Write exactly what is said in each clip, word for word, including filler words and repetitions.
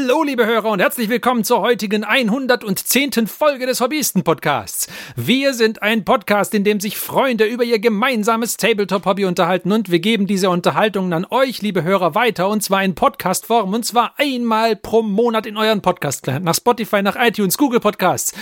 Hallo, liebe Hörer, und herzlich willkommen zur heutigen hundertzehnten Folge des Hobbyisten-Podcasts. Wir sind ein Podcast, in dem sich Freunde über ihr gemeinsames Tabletop-Hobby unterhalten, und wir geben diese Unterhaltungen an euch, liebe Hörer, weiter, und zwar in Podcast-Form, und zwar einmal pro Monat in euren Podcast-Client, nach Spotify, nach iTunes, Google Podcasts,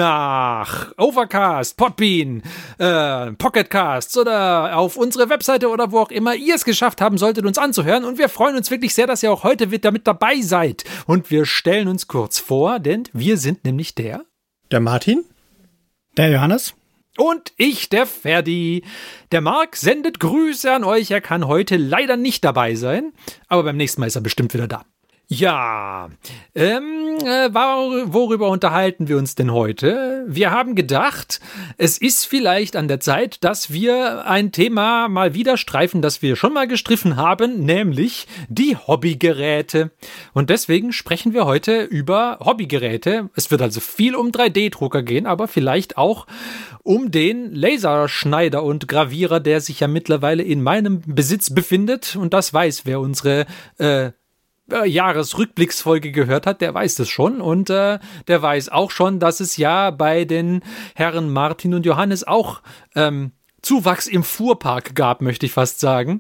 nach Overcast, Podbean, äh, Pocketcasts oder auf unsere Webseite oder wo auch immer ihr es geschafft haben solltet, uns anzuhören, und wir freuen uns wirklich sehr, dass ihr auch heute wieder mit dabei seid. Und wir stellen uns kurz vor, denn wir sind nämlich der... Der Martin. Der Johannes. Und ich, der Ferdi. Der Marc sendet Grüße an euch. Er kann heute leider nicht dabei sein, aber beim nächsten Mal ist er bestimmt wieder da. Ja, ähm, äh, worüber unterhalten wir uns denn heute? Wir haben gedacht, es ist vielleicht an der Zeit, dass wir ein Thema mal wieder streifen, das wir schon mal gestriffen haben, nämlich die Hobbygeräte. Und deswegen sprechen wir heute über Hobbygeräte. Es wird also viel um drei D Drucker gehen, aber vielleicht auch um den Laserschneider und Gravierer, der sich ja mittlerweile in meinem Besitz befindet. Und das weiß, wer unsere äh, Jahresrückblicksfolge gehört hat, der weiß das schon, und äh, der weiß auch schon, dass es ja bei den Herren Martin und Johannes auch ähm, Zuwachs im Fuhrpark gab, möchte ich fast sagen.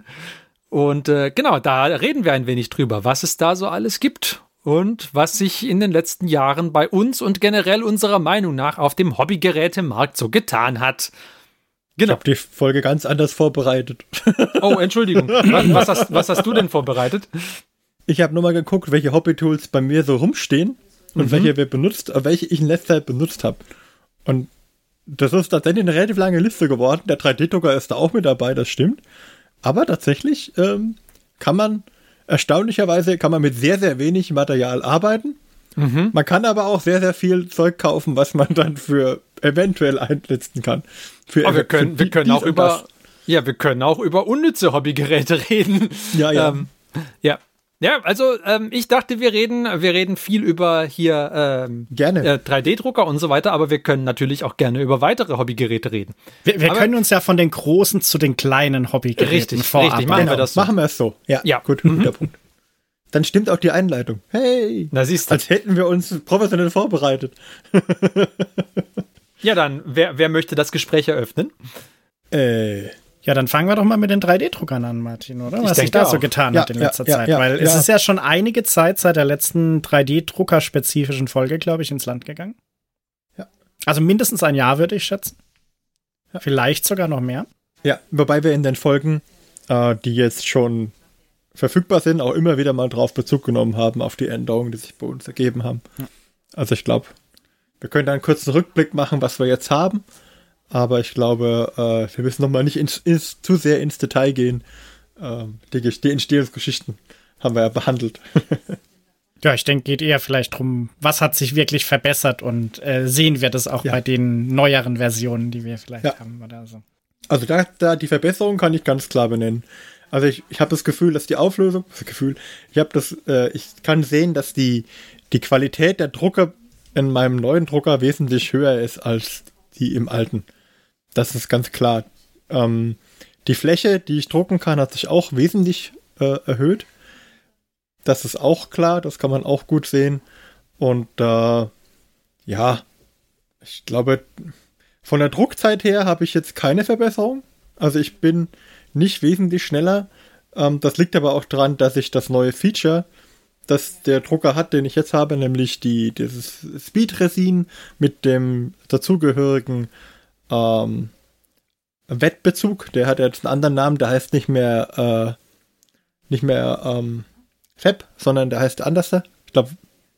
Und äh, genau, da reden wir ein wenig drüber, was es da so alles gibt und was sich in den letzten Jahren bei uns und generell unserer Meinung nach auf dem Hobbygerätemarkt so getan hat. Genau. Ich habe die Folge ganz anders vorbereitet. Oh, Entschuldigung. Was, was, hast, was hast du denn vorbereitet? Ich habe nur mal geguckt, welche Hobby-Tools bei mir so rumstehen und mhm. welche wir benutzt, welche ich in letzter Zeit benutzt habe. Und das ist tatsächlich eine relativ lange Liste geworden. Der drei D Drucker ist da auch mit dabei, das stimmt. Aber tatsächlich ähm, kann man, erstaunlicherweise, kann man mit sehr, sehr wenig Material arbeiten. Mhm. Man kann aber auch sehr, sehr viel Zeug kaufen, was man dann für eventuell einsetzen kann. Für aber wir können, für wir können auch über, das. ja, wir können auch über unnütze Hobbygeräte reden. Ja, ja. Ähm, ja. Ja, also ähm, ich dachte, wir reden, wir reden viel über hier ähm, gerne. Äh, drei D Drucker und so weiter, aber wir können natürlich auch gerne über weitere Hobbygeräte reden. Wir, wir können uns ja von den großen zu den kleinen Hobbygeräten richtig, vorarbeiten. Richtig, machen genau, wir das so. Machen wir es so. Ja, ja. Gut, mhm. guter Punkt. Dann stimmt auch die Einleitung. Hey, na siehst du. Als hätten wir uns professionell vorbereitet. Ja, dann, wer, wer möchte das Gespräch eröffnen? Äh... Ja, dann fangen wir doch mal mit den drei D Druckern an, Martin, oder? Was sich da so getan ja, hat in ja, letzter ja, Zeit. ja, Weil ja. es ist ja schon einige Zeit seit der letzten drei D Drucker-spezifischen Folge, glaube ich, ins Land gegangen. Ja. Also mindestens ein Jahr, würde ich schätzen. Ja. Vielleicht sogar noch mehr. Ja, wobei wir in den Folgen, äh, die jetzt schon verfügbar sind, auch immer wieder mal drauf Bezug genommen haben, auf die Änderungen, die sich bei uns ergeben haben. Ja. Also ich glaube, wir können da einen kurzen Rückblick machen, was wir jetzt haben. Aber ich glaube, äh, wir müssen nochmal nicht ins, ins, zu sehr ins Detail gehen. Ähm, die, die Entstehungsgeschichten haben wir ja behandelt. Ja, ich denke, geht eher vielleicht darum, was hat sich wirklich verbessert, und äh, sehen wir das auch ja. bei den neueren Versionen, die wir vielleicht ja. haben oder so. Also da, da die Verbesserung kann ich ganz klar benennen. Also ich, ich habe das Gefühl, dass die Auflösung, das Gefühl, ich habe das, äh, ich kann sehen, dass die, die Qualität der Drucker in meinem neuen Drucker wesentlich höher ist als die im alten. Das ist ganz klar. Ähm, die Fläche, die ich drucken kann, hat sich auch wesentlich äh, erhöht. Das ist auch klar, das kann man auch gut sehen. Und äh, ja, ich glaube, von der Druckzeit her habe ich jetzt keine Verbesserung. Also ich bin nicht wesentlich schneller. Ähm, das liegt aber auch daran, dass ich das neue Feature, das der Drucker hat, den ich jetzt habe, nämlich die, dieses Speed-Resin mit dem dazugehörigen Ähm, Wettbezug, der hat jetzt einen anderen Namen, der heißt nicht mehr äh, nicht mehr ähm, Fab, sondern der heißt anders. Ich glaube,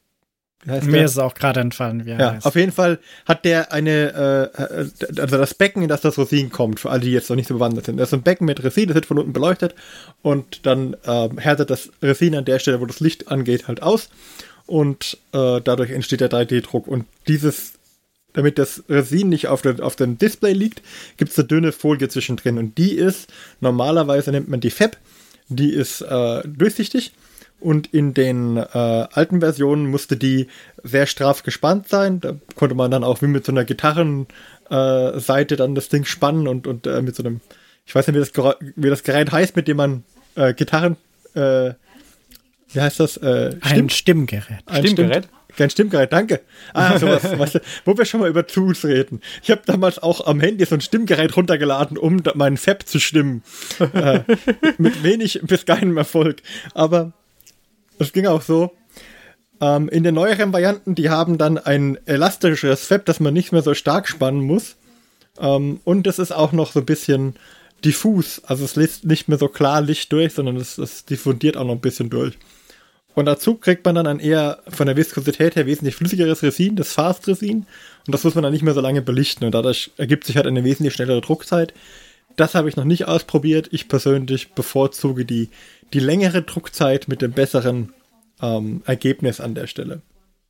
Mir der? ist es auch gerade entfallen, wie er ja, heißt. Auf jeden Fall hat der eine, äh, also das Becken, in das das Resin kommt, für alle, die jetzt noch nicht so bewandert sind. Das ist ein Becken mit Resin, das wird von unten beleuchtet, und dann äh, härtet das Resin an der Stelle, wo das Licht angeht, halt aus, und äh, dadurch entsteht der drei D Druck. Und dieses Damit das Resin nicht auf, der, auf dem Display liegt, gibt es eine dünne Folie zwischendrin. Und die ist, normalerweise nennt man die Fab, die ist äh, durchsichtig. Und in den äh, alten Versionen musste die sehr straff gespannt sein. Da konnte man dann auch wie mit so einer Gitarrenseite äh, dann das Ding spannen und, und äh, mit so einem, ich weiß nicht, wie das, wie das Gerät heißt, mit dem man äh, Gitarren äh, wie heißt das? Äh, Ein Stimmgerät. Ein Stimmgerät? Stimm, kein Stimmgerät, danke. Ah, sowas, weißt du, wo wir schon mal über Tools reden. Ich habe damals auch am Handy so ein Stimmgerät runtergeladen, um meinen Fab zu stimmen. äh, mit wenig bis keinem Erfolg. Aber es ging auch so. Ähm, in den neueren Varianten, die haben dann ein elastischeres Fab, das man nicht mehr so stark spannen muss. Ähm, und es ist auch noch so ein bisschen diffus. Also es lässt nicht mehr so klar Licht durch, sondern es, es diffundiert auch noch ein bisschen durch. Und dazu kriegt man dann ein eher von der Viskosität her wesentlich flüssigeres Resin, das Fast Resin. Und das muss man dann nicht mehr so lange belichten. Und dadurch ergibt sich halt eine wesentlich schnellere Druckzeit. Das habe ich noch nicht ausprobiert. Ich persönlich bevorzuge die, die längere Druckzeit mit dem besseren ähm, Ergebnis an der Stelle.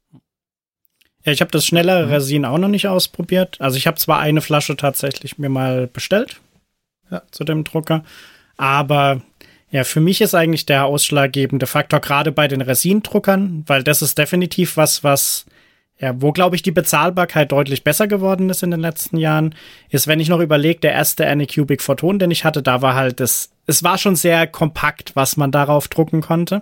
Ja, ich habe das schnellere Resin auch noch nicht ausprobiert. Also ich habe zwar eine Flasche tatsächlich mir mal bestellt, ja, zu dem Drucker, aber ja, für mich ist eigentlich der ausschlaggebende Faktor gerade bei den Resindruckern, weil das ist definitiv was, was ja, wo glaube ich die Bezahlbarkeit deutlich besser geworden ist in den letzten Jahren, ist, wenn ich noch überlege, der erste Anycubic Photon, den ich hatte, da war halt das, es war schon sehr kompakt, was man darauf drucken konnte.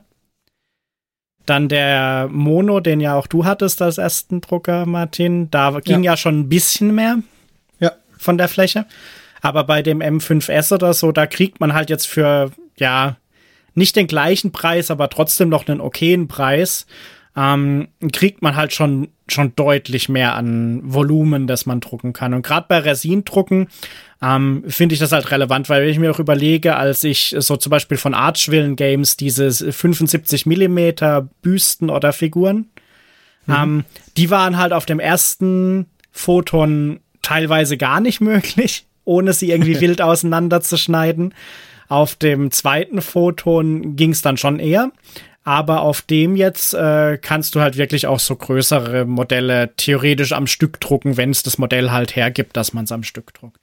Dann der Mono, den ja auch du hattest als ersten Drucker, Martin, da ging ja, ja schon ein bisschen mehr, ja, von der Fläche. Aber bei dem M fünf S oder so, da kriegt man halt jetzt für, ja, nicht den gleichen Preis, aber trotzdem noch einen okayen Preis, ähm, kriegt man halt schon, schon deutlich mehr an Volumen, das man drucken kann. Und gerade bei Resindrucken ähm, finde ich das halt relevant, weil wenn ich mir auch überlege, als ich so zum Beispiel von Archvillain Games diese fünfundsiebzig Millimeter Büsten oder Figuren, mhm. ähm, die waren halt auf dem ersten Photon teilweise gar nicht möglich, ohne sie irgendwie wild auseinanderzuschneiden. Auf dem zweiten Photon ging es dann schon eher. Aber auf dem jetzt äh, kannst du halt wirklich auch so größere Modelle theoretisch am Stück drucken, wenn es das Modell halt hergibt, dass man es am Stück druckt.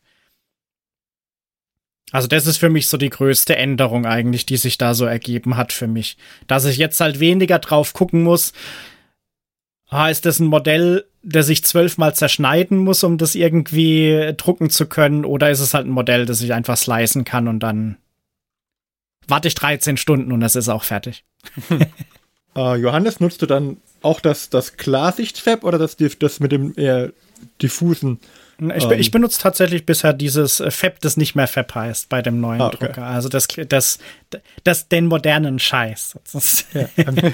Also das ist für mich so die größte Änderung eigentlich, die sich da so ergeben hat für mich. Dass ich jetzt halt weniger drauf gucken muss, ah, ist das ein Modell, der sich zwölfmal zerschneiden muss, um das irgendwie drucken zu können, oder ist es halt ein Modell, das ich einfach slicen kann und dann warte ich dreizehn Stunden und es ist auch fertig. uh, Johannes, nutzt du dann auch das, das Klarsicht-Fab oder das, das mit dem eher diffusen? Ich, ähm, ich benutze tatsächlich bisher dieses Fab, das nicht mehr Fab heißt bei dem neuen ah, okay. Drucker. Also das, das, das, den modernen Scheiß. Ja.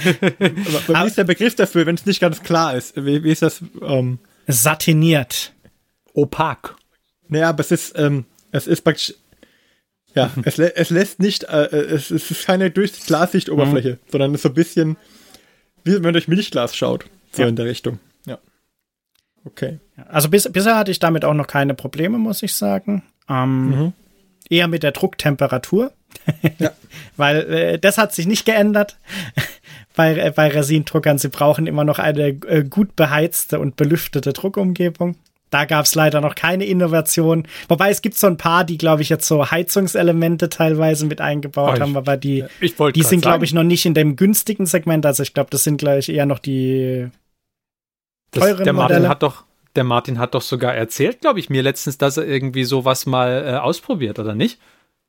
Wie ist der Begriff dafür, wenn es nicht ganz klar ist? Wie, wie ist das? Ähm? Satiniert. Opak. Naja, aber es ist, ähm, es ist praktisch. Ja, es, lä- es lässt nicht, äh, es, es ist keine Durchglassicht-Oberfläche, mhm. sondern es ist so ein bisschen, wie wenn man durch Milchglas schaut, so ja. in der Richtung. Ja. Okay. Also bis, bisher hatte ich damit auch noch keine Probleme, muss ich sagen. Ähm, mhm. Eher mit der Drucktemperatur, ja. weil äh, das hat sich nicht geändert bei, äh, bei Resindruckern. Sie brauchen immer noch eine äh, gut beheizte und belüftete Druckumgebung. Da gab es leider noch keine Innovation. Wobei es gibt so ein paar, die, glaube ich, jetzt so Heizungselemente teilweise mit eingebaut oh, ich, haben, aber die, die sind, glaube ich, noch nicht in dem günstigen Segment. Also ich glaube, das sind, glaube ich, eher noch die teuren das, der Modelle. Martin hat doch, der Martin hat doch sogar erzählt, glaube ich, mir letztens, dass er irgendwie sowas mal äh, ausprobiert, oder nicht?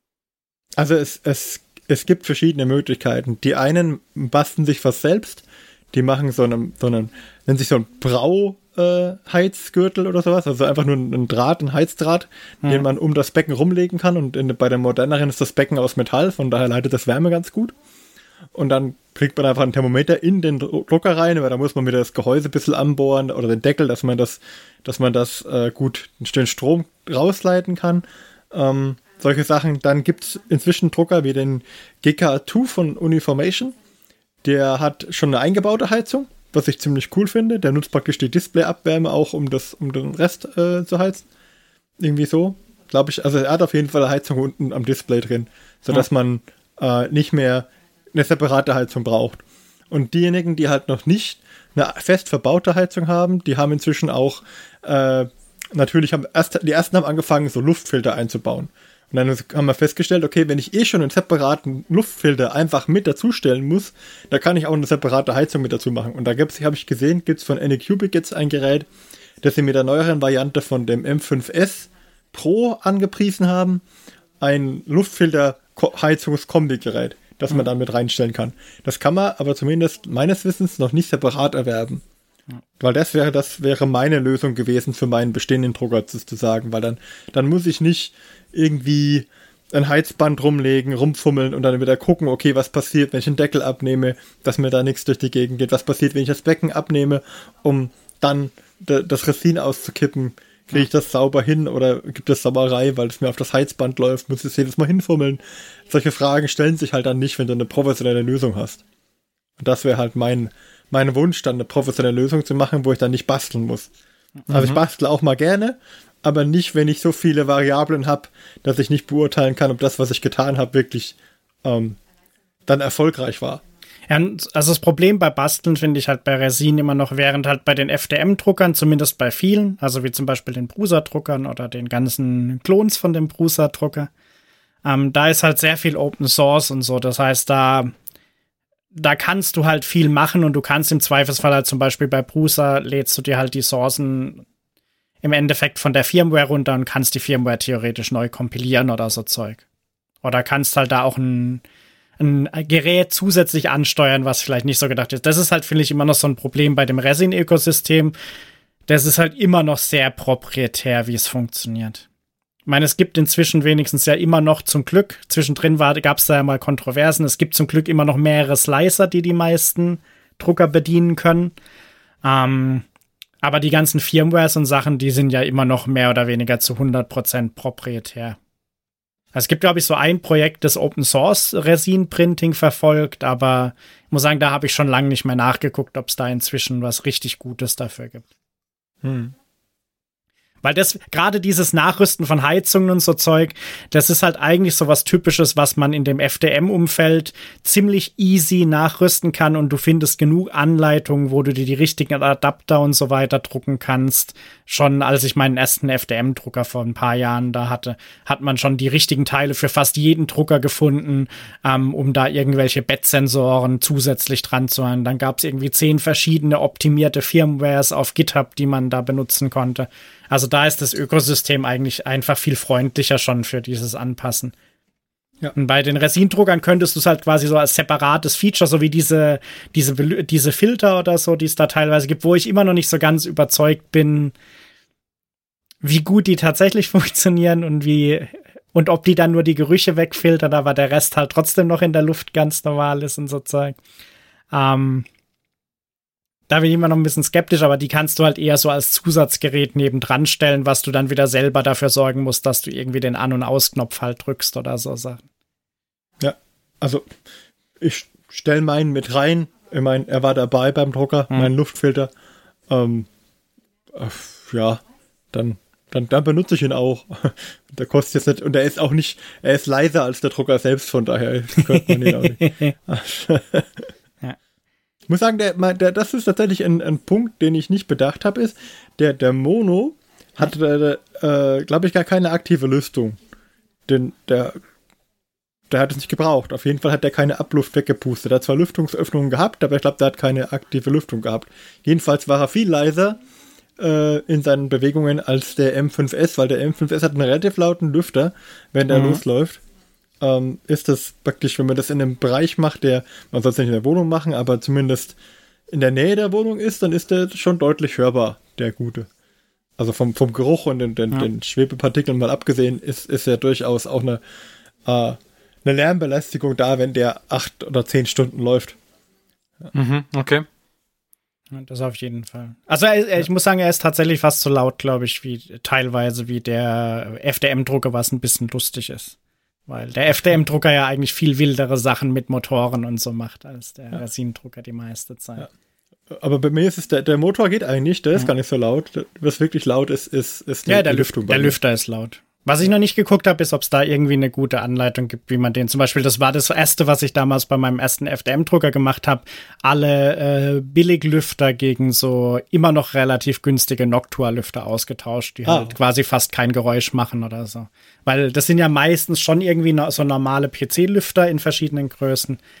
Also es, es, es gibt verschiedene Möglichkeiten. Die einen basteln sich was selbst. Die machen so einen, so einen, nennen sich so ein Brau Äh, Heizgürtel oder sowas, also einfach nur ein Draht, ein Heizdraht, hm. den man um das Becken rumlegen kann, und in, bei der moderneren ist das Becken aus Metall, von daher leitet das Wärme ganz gut, und dann kriegt man einfach ein Thermometer in den Drucker rein, weil da muss man wieder das Gehäuse ein bisschen anbohren oder den Deckel, dass man das, dass man das äh, gut den Strom rausleiten kann. Ähm, solche Sachen. Dann gibt es inzwischen Drucker wie den G K zwei von Uniformation, der hat schon eine eingebaute Heizung, was ich ziemlich cool finde. Der nutzt praktisch die Display-Abwärme auch, um das, um den Rest äh, zu heizen. Irgendwie so. Glaube ich, also er hat auf jeden Fall eine Heizung unten am Display drin, sodass ja. man äh, nicht mehr eine separate Heizung braucht. Und diejenigen, die halt noch nicht eine fest verbaute Heizung haben, die haben inzwischen auch äh, natürlich, haben erst, die ersten haben angefangen, so Luftfilter einzubauen. Und dann haben wir festgestellt, okay, wenn ich eh schon einen separaten Luftfilter einfach mit dazustellen muss, da kann ich auch eine separate Heizung mit dazu machen. Und da gibt's, habe ich gesehen, gibt es von Anycubic jetzt ein Gerät, das sie mit der neueren Variante von dem M fünf S Pro angepriesen haben. Ein Luftfilter-Heizungskombi-Gerät. das man dann mit reinstellen kann. Das kann man aber zumindest meines Wissens noch nicht separat erwerben. Weil das wäre, das wäre meine Lösung gewesen für meinen bestehenden Drucker, zu sagen, weil dann, dann muss ich nicht irgendwie ein Heizband rumlegen, rumfummeln und dann wieder gucken, okay, was passiert, wenn ich den Deckel abnehme, dass mir da nichts durch die Gegend geht, was passiert, wenn ich das Becken abnehme, um dann de, das Resin auszukippen, kriege ich das sauber hin oder gibt es Sauerei, weil es mir auf das Heizband läuft, muss ich es jedes Mal hinfummeln. Solche Fragen stellen sich halt dann nicht, wenn du eine professionelle Lösung hast. Und das wäre halt mein, mein Wunsch, dann eine professionelle Lösung zu machen, wo ich dann nicht basteln muss. Mhm. Also ich bastle auch mal gerne, aber nicht, wenn ich so viele Variablen habe, dass ich nicht beurteilen kann, ob das, was ich getan habe, wirklich ähm, dann erfolgreich war. Ja, also das Problem bei Basteln finde ich halt bei Resin immer noch, während halt bei den F D M-Druckern, zumindest bei vielen, also wie zum Beispiel den Prusa-Druckern oder den ganzen Klons von dem Prusa-Drucker, ähm, da ist halt sehr viel Open Source und so. Das heißt, da, da kannst du halt viel machen und du kannst im Zweifelsfall halt zum Beispiel bei Prusa lädst du dir halt die Sourcen im Endeffekt von der Firmware runter und kannst die Firmware theoretisch neu kompilieren oder so Zeug. Oder kannst halt da auch ein ein Gerät zusätzlich ansteuern, was vielleicht nicht so gedacht ist. Das ist halt, finde ich, immer noch so ein Problem bei dem Resin-Ökosystem. Das ist halt immer noch sehr proprietär, wie es funktioniert. Ich meine, es gibt inzwischen wenigstens ja immer noch zum Glück, zwischendrin gab es da ja mal Kontroversen, es gibt zum Glück immer noch mehrere Slicer, die die meisten Drucker bedienen können. Ähm, aber die ganzen Firmwares und Sachen, die sind ja immer noch mehr oder weniger zu hundert Prozent proprietär. Es gibt, glaube ich, so ein Projekt, das Open-Source-Resin-Printing verfolgt, aber ich muss sagen, da habe ich schon lange nicht mehr nachgeguckt, ob es da inzwischen was richtig Gutes dafür gibt. Hm. Weil das, gerade dieses Nachrüsten von Heizungen und so Zeug, das ist halt eigentlich so was Typisches, was man in dem F D M-Umfeld ziemlich easy nachrüsten kann und du findest genug Anleitungen, wo du dir die richtigen Adapter und so weiter drucken kannst. Schon als ich meinen ersten F D M-Drucker vor ein paar Jahren da hatte, hat man schon die richtigen Teile für fast jeden Drucker gefunden, ähm, um da irgendwelche Bettsensoren zusätzlich dran zu haben. Dann gab es irgendwie zehn verschiedene optimierte Firmwares auf GitHub, die man da benutzen konnte. Also da ist das Ökosystem eigentlich einfach viel freundlicher schon für dieses Anpassen. Ja. Und bei den Resin-Druckern könntest du es halt quasi so als separates Feature, so wie diese, diese, diese Filter oder so, die es da teilweise gibt, wo ich immer noch nicht so ganz überzeugt bin, wie gut die tatsächlich funktionieren und wie und ob die dann nur die Gerüche wegfiltern, aber der Rest halt trotzdem noch in der Luft ganz normal ist und so Zeug. Ähm, Da bin ich immer noch ein bisschen skeptisch, aber die kannst du halt eher so als Zusatzgerät nebendran stellen, was du dann wieder selber dafür sorgen musst, dass du irgendwie den An- und Ausknopf halt drückst oder so Sachen. Ja, also ich stelle meinen mit rein. Ich meine, er war dabei beim Drucker, hm. mein Luftfilter. Ähm, äh, ja, dann, dann, dann benutze ich ihn auch. Der kostet jetzt nicht, und er ist auch nicht, er ist leiser als der Drucker selbst, von daher hört man ihn auch nicht. Ich muss sagen, der, der, das ist tatsächlich ein, ein Punkt, den ich nicht bedacht habe, ist, der, der Mono hat, äh, äh, glaube ich, gar keine aktive Lüftung. Den, der, der hat es nicht gebraucht. Auf jeden Fall hat der keine Abluft weggepustet. Er hat zwar Lüftungsöffnungen gehabt, aber ich glaube, der hat keine aktive Lüftung gehabt. Jedenfalls war er viel leiser äh, in seinen Bewegungen als der M fünf S, weil der M fünf S hat einen relativ lauten Lüfter, wenn der mhm. losläuft. Ähm, ist das praktisch, wenn man das in einem Bereich macht, der, man soll es nicht in der Wohnung machen, aber zumindest in der Nähe der Wohnung ist, dann ist der schon deutlich hörbar, der gute. Also vom, vom Geruch und den, den, ja. den Schwebepartikeln mal abgesehen, ist, ist ja durchaus auch eine, äh, eine Lärmbelästigung da, wenn der acht oder zehn Stunden läuft. Ja. Mhm, okay. Das auf jeden Fall. Also er, ich muss sagen, er ist tatsächlich fast so laut, glaube ich, wie teilweise wie der F D M-Drucker, was ein bisschen lustig ist. Weil der F D M-Drucker ja eigentlich viel wildere Sachen mit Motoren und so macht, als der ja. Resin-Drucker die meiste Zeit. Ja. Aber bei mir ist es, der, der Motor geht eigentlich, der ist ja. gar nicht so laut. Was wirklich laut ist, ist, ist die, ja, der die Lüftung. Der Lüfter ist laut. Was ich noch nicht geguckt habe, ist, ob es da irgendwie eine gute Anleitung gibt, wie man den, zum Beispiel, das war das erste, was ich damals bei meinem ersten F D M-Drucker gemacht habe, alle äh, Billiglüfter gegen so immer noch relativ günstige Noctua-Lüfter ausgetauscht, die ah. halt quasi fast kein Geräusch machen oder so. Weil das sind ja meistens schon irgendwie no- so normale P C-Lüfter in verschiedenen Größen.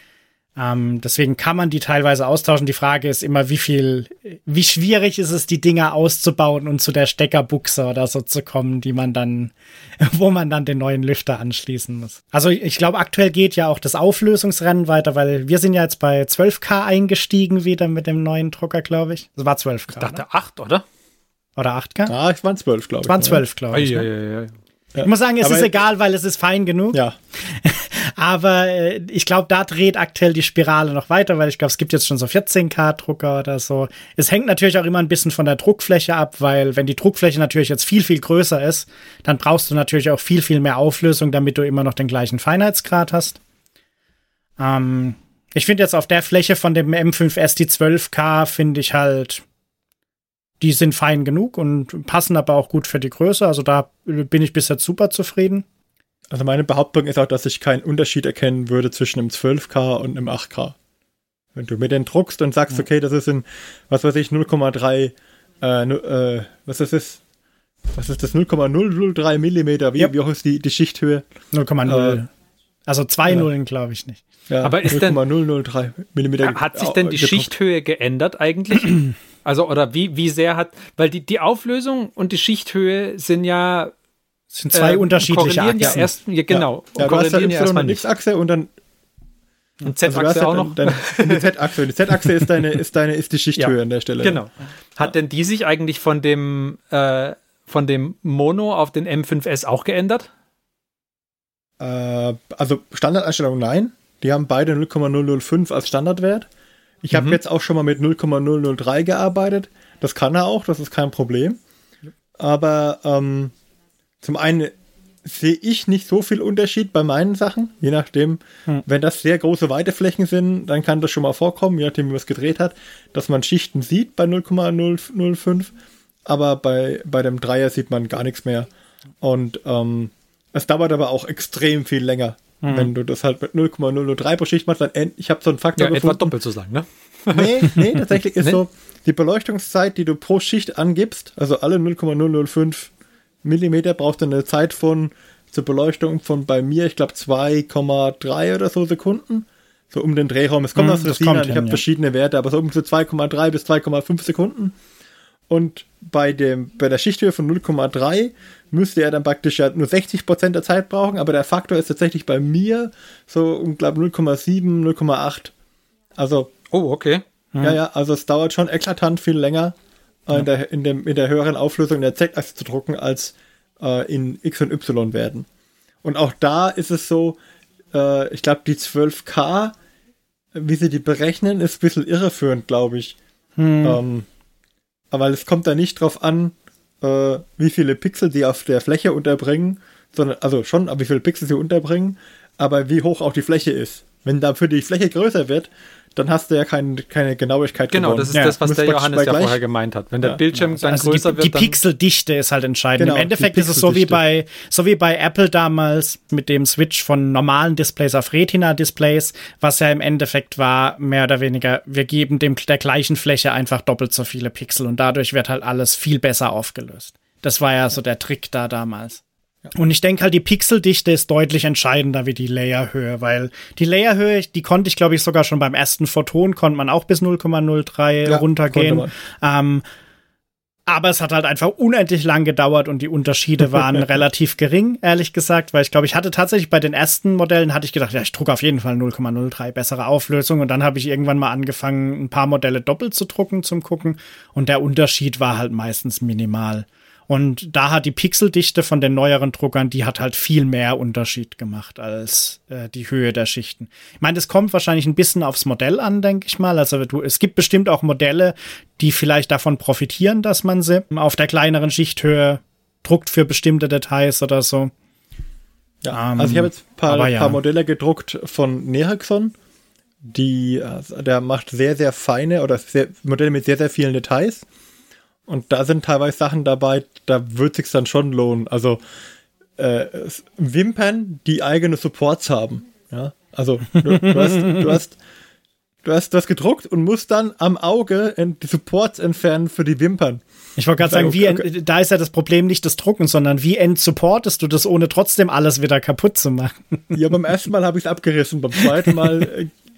Ähm, deswegen kann man die teilweise austauschen. Die Frage ist immer, wie viel, wie schwierig ist es, die Dinger auszubauen und zu der Steckerbuchse oder so zu kommen, die man dann, wo man dann den neuen Lüfter anschließen muss. Also ich glaube, aktuell geht ja auch das Auflösungsrennen weiter, weil wir sind ja jetzt bei zwölf K eingestiegen wieder mit dem neuen Drucker, glaube ich. Das war zwölf K. Ich dachte ne? acht, oder? Oder acht K? Ah, es waren zwölf, glaube ich. Es waren zwölf, glaube ich. Ja, ne? ja, ja. Ich muss sagen, es Aber ist egal, weil es ist fein genug. Ja. Aber äh, ich glaube, da dreht aktuell die Spirale noch weiter, weil ich glaube, es gibt jetzt schon so vierzehn K Drucker oder so. Es hängt natürlich auch immer ein bisschen von der Druckfläche ab, weil wenn die Druckfläche natürlich jetzt viel, viel größer ist, dann brauchst du natürlich auch viel, viel mehr Auflösung, damit du immer noch den gleichen Feinheitsgrad hast. Ähm, ich finde jetzt auf der Fläche von dem M fünf S die zwölf K finde ich halt, die sind fein genug und passen aber auch gut für die Größe. Also da bin ich bis jetzt super zufrieden. Also meine Behauptung ist auch, dass ich keinen Unterschied erkennen würde zwischen einem zwölf K und einem acht K. Wenn du mir den druckst und sagst, okay, das ist in, was weiß ich, null Komma drei, äh, äh, was ist das? Was ist das? null Komma null null drei Millimeter. Wie, Yep. wie hoch ist die, die Schichthöhe? null Komma null. Äh, also zwei ja. Nullen, glaube ich nicht. Ja, Aber ist denn- null Komma null null drei Millimeter. Hat sich denn die gedruckt. Schichthöhe geändert eigentlich? Also, oder wie, wie sehr hat, weil die, die Auflösung und die Schichthöhe sind ja Das sind zwei äh, unterschiedliche korrelieren ja Achsen. erst, ja, genau, Ja, du hast ja korrelieren ja Y- erstmal und nicht. X-Achse und dann Und also du hast Z-Achse ja auch dann, noch. dann die Z-Achse. Und die Z-Achse ist deine, ist deine, ist die Schichthöhe Ja, an der Stelle. Genau. Hat denn die sich eigentlich von dem, äh, von dem Mono auf den M fünf S auch geändert? Äh, also Standardeinstellung nein. Die haben beide null Komma null null fünf als Standardwert. Ich habe Mhm. jetzt auch schon mal mit null Komma null null drei gearbeitet. Das kann er auch, das ist kein Problem. Aber ähm, zum einen sehe ich nicht so viel Unterschied bei meinen Sachen. Je nachdem, Hm. wenn das sehr große Weiteflächen sind, dann kann das schon mal vorkommen, je nachdem, wie man es gedreht hat, dass man Schichten sieht bei null Komma null null fünf. Aber bei, bei dem Dreier sieht man gar nichts mehr. Und ähm, es dauert aber auch extrem viel länger. Hm. Wenn du das halt mit null Komma null null drei pro Schicht machst, dann end, ich habe so einen Faktor Ja, etwa gefunden. doppelt so sagen, ne? Nee, nee, tatsächlich ist Nee? so, die Beleuchtungszeit, die du pro Schicht angibst, also alle null Komma null null fünf Millimeter, brauchst du eine Zeit von, zur Beleuchtung von bei mir, ich glaube zwei Komma drei oder so Sekunden. So um den Drehraum. Es kommt Hm, aus der das Sina, kommt ich hin, habe ja. verschiedene Werte, aber so um so zwei Komma drei bis zwei Komma fünf Sekunden. Und bei, dem, bei der Schichthöhe von null Komma drei müsste er dann praktisch ja nur sechzig Prozent der Zeit brauchen, aber der Faktor ist tatsächlich bei mir so um, glaube null Komma sieben, null Komma acht. Also, Oh, okay. ja, ja, also es dauert schon eklatant viel länger, äh, in, der, in, dem, in der höheren Auflösung in der Z-Achse zu drucken, als äh, in X- und Y-Werten. Und auch da ist es so, äh, ich glaube, die zwölf K, wie sie die berechnen, ist ein bisschen irreführend, glaube ich. Hm. Ähm, aber es kommt da nicht drauf an, äh, wie viele Pixel die auf der Fläche unterbringen, sondern, also schon, aber wie viele Pixel sie unterbringen, aber wie hoch auch die Fläche ist. Wenn dafür die Fläche größer wird, dann hast du ja kein, keine Genauigkeit Genau, gewonnen. das ist Ja, das, was muss der praktisch Johannes bei ja gleich- vorher gemeint hat. Wenn der Ja. Bildschirm dann Also größer die, wird, die dann Pixeldichte ist halt entscheidend. Genau, Im Endeffekt die ist es so wie Pixeldichte. bei so wie bei Apple damals mit dem Switch von normalen Displays auf Retina-Displays, was ja im Endeffekt war, mehr oder weniger, wir geben dem der gleichen Fläche einfach doppelt so viele Pixel und dadurch wird halt alles viel besser aufgelöst. Das war ja so der Trick da damals. Und ich denke halt, die Pixeldichte ist deutlich entscheidender wie die Layerhöhe, weil die Layerhöhe, die konnte ich, glaube ich, sogar schon beim ersten Photon, konnte man auch bis null Komma null drei Ja, runtergehen. konnte Ähm, aber es hat halt einfach unendlich lang gedauert und die Unterschiede waren relativ gering, ehrlich gesagt, weil ich glaube, ich hatte tatsächlich bei den ersten Modellen, hatte ich gedacht, ja, ich drucke auf jeden Fall null Komma null drei bessere Auflösung und dann habe ich irgendwann mal angefangen, ein paar Modelle doppelt zu drucken zum Gucken und der Unterschied war halt meistens minimal. Und da hat die Pixeldichte von den neueren Druckern, die hat halt viel mehr Unterschied gemacht als äh, die Höhe der Schichten. Ich meine, das kommt wahrscheinlich ein bisschen aufs Modell an, denke ich mal. Also du, es gibt bestimmt auch Modelle, die vielleicht davon profitieren, dass man sie auf der kleineren Schichthöhe druckt für bestimmte Details oder so. Ja, Ähm, also ich habe jetzt ein paar, aber ja. paar Modelle gedruckt von Nerexon. Die, also der macht sehr, sehr feine oder sehr, Modelle mit sehr, sehr vielen Details. Und da sind teilweise Sachen dabei, da wird es sich dann schon lohnen. Also äh, es- Wimpern, die eigene Supports haben. Ja, also du, du, hast, du, hast, du hast das gedruckt und musst dann am Auge ent- die Supports entfernen für die Wimpern. Ich wollte gerade sagen, wie Okay. ent- da ist ja das Problem nicht das Drucken, sondern wie entsupportest du das, ohne trotzdem alles wieder kaputt zu machen? Ja, beim ersten Mal habe ich es abgerissen, beim zweiten Mal äh,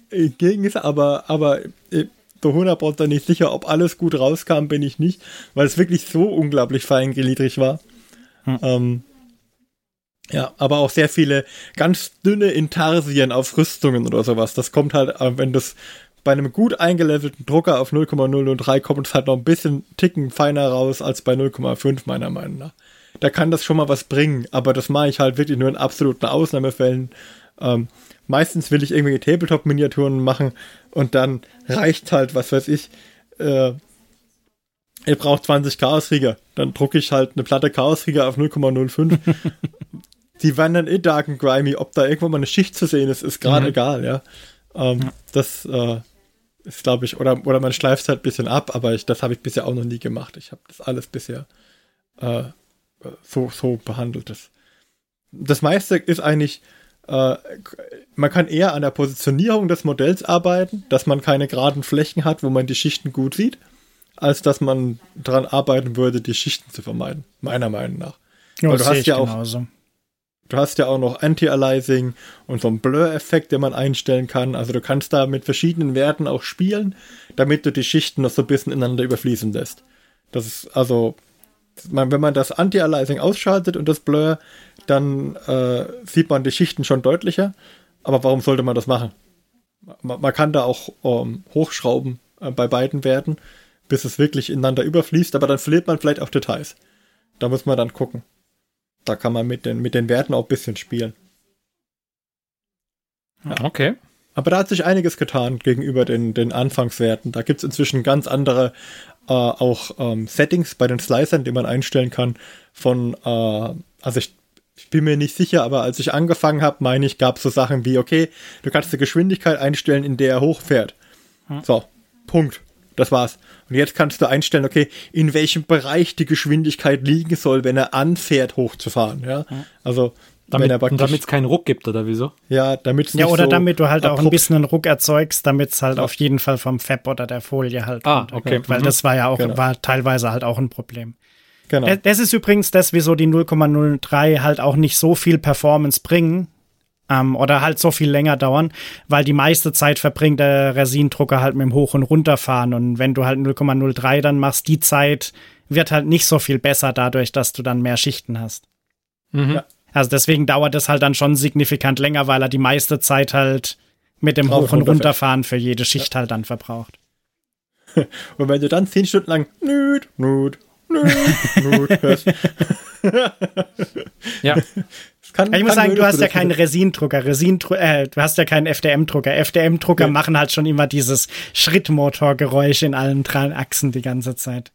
ging es, aber, aber so hundertprozentig sicher, ob alles gut rauskam, bin ich nicht, weil es wirklich so unglaublich feingliedrig war. Hm. Ähm, ja, aber auch sehr viele ganz dünne Intarsien auf Rüstungen oder sowas. Das kommt halt, wenn das bei einem gut eingelevelten Drucker auf null Komma null null drei kommt es halt noch ein bisschen Ticken feiner raus als bei null Komma fünf meiner Meinung nach. Da kann das schon mal was bringen, aber das mache ich halt wirklich nur in absoluten Ausnahmefällen. Ähm, meistens will ich irgendwelche Tabletop-Miniaturen machen und dann reicht halt, was weiß ich, äh, ihr braucht zwanzig Chaoskrieger. Dann drucke ich halt eine Platte Chaoskrieger auf null Komma null fünf. Die werden dann eh dark and grimy. Ob da irgendwo mal eine Schicht zu sehen ist, ist gerade mhm. egal, ja. Ähm, ja. Das äh, ist, glaube ich, oder, oder man schleift es halt ein bisschen ab, aber ich, das habe ich bisher auch noch nie gemacht. Ich habe das alles bisher äh, so, so behandelt. Das, das meiste ist eigentlich, äh, man kann eher an der Positionierung des Modells arbeiten, dass man keine geraden Flächen hat, wo man die Schichten gut sieht, als dass man daran arbeiten würde, die Schichten zu vermeiden, meiner Meinung nach. Ja, Weil du hast ja auch genauso. Du hast ja auch noch Anti-Aliasing und so einen Blur-Effekt, den man einstellen kann. Also du kannst da mit verschiedenen Werten auch spielen, damit du die Schichten noch so ein bisschen ineinander überfließen lässt. Das ist also, wenn man das Anti-Aliasing ausschaltet und das Blur, dann äh, sieht man die Schichten schon deutlicher. Aber warum sollte man das machen? Man, man kann da auch ähm, hochschrauben äh, bei beiden Werten, bis es wirklich ineinander überfließt, aber dann verliert man vielleicht auch Details. Da muss man dann gucken. Da kann man mit den, mit den Werten auch ein bisschen spielen. Ja. Okay. Aber da hat sich einiges getan gegenüber den, den Anfangswerten. Da gibt es inzwischen ganz andere äh, auch ähm, Settings bei den Slicern, die man einstellen kann. Von, äh, also ich, ich bin mir nicht sicher, aber als ich angefangen habe, meine ich, gab es so Sachen wie, okay, du kannst die Geschwindigkeit einstellen, in der er hochfährt. Hm. So, Punkt. Das war's. Und jetzt kannst du einstellen, okay, in welchem Bereich die Geschwindigkeit liegen soll, wenn er anfährt, hochzufahren. Ja, also damit es es keinen Ruck gibt, oder wieso? Ja, damit es Ja, oder so damit du halt abrupt auch ein bisschen einen Ruck erzeugst, damit es halt ja. auf jeden Fall vom Fab oder der Folie halt ah, okay. Weil mhm. das war ja auch, genau. war teilweise halt auch ein Problem. Genau. Das ist übrigens das, wieso die null Komma null drei halt auch nicht so viel Performance bringen. Ähm, oder halt so viel länger dauern, weil die meiste Zeit verbringt der Resindrucker halt mit dem Hoch- und Runterfahren und wenn du halt null Komma null drei dann machst, die Zeit wird halt nicht so viel besser dadurch, dass du dann mehr Schichten hast. Mhm. Ja. Also deswegen dauert es halt dann schon signifikant länger, weil er die meiste Zeit halt mit dem Hoch- und Runterfahren für jede Schicht ja. halt dann verbraucht. Und wenn du dann zehn Stunden lang nüt, nüt, nüt, nüt hörst. Ja. Kann, ich muss sagen, du hast ja keinen Resindrucker, Resindru- äh, du hast ja keinen F D M-Drucker. F D M-Drucker ja. machen halt schon immer dieses Schrittmotorgeräusch in allen drei Achsen die ganze Zeit.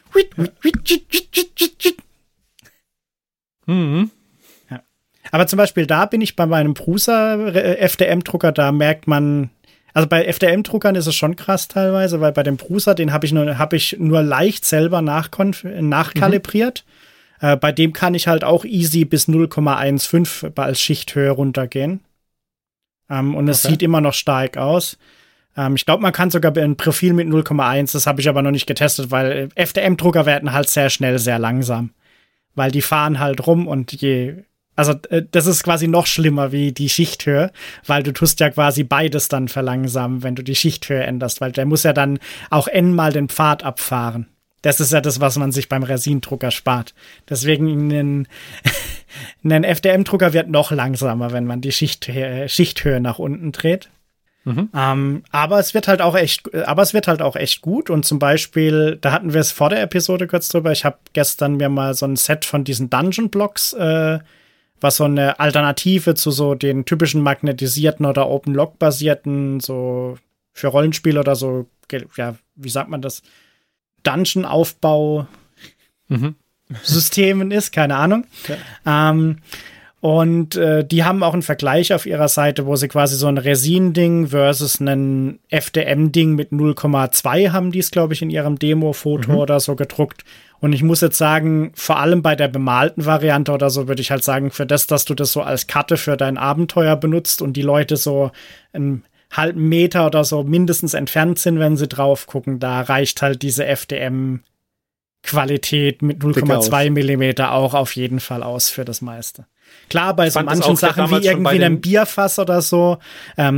Mhm. Ja. Aber zum Beispiel da bin ich bei meinem Prusa F D M-Drucker, da merkt man, also bei F D M-Druckern ist es schon krass teilweise, weil bei dem Prusa, den habe ich nur, habe ich nur leicht selber nachkonf- nachkalibriert. Mhm. Äh, bei dem kann ich halt auch easy bis null Komma fünfzehn als Schichthöhe runtergehen. Ähm, und es okay. sieht immer noch stark aus. Ähm, ich glaube, man kann sogar ein Profil mit null Komma eins, das habe ich aber noch nicht getestet, weil F D M-Drucker werden halt sehr schnell, sehr langsam. Weil die fahren halt rum und je, also äh, das ist quasi noch schlimmer wie die Schichthöhe, weil du tust ja quasi beides dann verlangsamen, wenn du die Schichthöhe änderst, weil der muss ja dann auch n mal den Pfad abfahren. Das ist ja das, was man sich beim Resindrucker spart. Deswegen ein, ein F D M-Drucker wird noch langsamer, wenn man die Schicht, Schichthöhe nach unten dreht. Mhm. Ähm, aber es wird halt auch echt, aber es wird halt auch echt gut. Und zum Beispiel, da hatten wir es vor der Episode kurz drüber. Ich habe gestern mir mal so ein Set von diesen Dungeon-Blocks, äh, was so eine Alternative zu so den typischen magnetisierten oder Open-Log-basierten, so für Rollenspiel oder so, ja, wie sagt man das? Dungeon-Aufbau mhm. Systemen ist, keine Ahnung. Ja. Ähm, und äh, die haben auch einen Vergleich auf ihrer Seite, wo sie quasi so ein Resin-Ding versus ein F D M-Ding mit null Komma zwei haben die es, glaube ich, in ihrem Demo-Foto mhm. oder so gedruckt. Und ich muss jetzt sagen, vor allem bei der bemalten Variante oder so, würde ich halt sagen, für das, dass du das so als Karte für dein Abenteuer benutzt und die Leute so ein halben Meter oder so mindestens entfernt sind, wenn sie drauf gucken, da reicht halt diese F D M-Qualität mit null Komma zwei Millimeter auch auf jeden Fall aus für das meiste. Klar, bei so manchen Sachen wie irgendwie einem Bierfass oder so, ähm,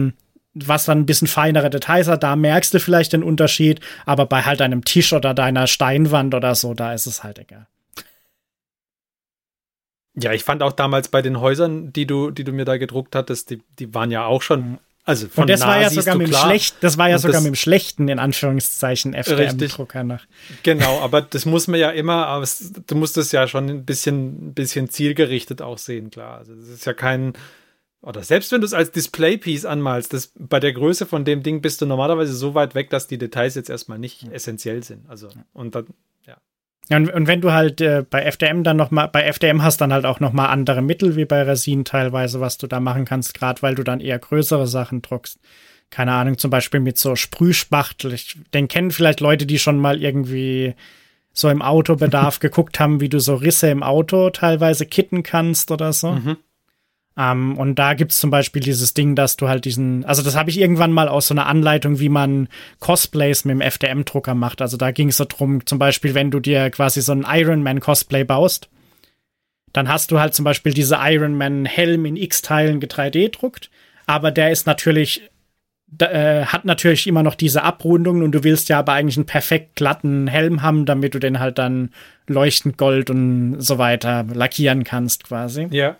was dann ein bisschen feinere Details hat, da merkst du vielleicht den Unterschied, aber bei halt einem Tisch oder deiner Steinwand oder so, da ist es halt egal. Ja, ich fand auch damals bei den Häusern, die du, die du mir da gedruckt hattest, die, die waren ja auch schon, also von Und das nah war ja siehst sogar du mit dem klar. schlecht, das war ja Und sogar das- mit dem schlechten, in Anführungszeichen, F D M-Drucker nach. Genau, aber das muss man ja immer, aber es, du musst es ja schon ein bisschen, ein bisschen zielgerichtet auch sehen, klar. Also das ist ja kein, oder selbst wenn du es als Displaypiece anmalst, das, bei der Größe von dem Ding bist du normalerweise so weit weg, dass die Details jetzt erstmal nicht essentiell sind. Also, und dann, ja. Ja, und, und wenn du halt äh, bei F D M dann noch mal, bei F D M hast dann halt auch noch mal andere Mittel, wie bei Resin teilweise, was du da machen kannst, gerade weil du dann eher größere Sachen druckst. Keine Ahnung, zum Beispiel mit so Sprühspachtel. Ich, den kennen vielleicht Leute, die schon mal irgendwie so im Autobedarf geguckt haben, wie du so Risse im Auto teilweise kitten kannst oder so. Mhm. Um, und da gibt's zum Beispiel dieses Ding, dass du halt diesen, also das habe ich irgendwann mal aus so einer Anleitung, wie man Cosplays mit dem F D M-Drucker macht. Also da ging es so drum, zum Beispiel, wenn du dir quasi so einen Iron Man-Cosplay baust, dann hast du halt zum Beispiel diese Iron Man-Helm in X-Teilen drei D-druckt, aber der ist natürlich, da, äh, hat natürlich immer noch diese Abrundungen und du willst ja aber eigentlich einen perfekt glatten Helm haben, damit du den halt dann leuchtend Gold und so weiter lackieren kannst quasi. Ja.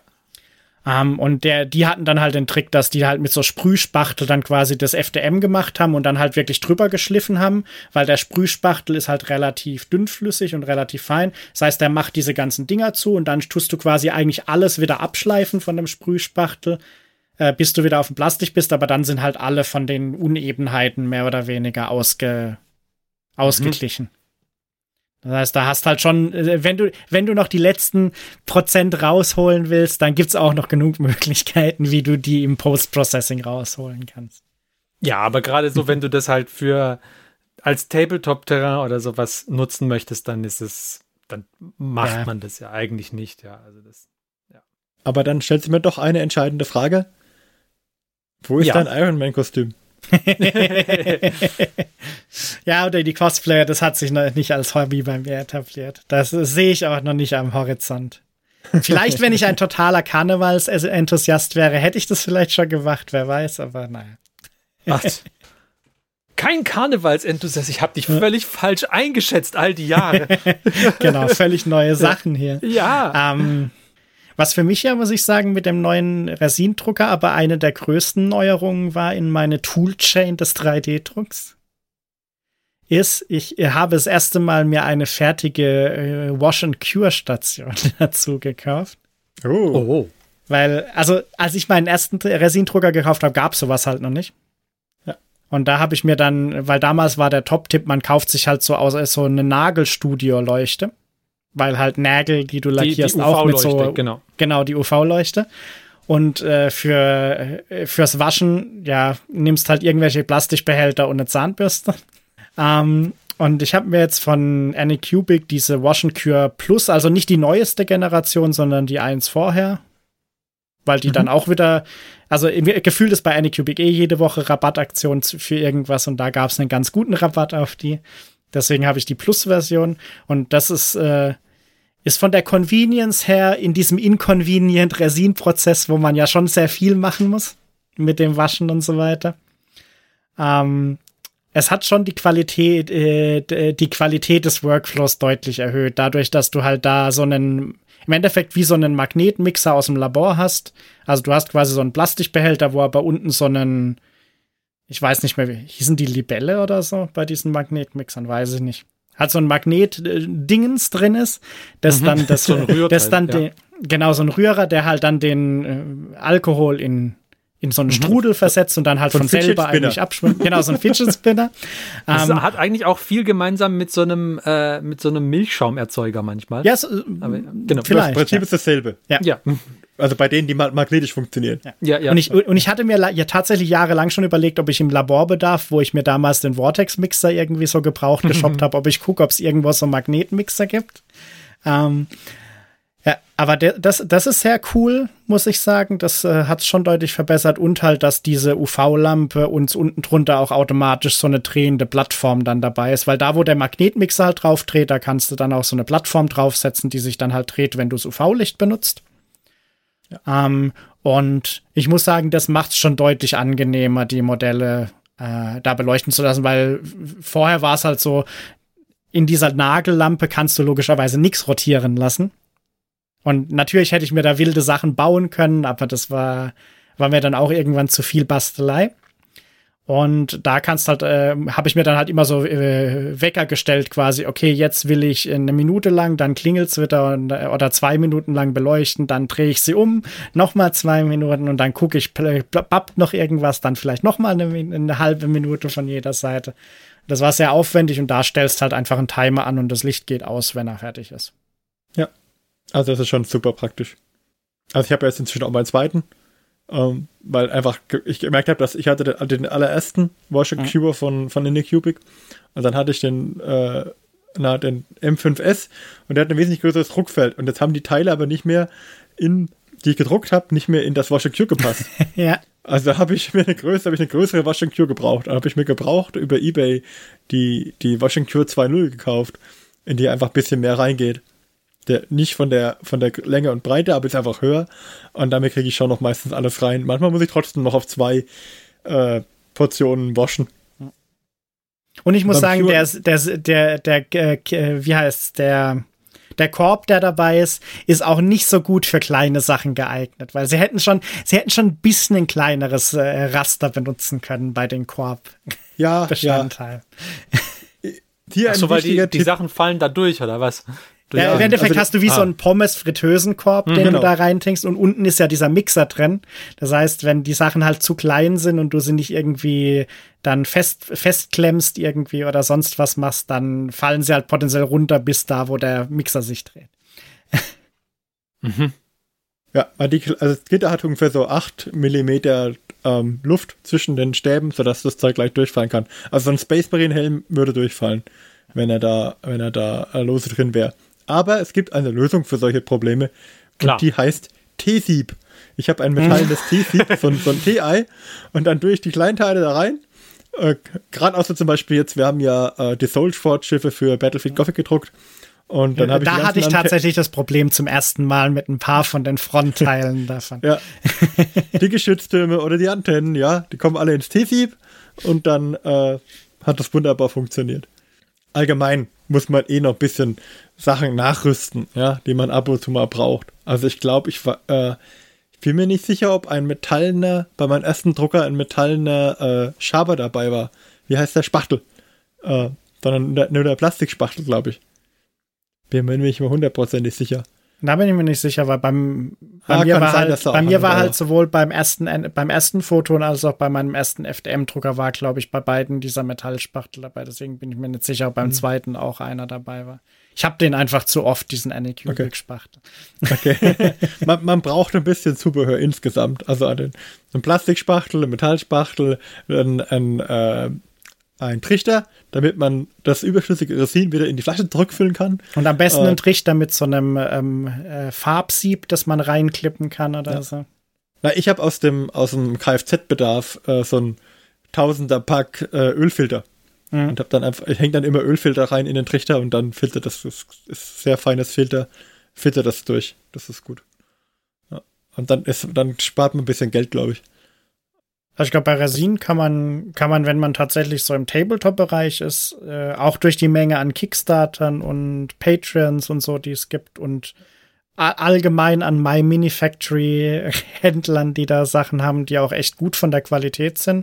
Um, und der, die hatten dann halt den Trick, dass die halt mit so Sprühspachtel dann quasi das F D M gemacht haben und dann halt wirklich drüber geschliffen haben, weil der Sprühspachtel ist halt relativ dünnflüssig und relativ fein. Das heißt, der macht diese ganzen Dinger zu und dann tust du quasi eigentlich alles wieder abschleifen von dem Sprühspachtel, äh, bis du wieder auf dem Plastik bist, aber dann sind halt alle von den Unebenheiten mehr oder weniger ausge, ausgeglichen. Mhm. Das heißt, da hast halt schon, wenn du, wenn du noch die letzten Prozent rausholen willst, dann gibt's auch noch genug Möglichkeiten, wie du die im Post-Processing rausholen kannst. Ja, aber gerade so, wenn du das halt für als Tabletop-Terrain oder sowas nutzen möchtest, dann ist es, dann macht Ja. man das ja eigentlich nicht, ja. Also das, ja. Aber dann stellt sich mir doch eine entscheidende Frage. Wo ist Ja. dein Iron Man-Kostüm? Ja, oder die Cosplayer, das hat sich noch nicht als Hobby bei mir etabliert. Das äh, sehe ich auch noch nicht am Horizont. Vielleicht, wenn ich ein totaler Karnevals-Enthusiast wäre, hätte ich das vielleicht schon gemacht, wer weiß, aber naja. Ach, kein Karnevalsenthusiast, ich habe dich völlig falsch eingeschätzt all die Jahre. Genau, völlig neue Sachen hier. Ja. Ähm, was für mich ja, muss ich sagen, mit dem neuen Resindrucker aber eine der größten Neuerungen war in meine Toolchain des drei D-Drucks, ist, ich habe das erste Mal mir eine fertige äh, Wash-and-Cure-Station dazu gekauft. Oh. Oh. Weil, also, als ich meinen ersten Resindrucker gekauft habe, gab es sowas halt noch nicht. Ja. Und da habe ich mir dann, weil damals war der Top-Tipp, man kauft sich halt so aus so eine Nagelstudio-Leuchte. Weil halt Nägel, die du lackierst, die, die auch mit so, U V-Leuchte, genau. genau, die U V-Leuchte. Und äh, für äh, fürs Waschen, ja, nimmst halt irgendwelche Plastikbehälter und eine Zahnbürste. ähm, und ich habe mir jetzt von Anycubic diese Wash and Cure Plus, also nicht die neueste Generation, sondern die eins vorher, weil die Mhm. dann auch wieder, also gefühlt ist bei Anycubic eh jede Woche Rabattaktion zu- für irgendwas und da gab es einen ganz guten Rabatt auf die. Deswegen habe ich die Plus-Version und das ist, äh, ist von der Convenience her in diesem inconvenient Resin-Prozess, wo man ja schon sehr viel machen muss mit dem Waschen und so weiter. Ähm, es hat schon die Qualität, äh, d- die Qualität des Workflows deutlich erhöht, dadurch, dass du halt da so einen, im Endeffekt wie so einen Magnetmixer aus dem Labor hast. Also du hast quasi so einen Plastikbehälter, wo aber unten so einen, ich weiß nicht mehr, wie hießen die Libelle oder so bei diesen Magnetmixern, weiß ich nicht. Hat so ein Magnet-Dingens drin ist, das Mhm. dann das, So ein Rührteil, das dann ja. den, genau, so ein Rührer, der halt dann den äh, Alkohol in, in so einen Strudel versetzt und dann halt So ein von selber Fidget Spinner. eigentlich abschwimmt. Genau, so ein Fidget Spinner. Das ähm, hat eigentlich auch viel gemeinsam mit so einem, äh, mit so einem Milchschaumerzeuger manchmal. ja, so, Aber, genau. Das vielleicht. Prinzip Ja. ist dasselbe. Ja. Ja. Also bei denen, die ma- magnetisch funktionieren. Ja, ja. Und ich, und ich hatte mir la- ja tatsächlich jahrelang schon überlegt, ob ich im Laborbedarf, wo ich mir damals den Vortex-Mixer irgendwie so gebraucht geshoppt habe, ob ich gucke, ob es irgendwo so einen Magnetmixer gibt. Ähm, ja, aber der, das, das ist sehr cool, muss ich sagen. Das äh, hat es schon deutlich verbessert. Und halt, dass diese U V-Lampe uns unten drunter auch automatisch so eine drehende Plattform dann dabei ist. Weil da, wo der Magnetmixer halt drauf dreht, da kannst du dann auch so eine Plattform draufsetzen, die sich dann halt dreht, wenn du das U V-Licht benutzt. Ja. Ähm, und ich muss sagen, das macht es schon deutlich angenehmer, die Modelle äh, da beleuchten zu lassen, weil vorher war es halt so, in dieser Nagellampe kannst du logischerweise nichts rotieren lassen. Und natürlich hätte ich mir da wilde Sachen bauen können, aber das war, war mir dann auch irgendwann zu viel Bastelei. Und da kannst halt, äh, habe ich mir dann halt immer so äh, Wecker gestellt quasi, okay, jetzt will ich eine Minute lang, dann klingelt's wieder und, oder zwei Minuten lang beleuchten, dann drehe ich sie um, nochmal zwei Minuten und dann gucke ich, babbt noch irgendwas, dann vielleicht nochmal eine, eine halbe Minute von jeder Seite. Das war sehr aufwendig und da stellst halt einfach einen Timer an und das Licht geht aus, wenn er fertig ist. Ja, also das ist schon super praktisch. Also ich habe jetzt inzwischen auch meinen zweiten. Um, weil einfach ich gemerkt habe, dass ich hatte den, den allerersten Washer Cuber von, von Anycubic und dann hatte ich den, äh, na, den M fünf S und der hat ein wesentlich größeres Druckfeld und jetzt haben die Teile aber nicht mehr in, die ich gedruckt habe, nicht mehr in das Washer Cure gepasst. Ja. Also habe ich mir eine größere, habe ich eine größere Washer Cure gebraucht. Dann habe ich mir gebraucht über eBay die, die Washer Cure zwei Punkt null gekauft, in die einfach ein bisschen mehr reingeht. Der, nicht von der, von der Länge und Breite, aber ist einfach höher. Und damit kriege ich schon noch meistens alles rein. Manchmal muss ich trotzdem noch auf zwei äh, Portionen waschen. Und ich muss Beim sagen, Pure- der, der, der, der, äh, wie heißt der, der Korb, der dabei ist, ist auch nicht so gut für kleine Sachen geeignet, weil sie hätten schon, sie hätten schon ein bisschen ein kleineres äh, Raster benutzen können bei den Korb-Bestandteilen. Ja, ja. Hier Achso, ein weil die, wichtiger die Tipp. Sachen fallen da durch, oder was? Durch Ja, im Endeffekt also, hast du wie ah. so einen Pommes-Fritteusenkorb, den genau. du da reintinkst und unten ist ja dieser Mixer drin. Das heißt, wenn die Sachen halt zu klein sind und du sie nicht irgendwie dann fest festklemmst irgendwie oder sonst was machst, dann fallen sie halt potenziell runter bis da, wo der Mixer sich dreht. Mhm. Ja, weil die, also das Gitter hat ungefähr so acht Millimeter ähm, Luft zwischen den Stäben, sodass das Zeug gleich durchfallen kann. Also so ein Space Marine Helm würde durchfallen, wenn er da, wenn er da äh, lose drin wäre. Aber es gibt eine Lösung für solche Probleme. Klar. Und die heißt T-Sieb. Ich habe ein metallenes T-Sieb, so, ein- so ein T-Ei, und dann tue ich die Kleinteile da rein. Äh, Gerade außer zum Beispiel jetzt, wir haben ja äh, die Soulforge-Schiffe für Battlefield Gothic gedruckt. Und dann habe ich da die hatte ich ganzen Ampe- tatsächlich das Problem zum ersten Mal mit ein paar von den Frontteilen davon. Ja. Die Geschütztürme oder die Antennen, ja, die kommen alle ins T-Sieb und dann äh, hat das wunderbar funktioniert. Allgemein muss man eh noch ein bisschen Sachen nachrüsten, ja, die man ab und zu mal braucht. Also ich glaube, ich war, äh, ich bin mir nicht sicher, ob ein metallener, bei meinem ersten Drucker ein metallener äh, Schaber dabei war. Wie heißt der? Spachtel. Äh, sondern der, nur der Plastikspachtel, glaube ich. Bin mir nicht mehr hundertprozentig sicher. Da bin ich mir nicht sicher, weil beim, bei Ah, mir kann war sein, halt, dass da bei auch mir einer war war. halt sowohl beim ersten, beim ersten Photon als auch bei meinem ersten F D M-Drucker war, glaube ich, bei beiden dieser Metallspachtel dabei. Deswegen bin ich mir nicht sicher, ob beim Mhm. zweiten auch einer dabei war. Ich habe den einfach zu oft, diesen Anycubic-Spachtel. Okay. man, man braucht ein bisschen Zubehör insgesamt. Also einen, einen Plastikspachtel, einen Metallspachtel, einen, einen, äh, einen Trichter, damit man das überschüssige Resin wieder in die Flasche zurückfüllen kann. Und am besten Äh, einen Trichter mit so einem ähm, äh, Farbsieb, das man reinklippen kann oder Ja. so. Na, ich habe aus dem, aus dem Kfz-Bedarf äh, so ein Tausender-Pack äh, Ölfilter. Mhm. Und hab dann einfach, ich hänge dann immer Ölfilter rein in den Trichter und dann filtert das, das ist sehr feines Filter, filtert das durch. Das ist gut. Ja. Und dann ist, dann spart man ein bisschen Geld, glaube ich. Also ich glaube, bei Resin kann man, kann man, wenn man tatsächlich so im Tabletop-Bereich ist, äh, auch durch die Menge an Kickstartern und Patreons und so, die es gibt und a- allgemein an My Mini Factory-Händlern, die da Sachen haben, die auch echt gut von der Qualität sind,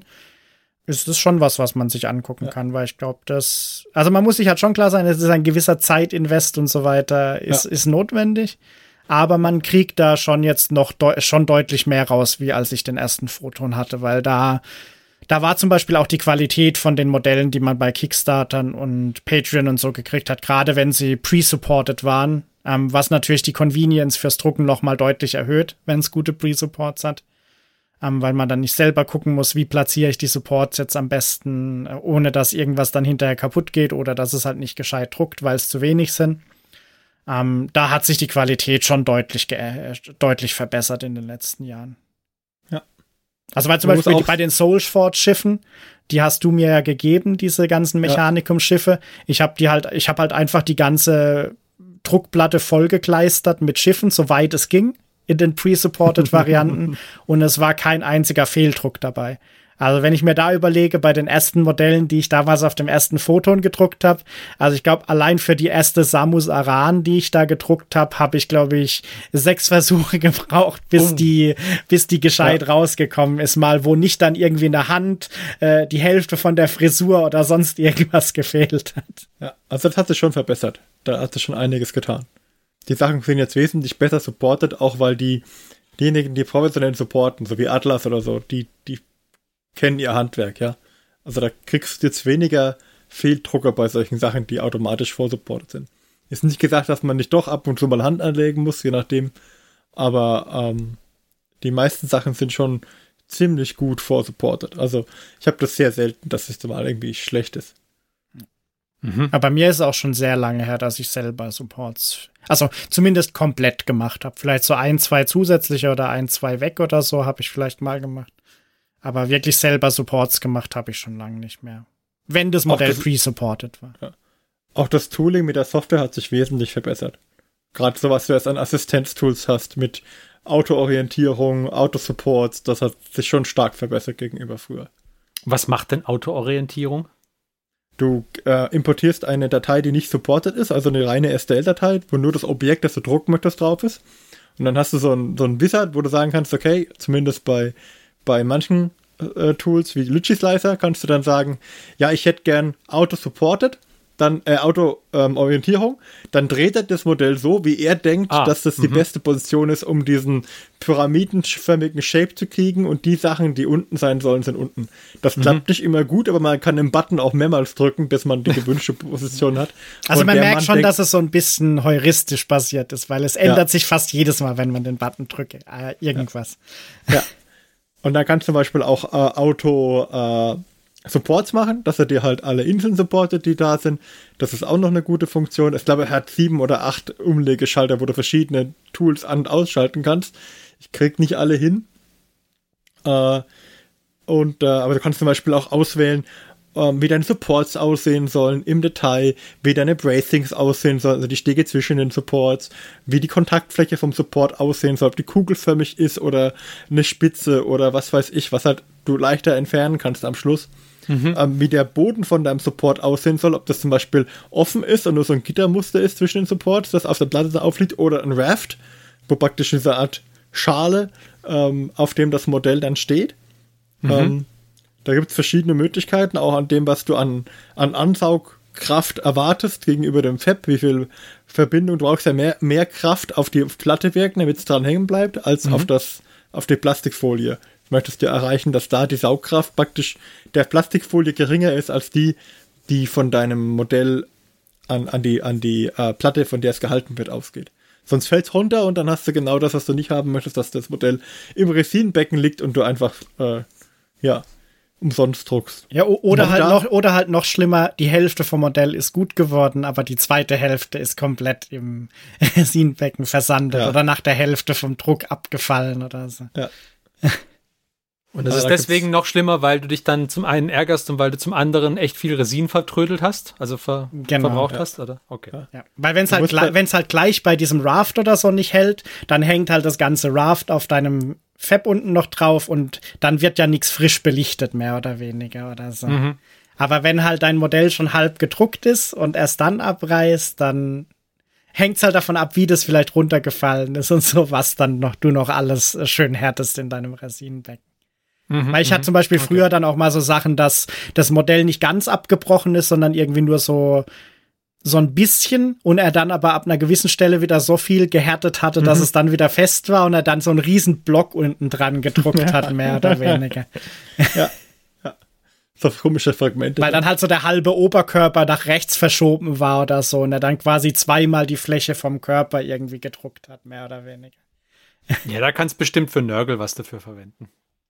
ist das schon was, was man sich angucken Ja. kann, weil ich glaube, das, also man muss sich halt schon klar sein, es ist ein gewisser Zeitinvest und so weiter, ist, Ja. ist notwendig. Aber man kriegt da schon jetzt noch deu- schon deutlich mehr raus, wie als ich den ersten Photon hatte, weil da, da war zum Beispiel auch die Qualität von den Modellen, die man bei Kickstartern und Patreon und so gekriegt hat, gerade wenn sie pre-supported waren, ähm, was natürlich die Convenience fürs Drucken noch mal deutlich erhöht, wenn es gute Pre-Supports hat, ähm, weil man dann nicht selber gucken muss, wie platziere ich die Supports jetzt am besten, äh, ohne dass irgendwas dann hinterher kaputt geht oder dass es halt nicht gescheit druckt, weil es zu wenig sind. Ähm, da hat sich die Qualität schon deutlich, ge- äh, deutlich verbessert in den letzten Jahren. Ja. Also weil zum Man muss Beispiel auch- bei den Soulforge-Schiffen, die hast du mir ja gegeben, diese ganzen Mechanikum-Schiffe. Ich habe die halt, ich habe halt einfach die ganze Druckplatte vollgekleistert mit Schiffen, soweit es ging. in den Pre-Supported-Varianten und es war kein einziger Fehldruck dabei. Also wenn ich mir da überlege, bei den ersten Modellen, die ich damals auf dem ersten Photon gedruckt habe, also ich glaube, allein für die erste Samus Aran, die ich da gedruckt habe, habe ich, glaube ich, sechs Versuche gebraucht, bis oh. die bis die gescheit ja. rausgekommen ist. Mal, wo nicht dann irgendwie in der Hand äh, die Hälfte von der Frisur oder sonst irgendwas gefehlt hat. Ja, also das hat sich schon verbessert. Da hat sich schon einiges getan. Die Sachen sind jetzt wesentlich besser supported, auch weil die diejenigen, die professionell supporten, so wie Atlas oder so, die die kennen ihr Handwerk, ja. Also da kriegst du jetzt weniger Fehldrucker bei solchen Sachen, die automatisch vorsupportet sind. Ist nicht gesagt, dass man nicht doch ab und zu mal Hand anlegen muss, je nachdem. Aber ähm, die meisten Sachen sind schon ziemlich gut vorsupportet. Also ich habe das sehr selten, dass es mal irgendwie schlecht ist. Mhm. Aber bei mir ist es auch schon sehr lange her, dass ich selber Supports, also zumindest komplett gemacht habe. Vielleicht so ein, zwei zusätzliche oder ein, zwei weg oder so habe ich vielleicht mal gemacht. Aber wirklich selber Supports gemacht habe ich schon lange nicht mehr. Wenn das Modell das, pre-supported war. Ja. Auch das Tooling mit der Software hat sich wesentlich verbessert. Gerade so, was du jetzt an Assistenztools hast mit Auto-Orientierung, Auto-Supports, das hat sich schon stark verbessert gegenüber früher. Was macht denn Auto-Orientierung? Du äh, importierst eine Datei, die nicht supported ist, also eine reine S T L-Datei, wo nur das Objekt, das du drucken möchtest, drauf ist. Und dann hast du so ein, so ein Wizard, wo du sagen kannst, okay, zumindest bei Bei manchen äh, Tools wie Luigi-Slicer kannst du dann sagen, ja, ich hätte gern Auto-Supported, dann äh, Auto-Orientierung, ähm, dann dreht er das Modell so, wie er denkt, ah, dass das die m-hmm. beste Position ist, um diesen pyramidenförmigen Shape zu kriegen und die Sachen, die unten sein sollen, sind unten. Das klappt mm-hmm. nicht immer gut, aber man kann den Button auch mehrmals drücken, bis man die gewünschte Position hat. Also und man merkt Mann schon, denkt, dass es so ein bisschen heuristisch basiert ist, weil es ändert ja. sich fast jedes Mal, wenn man den Button drücke. Äh, irgendwas. Ja. ja. Und dann kannst du zum Beispiel auch äh, Auto-Supports äh, machen, dass er dir halt alle Inseln supportet, die da sind. Das ist auch noch eine gute Funktion. Ich glaube, er hat sieben oder acht Umlegeschalter, wo du verschiedene Tools an- und ausschalten kannst. Ich krieg nicht alle hin. Äh, und äh, aber du kannst zum Beispiel auch auswählen, ähm, wie deine Supports aussehen sollen im Detail, wie deine Bracings aussehen sollen, also die Stege zwischen den Supports, wie die Kontaktfläche vom Support aussehen soll, ob die kugelförmig ist oder eine Spitze oder was weiß ich, was halt du leichter entfernen kannst am Schluss. Mhm. Ähm, wie der Boden von deinem Support aussehen soll, ob das zum Beispiel offen ist und nur so ein Gittermuster ist zwischen den Supports, das auf der Platte aufliegt, oder ein Raft, wo praktisch diese Art Schale, ähm, auf dem das Modell dann steht. Mhm. Ähm, Da gibt es verschiedene Möglichkeiten, auch an dem, was du an, an Ansaugkraft erwartest gegenüber dem Fab, wie viel Verbindung. Du brauchst ja mehr, mehr Kraft auf die Platte wirken, damit es dran hängen bleibt, als mhm. auf, das, auf die Plastikfolie. Du möchtest ja erreichen, dass da die Saugkraft praktisch der Plastikfolie geringer ist, als die, die von deinem Modell an, an die, an die äh, Platte, von der es gehalten wird, ausgeht. Sonst fällt es runter und dann hast du genau das, was du nicht haben möchtest, dass das Modell im Resinbecken liegt und du einfach, äh, ja, umsonst druckst. Ja, oder halt, noch, oder halt noch schlimmer, die Hälfte vom Modell ist gut geworden, aber die zweite Hälfte ist komplett im Resinbecken versandet ja. oder nach der Hälfte vom Druck abgefallen oder so. Ja. Und das ist deswegen noch schlimmer, weil du dich dann zum einen ärgerst und weil du zum anderen echt viel Resin vertrödelt hast, also ver- genau, verbraucht ja. hast, oder? Okay. Ja. Ja. Weil wenn es halt, gle- wenn's halt gleich bei diesem Raft oder so nicht hält, dann hängt halt das ganze Raft auf deinem Fab unten noch drauf und dann wird ja nichts frisch belichtet, mehr oder weniger oder so. Mhm. Aber wenn halt dein Modell schon halb gedruckt ist und erst dann abreißt, dann hängt's halt davon ab, wie das vielleicht runtergefallen ist und so, was dann noch du noch alles schön härtest in deinem Resinbecken. Mhm, Weil ich hatte zum Beispiel okay. früher dann auch mal so Sachen, dass das Modell nicht ganz abgebrochen ist, sondern irgendwie nur so so ein bisschen und er dann aber ab einer gewissen Stelle wieder so viel gehärtet hatte, dass mhm. es dann wieder fest war und er dann so einen riesen Block unten dran gedruckt ja. hat, mehr oder weniger. Ja, ja. So komische Fragmente. Weil dann halt so der halbe Oberkörper nach rechts verschoben war oder so und er dann quasi zweimal die Fläche vom Körper irgendwie gedruckt hat, mehr oder weniger. Ja, da kannst bestimmt für Nörgel was dafür verwenden.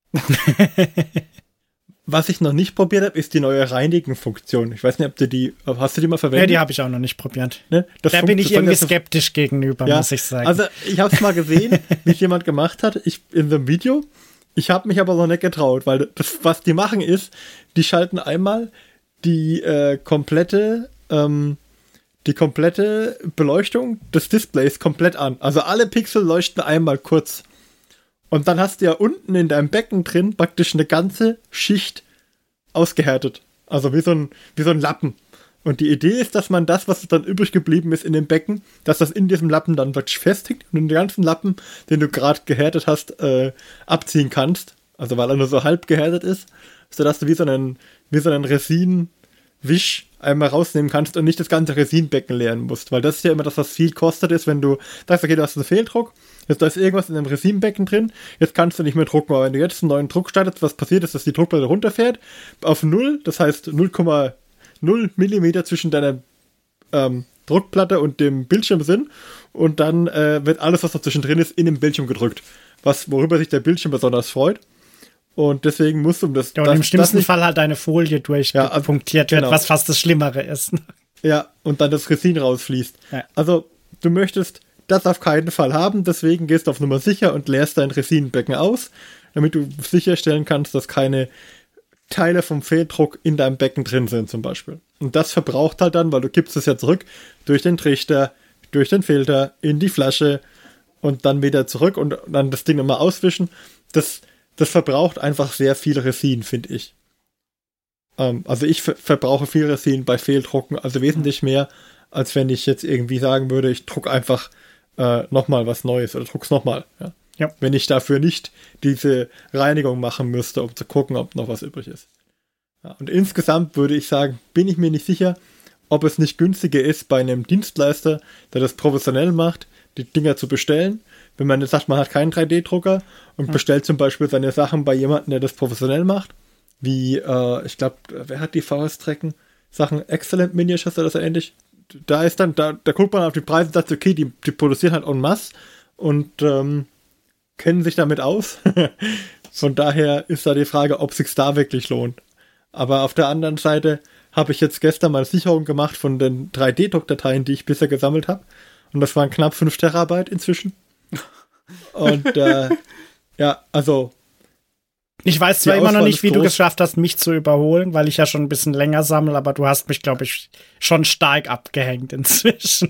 Was ich noch nicht probiert habe, ist die neue Reinigen-Funktion. Ich weiß nicht, ob du die, hast du die mal verwendet? Ja, die habe ich auch noch nicht probiert. Ne? Da Funkt, bin ich irgendwie skeptisch gegenüber, ja, muss ich sagen. Also ich habe es mal gesehen, wie es jemand gemacht hat, ich, in so einem Video. Ich habe mich aber noch nicht getraut, weil das, was die machen ist, die schalten einmal die äh, komplette, ähm, die komplette Beleuchtung des Displays komplett an. Also alle Pixel leuchten einmal kurz. Und dann hast du ja unten in deinem Becken drin praktisch eine ganze Schicht ausgehärtet. Also wie so ein, wie so ein Lappen. Und die Idee ist, dass man das, was dann übrig geblieben ist in dem Becken, dass das in diesem Lappen dann wirklich festhängt und den ganzen Lappen, den du gerade gehärtet hast, äh, abziehen kannst. Also weil er nur so halb gehärtet ist, sodass du wie so einen, wie so einen Resin-Wisch einmal rausnehmen kannst und nicht das ganze Resinbecken leeren musst. Weil das ist ja immer das, was viel kostet ist, wenn du sagst, okay, du hast einen Fehldruck, jetzt da ist irgendwas in dem Resinbecken drin, jetzt kannst du nicht mehr drucken. Aber wenn du jetzt einen neuen Druck startest, was passiert ist, dass die Druckplatte runterfährt auf null, das heißt null Komma null Millimeter zwischen deiner ähm, Druckplatte und dem Bildschirm sind und dann äh, wird alles, was dazwischen drin ist, in den Bildschirm gedrückt. Was, worüber sich der Bildschirm besonders freut. Und deswegen musst du um das... Ja, und das, im schlimmsten nicht, Fall halt deine Folie durchpunktiert ja, wird, genau. was fast das Schlimmere ist. Ja, und dann das Resin rausfließt. Ja. Also, du möchtest das auf keinen Fall haben, deswegen gehst du auf Nummer sicher und leerst dein Resinbecken aus, damit du sicherstellen kannst, dass keine Teile vom Fehldruck in deinem Becken drin sind zum Beispiel. Und das verbraucht halt dann, weil du gibst es ja zurück, durch den Trichter, durch den Filter, in die Flasche und dann wieder zurück und dann das Ding nochmal auswischen. Das, das verbraucht einfach sehr viel Resin, finde ich. Ähm, also ich ver- verbrauche viel Resin bei Fehldrucken, also wesentlich mehr, als wenn ich jetzt irgendwie sagen würde, ich druck einfach äh, nochmal was Neues oder druck's nochmal. Ja. Ja. Wenn ich dafür nicht diese Reinigung machen müsste, um zu gucken, ob noch was übrig ist. Ja, und insgesamt würde ich sagen, bin ich mir nicht sicher, ob es nicht günstiger ist, bei einem Dienstleister, der das professionell macht, die Dinger zu bestellen. Wenn man jetzt sagt, man hat keinen drei D-Drucker und ja. bestellt zum Beispiel seine Sachen bei jemandem, der das professionell macht, wie, äh, ich glaube, wer hat die V S-Trecken? Sachen Excellent Miniatures oder so ähnlich. Da ist dann, da, da guckt man auf die Preise und sagt, okay, die, die produzieren halt en masse und ähm, kennen sich damit aus. Von daher ist da die Frage, ob es sich da wirklich lohnt. Aber auf der anderen Seite habe ich jetzt gestern mal Sicherung gemacht von den drei D-Druckdateien, die ich bisher gesammelt habe. Und das waren knapp fünf Terabyte inzwischen. Und äh, ja, also ich weiß zwar immer noch nicht, wie groß. du geschafft hast, mich zu überholen, weil ich ja schon ein bisschen länger sammle, aber du hast mich, glaube ich, schon stark abgehängt inzwischen.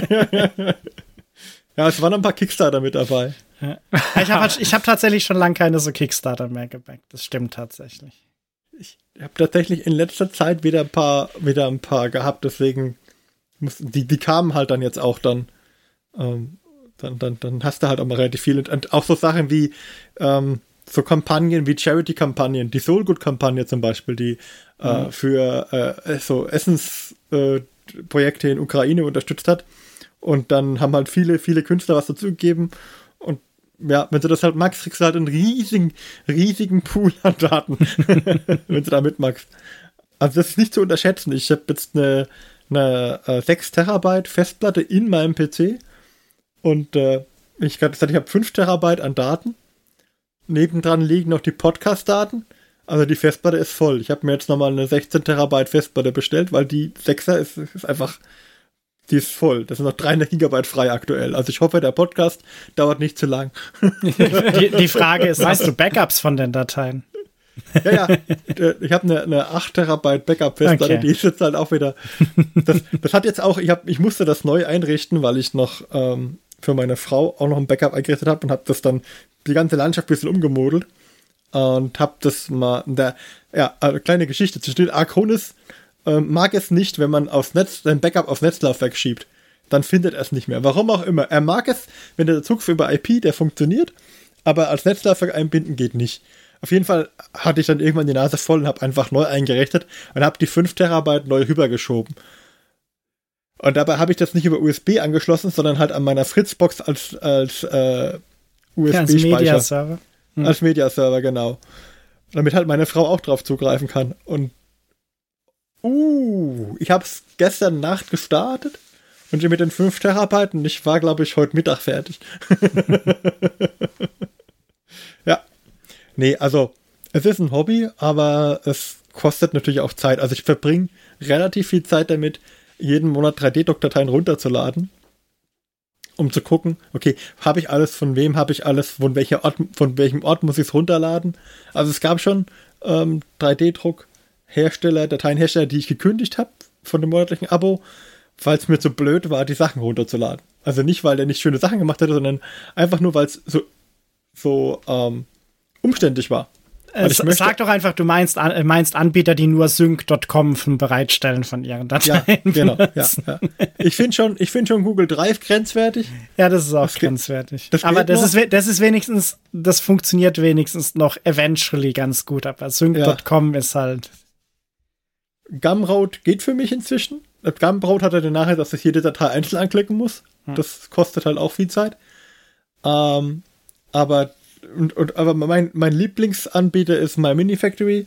Ja, es waren ein paar Kickstarter mit dabei. Ja. Ich habe ich hab tatsächlich schon lange keine so Kickstarter mehr gebackt. Das stimmt tatsächlich. Ich habe tatsächlich in letzter Zeit wieder ein paar, wieder ein paar gehabt, deswegen muss, die, die kamen halt dann jetzt auch dann. Ähm, dann, dann, dann hast du halt auch mal relativ viel. Und, und auch so Sachen wie ähm, so Kampagnen wie Charity-Kampagnen, die Soulgood-Kampagne zum Beispiel, die mhm. äh, für äh, so Essensprojekte äh, in Ukraine unterstützt hat. Und dann haben halt viele, viele Künstler was dazu gegeben. Und ja, wenn du das halt magst, kriegst du halt einen riesigen, riesigen Pool an Daten, wenn du da mitmachst. Also das ist nicht zu unterschätzen. Ich habe jetzt eine, eine äh, sechs Terabyte Festplatte in meinem P C. Und äh, ich gerade gesagt, ich habe fünf Terabyte an Daten. Nebendran liegen noch die Podcast-Daten. Also die Festplatte ist voll. Ich habe mir jetzt nochmal eine sechzehn Terabyte Festplatte bestellt, weil die sechser ist, ist einfach... Die ist voll. Das sind noch dreihundert Gigabyte frei aktuell. Also ich hoffe, der Podcast dauert nicht zu lang. Die, die Frage ist, hast du Backups von den Dateien? Ja, ja. Ich habe eine, eine acht Terabyte Backup-Festplatte, okay. Die ist jetzt halt auch wieder... Das, das hat jetzt auch... Ich, hab, ich musste das neu einrichten, weil ich noch ähm, für meine Frau auch noch ein Backup eingerichtet habe und habe das dann die ganze Landschaft ein bisschen umgemodelt und habe das mal... Der, ja, eine kleine Geschichte zu stehen. Arconis mag es nicht, wenn man aufs Netz, sein Backup aufs Netzlaufwerk schiebt. Dann findet er es nicht mehr. Warum auch immer. Er mag es, wenn der Zug über I P, der funktioniert, aber als Netzlaufwerk einbinden geht nicht. Auf jeden Fall hatte ich dann irgendwann die Nase voll und habe einfach neu eingerichtet und habe die fünf Terabyte neu rübergeschoben. Und dabei habe ich das nicht über U S B angeschlossen, sondern halt an meiner Fritzbox als, als äh, U S B-Speicher. Als Mediaserver. Hm. Als Mediaserver, genau. Damit halt meine Frau auch drauf zugreifen kann. Und Uh, ich habe es gestern Nacht gestartet und mit den fünf Terabyte und ich war, glaube ich, heute Mittag fertig. Ja. Nee, also es ist ein Hobby, aber es kostet natürlich auch Zeit. Also ich verbringe relativ viel Zeit damit, jeden Monat drei D-Druck-Dateien runterzuladen, um zu gucken, okay, habe ich alles, von wem habe ich alles, von, welcher Ort, von welchem Ort muss ich es runterladen. Also es gab schon ähm, drei D-Druck Hersteller, Dateienhersteller, die ich gekündigt habe von dem monatlichen Abo, weil es mir zu blöd war, die Sachen runterzuladen. Also nicht, weil der nicht schöne Sachen gemacht hätte, sondern einfach nur, weil es so, so ähm, umständlich war. Äh, ich möchte, sag doch einfach, du meinst, äh, meinst Anbieter, die nur sync Punkt com bereitstellen von ihren Dateien. Ja, genau. Ja, ja. Ich finde schon, ich find schon Google Drive grenzwertig. Ja, das ist auch das grenzwertig. Das aber das noch. ist, das ist wenigstens, das funktioniert wenigstens noch eventually ganz gut. Aber sync Punkt com ja. ist halt... Gumroad geht für mich inzwischen. Gumroad hat ja den Nachteil, dass ich jede Datei einzeln anklicken muss. Hm. Das kostet halt auch viel Zeit. Ähm, aber Und, und, aber mein, mein Lieblingsanbieter ist My Mini Factory.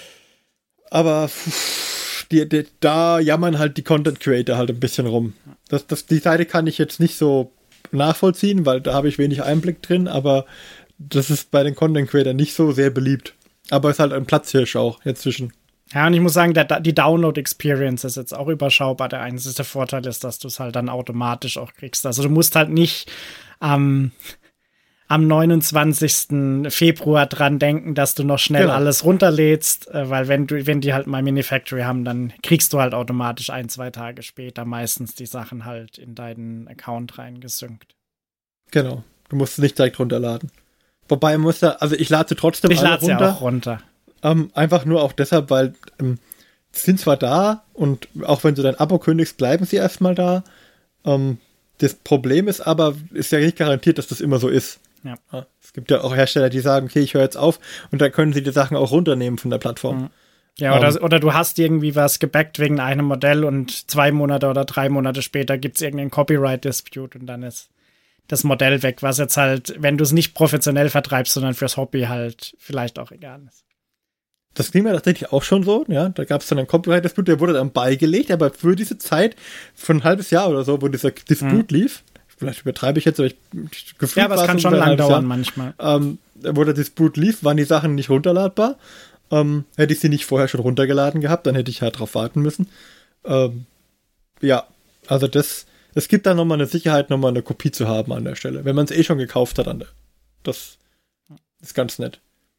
Aber pff, die, die, da jammern halt die Content Creator halt ein bisschen rum. Das, das, die Seite kann ich jetzt nicht so nachvollziehen, weil da habe ich wenig Einblick drin, aber das ist bei den Content Creator nicht so sehr beliebt. Aber es ist halt ein Platzhirsch auch jetzt zwischen. Ja, und ich muss sagen, der, die Download-Experience ist jetzt auch überschaubar. Der einzige Vorteil ist, dass du es halt dann automatisch auch kriegst. Also du musst halt nicht ähm, am neunundzwanzigsten Februar dran denken, dass du noch schnell genau. alles runterlädst, äh, weil wenn du, wenn die halt My Mini Factory haben, dann kriegst du halt automatisch ein, zwei Tage später meistens die Sachen halt in deinen Account reingesynkt. Genau, du musst es nicht direkt runterladen. Wobei muss da, also ich lade sie trotzdem ich alle runter. Ich lade sie auch runter. Ähm, einfach nur auch deshalb, weil ähm, sie sind zwar da und auch wenn du dein Abo kündigst, bleiben sie erstmal da. Ähm, das Problem ist aber, ist ja nicht garantiert, dass das immer so ist. Ja. Ja, es gibt ja auch Hersteller, die sagen, okay, ich höre jetzt auf und dann können sie die Sachen auch runternehmen von der Plattform. Ja, oder, um, oder du hast irgendwie was gebackt wegen einem Modell und zwei Monate oder drei Monate später gibt es irgendeinen Copyright-Dispute und dann ist das Modell weg, was jetzt halt, wenn du es nicht professionell vertreibst, sondern fürs Hobby halt vielleicht auch egal ist. Das ging mir tatsächlich auch schon so, ja, da gab es dann einen Copyright-Dispute, der wurde dann beigelegt, aber für diese Zeit, für ein halbes Jahr oder so, wo dieser Dispute hm. lief, vielleicht übertreibe ich jetzt, aber ich gefühlt ja, aber es kann schon lang dauern Jahr, manchmal. Ähm, wo der Disput lief, waren die Sachen nicht runterladbar. Ähm, hätte ich sie nicht vorher schon runtergeladen gehabt, dann hätte ich halt drauf warten müssen. Ähm, ja, also das, es gibt da nochmal eine Sicherheit, nochmal eine Kopie zu haben an der Stelle, wenn man es eh schon gekauft hat. An der, das ist ganz nett.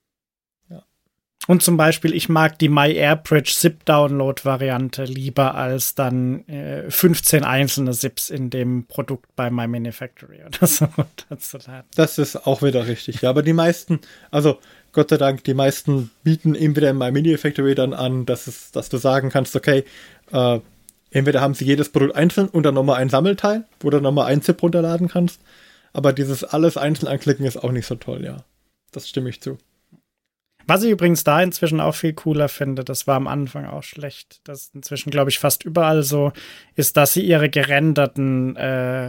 Und zum Beispiel, ich mag die MyAirBridge Zip-Download-Variante lieber als dann äh, fünfzehn einzelne Zips in dem Produkt bei My Mini Factory oder so. Das ist auch wieder richtig, ja. Aber die meisten, also Gott sei Dank, die meisten bieten entweder in My Mini Factory dann an, dass, es, dass du sagen kannst, okay, äh, entweder haben sie jedes Produkt einzeln und dann nochmal ein Sammelteil, wo du nochmal ein Zip runterladen kannst. Aber dieses alles einzeln anklicken ist auch nicht so toll, ja. Das stimme ich zu. Was ich übrigens da inzwischen auch viel cooler finde, das war am Anfang auch schlecht, das ist inzwischen, glaube ich, fast überall so, ist, dass sie ihre gerenderten äh,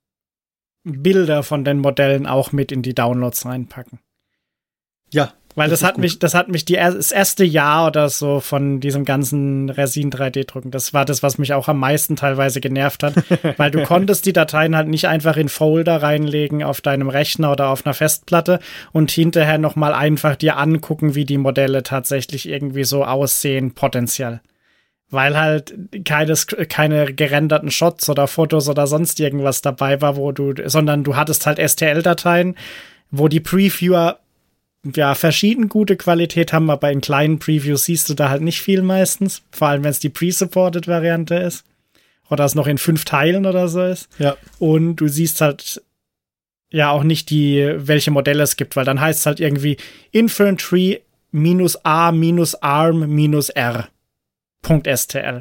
Bilder von den Modellen auch mit in die Downloads reinpacken. Ja. Weil das, das hat mich, das hat mich die, das erste Jahr oder so von diesem ganzen Resin drei D Drucken, das war das, was mich auch am meisten teilweise genervt hat, weil du konntest die Dateien halt nicht einfach in Folder reinlegen auf deinem Rechner oder auf einer Festplatte und hinterher nochmal einfach dir angucken, wie die Modelle tatsächlich irgendwie so aussehen, potenziell. Weil halt keines, keine gerenderten Shots oder Fotos oder sonst irgendwas dabei war, wo du, sondern du hattest halt S T L-Dateien, wo die Previewer ja, verschieden gute Qualität haben, aber in kleinen Previews siehst du da halt nicht viel meistens. Vor allem, wenn es die Pre-Supported-Variante ist. Oder es noch in fünf Teilen oder so ist. Ja. Und du siehst halt ja auch nicht die, welche Modelle es gibt, weil dann heißt es halt irgendwie Infantry minus A minus Arm minus R. .stl.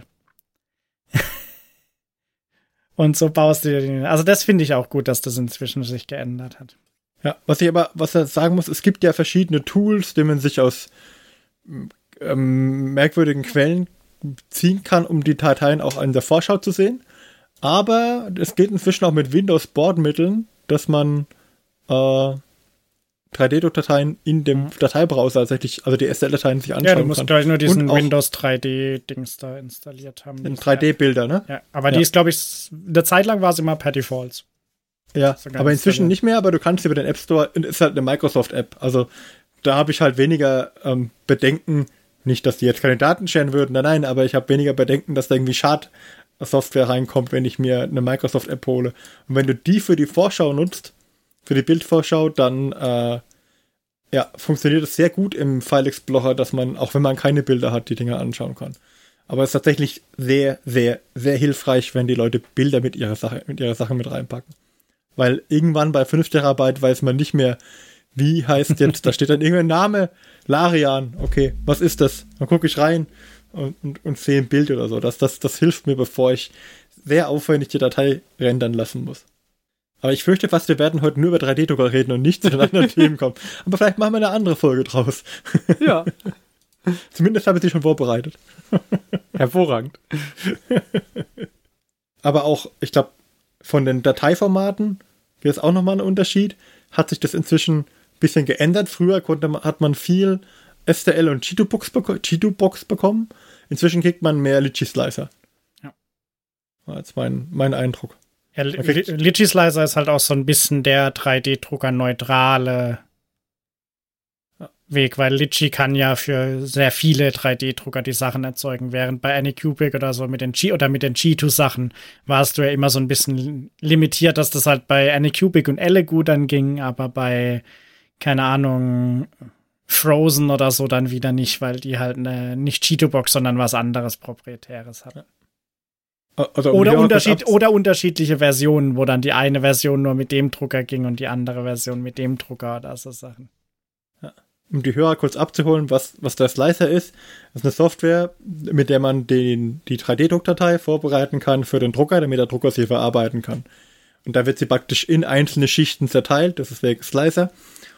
Und so baust du dir den. Also das finde ich auch gut, dass das inzwischen sich geändert hat. Ja, was ich aber, was ich sagen muss, es gibt ja verschiedene Tools, die man sich aus ähm, merkwürdigen Quellen ziehen kann, um die Dateien auch in der Vorschau zu sehen. Aber es geht inzwischen auch mit Windows-Bordmitteln, dass man äh, drei D Druckdateien in dem Dateibrowser tatsächlich, also die S T L-Dateien sich anschauen kann. Ja, du musst kann. gleich nur diesen Windows drei D-Dings da installiert haben. In drei D-Bilder, ne? Ja, aber ja. die ist, glaube ich, eine Zeit lang war es immer per Default. Ja, aber inzwischen nicht mehr, aber du kannst über den App Store, ist halt eine Microsoft-App, also da habe ich halt weniger ähm, Bedenken, nicht, dass die jetzt keine Daten scheren würden, nein, nein, aber ich habe weniger Bedenken, dass da irgendwie Schadsoftware reinkommt, wenn ich mir eine Microsoft-App hole. Und wenn du die für die Vorschau nutzt, für die Bildvorschau, dann äh, ja, funktioniert es sehr gut im File Explorer, dass man, auch wenn man keine Bilder hat, die Dinger anschauen kann. Aber es ist tatsächlich sehr, sehr, sehr hilfreich, wenn die Leute Bilder mit ihrer Sache, mit ihrer Sache mit reinpacken. Weil irgendwann bei fünf Terabyte weiß man nicht mehr, wie heißt jetzt, da steht dann irgendein Name, Larian, okay, was ist das? Dann gucke ich rein und, und, und sehe ein Bild oder so. Das, das, das hilft mir, bevor ich sehr aufwendig die Datei rendern lassen muss. Aber ich fürchte fast, wir werden heute nur über drei D-Drucker reden und nicht zu den anderen Themen kommen. Aber vielleicht machen wir eine andere Folge draus. Ja. Zumindest habe ich sie schon vorbereitet. Hervorragend. Aber auch, ich glaube, von den Dateiformaten gibt es auch nochmal einen Unterschied. Hat sich das inzwischen ein bisschen geändert. Früher konnte man, hat man viel S T L und Chitubox beko- Chitubox bekommen. Inzwischen kriegt man mehr Litchi-Slicer. Ja. Das ist mein, mein Eindruck. Ja, Litchi Slicer ist halt auch so ein bisschen der drei D-Drucker neutrale Weg, weil Litchi kann ja für sehr viele drei D-Drucker die Sachen erzeugen, während bei Anycubic oder so mit den G oder mit den G zwei Sachen warst du ja immer so ein bisschen limitiert, dass das halt bei Anycubic und Elegoo dann ging, aber bei, keine Ahnung, Frozen oder so dann wieder nicht, weil die halt eine, nicht Cheetobox, sondern was anderes Proprietäres hatten. Also, um oder, Unterschied, oder unterschiedliche Versionen, wo dann die eine Version nur mit dem Drucker ging und die andere Version mit dem Drucker oder so Sachen. Ja. Um die Hörer kurz abzuholen, was, was der Slicer ist, das ist eine Software, mit der man den, die drei D-Druckdatei vorbereiten kann für den Drucker, damit der Drucker sie verarbeiten kann. Und da wird sie praktisch in einzelne Schichten zerteilt, das ist der Slicer.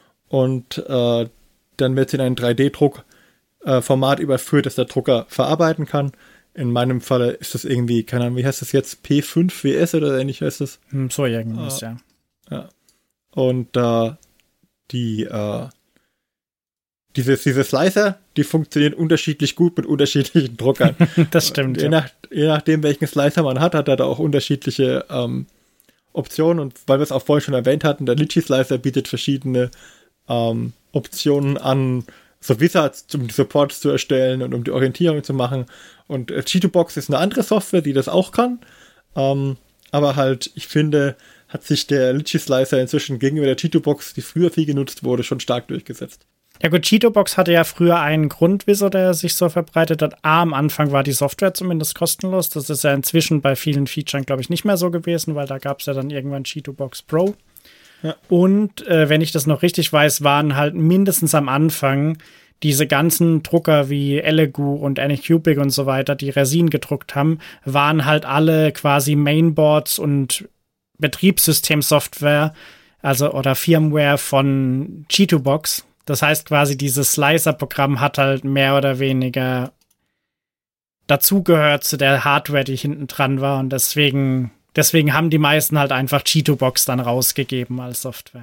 Und äh, dann wird sie in ein drei D-Druck-Format äh, überführt, das der Drucker verarbeiten kann. In meinem Fall ist das irgendwie, keine Ahnung, wie heißt das jetzt? P fünf W S oder ähnlich heißt das? So irgendwas, äh, ja. ja. Und äh, die, äh, diese, diese Slicer, die funktionieren unterschiedlich gut mit unterschiedlichen Druckern. Das stimmt. Je, ja. nach, je nachdem, welchen Slicer man hat, hat er da auch unterschiedliche ähm, Optionen. Und weil wir es auch vorhin schon erwähnt hatten, der Litchi-Slicer bietet verschiedene ähm, Optionen an, so Wizards, um die Supports zu erstellen und um die Orientierung zu machen. Und äh, Chitubox ist eine andere Software, die das auch kann. Ähm, aber halt, ich finde, hat sich der Litchi-Slicer inzwischen gegenüber der Chitubox, die früher viel genutzt wurde, schon stark durchgesetzt. Ja gut, Chitubox hatte ja früher einen Grundwizard, der sich so verbreitet hat. A, am Anfang war die Software zumindest kostenlos. Das ist ja inzwischen bei vielen Features, glaube ich, nicht mehr so gewesen, weil da gab es ja dann irgendwann Chitubox Pro. Ja. Und äh, wenn ich das noch richtig weiß, waren halt mindestens am Anfang diese ganzen Drucker wie Elegoo und Anycubic und so weiter, die Resin gedruckt haben, waren halt alle quasi Mainboards und Betriebssystemsoftware, also oder Firmware von Chitubox. Das heißt quasi, dieses Slicer-Programm hat halt mehr oder weniger dazugehört zu der Hardware, die hinten dran war, und deswegen Deswegen haben die meisten halt einfach Chitubox dann rausgegeben als Software.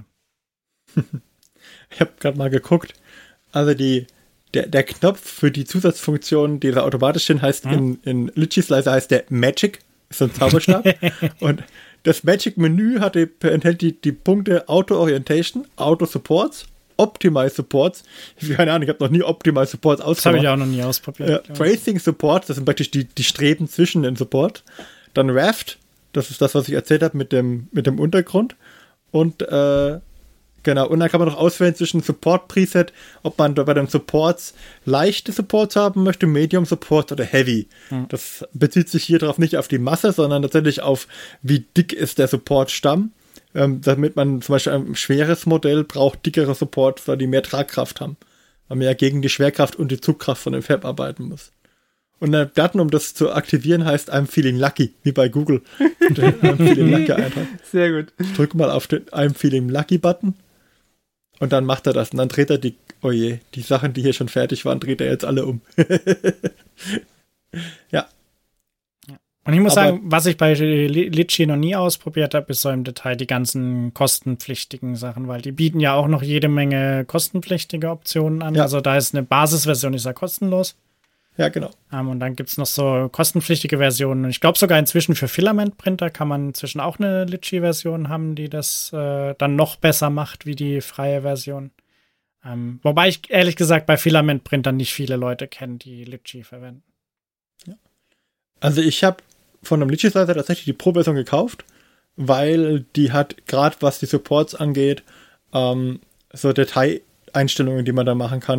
Ich habe gerade mal geguckt. Also die, der, der Knopf für die Zusatzfunktion, die da automatisch stehen, heißt hm? in, in Litchi-Slicer heißt der Magic. Ist so ein Zauberstab. Und das Magic-Menü hat die, enthält die, die Punkte Auto-Orientation, Auto-Supports, Optimize Supports. Keine Ahnung, ich habe noch nie Optimize Supports ausprobiert. Das habe ich auch noch nie ausprobiert. Ja, Tracing Supports, das sind praktisch die, die Streben zwischen den Support. Dann Raft. Das ist das, was ich erzählt habe mit dem, mit dem Untergrund. Und äh, genau, und dann kann man noch auswählen zwischen Support-Preset, ob man bei den Supports leichte Supports haben möchte, Medium Support oder Heavy. Hm. Das bezieht sich hier drauf nicht auf die Masse, sondern tatsächlich auf, wie dick ist der Support-Stamm. Ähm, damit man zum Beispiel ein schweres Modell braucht, dickere Supports, weil die mehr Tragkraft haben. Weil man ja gegen die Schwerkraft und die Zugkraft von dem Fab arbeiten muss. Und der Button, um das zu aktivieren, heißt I'm feeling lucky, wie bei Google. I'm feeling lucky Eintrag. Sehr gut. Ich drücke mal auf den I'm feeling lucky Button und dann macht er das. Und dann dreht er die, oh je, die Sachen, die hier schon fertig waren, dreht er jetzt alle um. Ja. Und ich muss Aber sagen, was ich bei Litchi noch nie ausprobiert habe, ist so im Detail die ganzen kostenpflichtigen Sachen, weil die bieten ja auch noch jede Menge kostenpflichtige Optionen an. Ja. Also da ist eine Basisversion, ist ja kostenlos. Ja, genau. Um, und dann gibt es noch so kostenpflichtige Versionen. Und ich glaube sogar inzwischen für Filament-Printer kann man inzwischen auch eine Litchi-Version haben, die das äh, dann noch besser macht wie die freie Version. Um, wobei ich ehrlich gesagt bei Filament-Printern nicht viele Leute kenne, die Litchi verwenden. Ja. Also ich habe von einem Litchi-Slicer tatsächlich die Pro-Version gekauft, weil die hat, gerade was die Supports angeht, ähm, so Detaileinstellungen, die man da machen kann,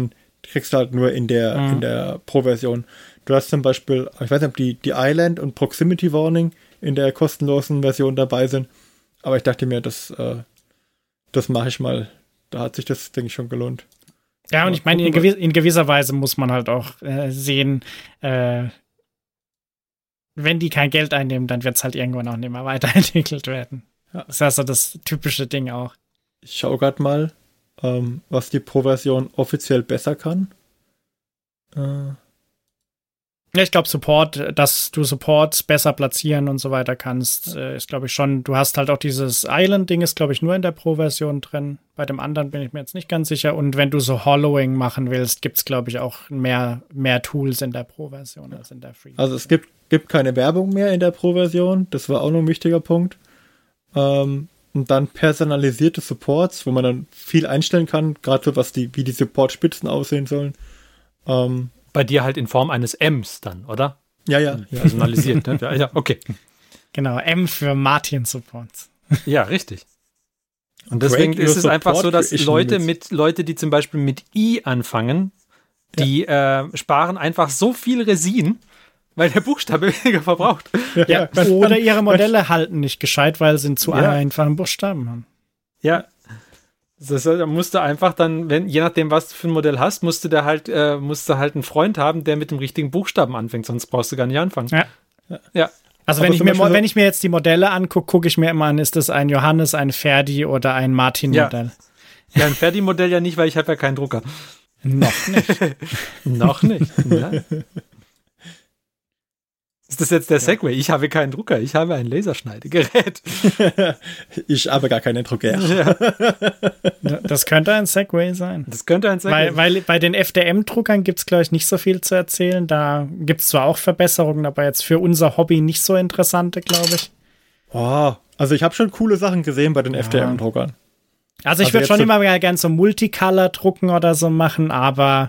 kriegst du halt nur in der, Mhm. in der Pro-Version. Du hast zum Beispiel, ich weiß nicht, ob die, die Island und Proximity Warning in der kostenlosen Version dabei sind, aber ich dachte mir, das, äh, das mache ich mal. Da hat sich das, denke ich, schon gelohnt. Ja, und Ja, ich meine, in, gucken wir- gewiss, in gewisser Weise muss man halt auch äh, sehen, äh, wenn die kein Geld einnehmen, dann wird es halt irgendwann auch nicht mehr weiterentwickelt werden. Ja. Das ist also das typische Ding auch. Ich schaue gerade mal, ähm, was die Pro-Version offiziell besser kann. Äh, Ja, ich glaube, Support, dass du Supports besser platzieren und so weiter kannst, äh, ist, glaube ich, schon. Du hast halt auch dieses Island-Ding, ist, glaube ich, nur in der Pro-Version drin. Bei dem anderen bin ich mir jetzt nicht ganz sicher. Und wenn du so Hollowing machen willst, gibt es, glaube ich, auch mehr, mehr Tools in der Pro-Version als in der Free. also es gibt, gibt keine Werbung mehr in der Pro-Version. Das war auch noch ein wichtiger Punkt. Ähm, und dann personalisierte Supports, wo man dann viel einstellen kann, gerade so was die, wie die Support-Spitzen aussehen sollen. Ähm, Bei dir halt in Form eines Ms dann, oder? ja, ja, ja. Personalisiert, ne? Ja, ja, okay. Genau, M für Martin Supports. Ja, richtig. Und deswegen Create ist your es einfach so, support dass creation Leute limits. mit Leute, die zum Beispiel mit I anfangen, die äh, sparen einfach so viel Resin, weil der Buchstabe weniger verbraucht. Ja, man- oder man- ihre Modelle halten nicht gescheit, weil sie zu Ja. einfachen Buchstaben haben. Ja. Das, da musst du einfach dann, wenn, je nachdem, was du für ein Modell hast, musst du da halt, äh, musst du halt einen Freund haben, der mit dem richtigen Buchstaben anfängt, sonst brauchst du gar nicht anfangen. Ja. Ja. Also Aber wenn ich, zum mir, Beispiel so- wenn ich mir jetzt die Modelle angucke, gucke ich mir immer an, ist das ein Johannes, ein Ferdi oder ein Martin-Modell? Ja, ein Ferdi-Modell ja nicht, weil ich habe ja keinen Drucker. Noch nicht. Noch nicht. Ja. Ist das jetzt der Segway? Ich habe keinen Drucker, ich habe ein Laserschneidegerät. Ich habe gar keinen Drucker. Ja, Das könnte ein Segway sein. das könnte ein Segway Weil, weil bei den F D M-Druckern gibt es, glaube ich, nicht so viel zu erzählen. Da gibt es zwar auch Verbesserungen, aber jetzt für unser Hobby nicht so interessante, glaube ich. Oh, also ich habe schon coole Sachen gesehen bei den F D M-Druckern. Also ich Also würde jetzt schon so- immer gerne so Multicolor drucken oder so machen, aber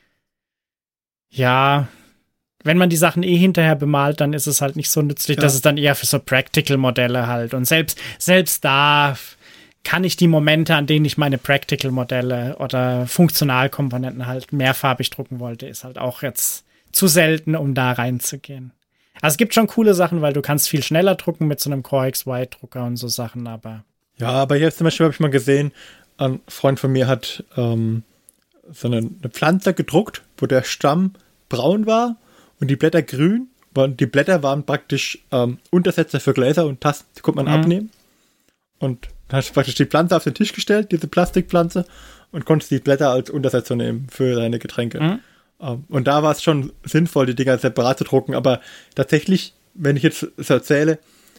ja, wenn man die Sachen eh hinterher bemalt, dann ist es halt nicht so nützlich. Ja. Das ist dann eher für so Practical-Modelle halt. Und selbst, selbst da kann ich die Momente, an denen ich meine Practical-Modelle oder Funktionalkomponenten halt mehrfarbig drucken wollte, ist halt auch jetzt zu selten, um da reinzugehen. Also es gibt schon coole Sachen, weil du kannst viel schneller drucken mit so einem Core X Y-Drucker und so Sachen, aber Ja, aber jetzt zum Beispiel habe ich mal gesehen, ein Freund von mir hat ähm, so eine, eine Pflanze gedruckt, wo der Stamm braun war und die Blätter grün. Und die Blätter waren praktisch ähm, Untersetzer für Gläser und Tassen, die konnte man Mhm. abnehmen. Und dann hast du praktisch die Pflanze auf den Tisch gestellt, diese Plastikpflanze, und konntest die Blätter als Untersetzer nehmen für deine Getränke. Mhm. Ähm, und da war es schon sinnvoll, die Dinger separat zu drucken. Aber tatsächlich, wenn ich jetzt so erzähle,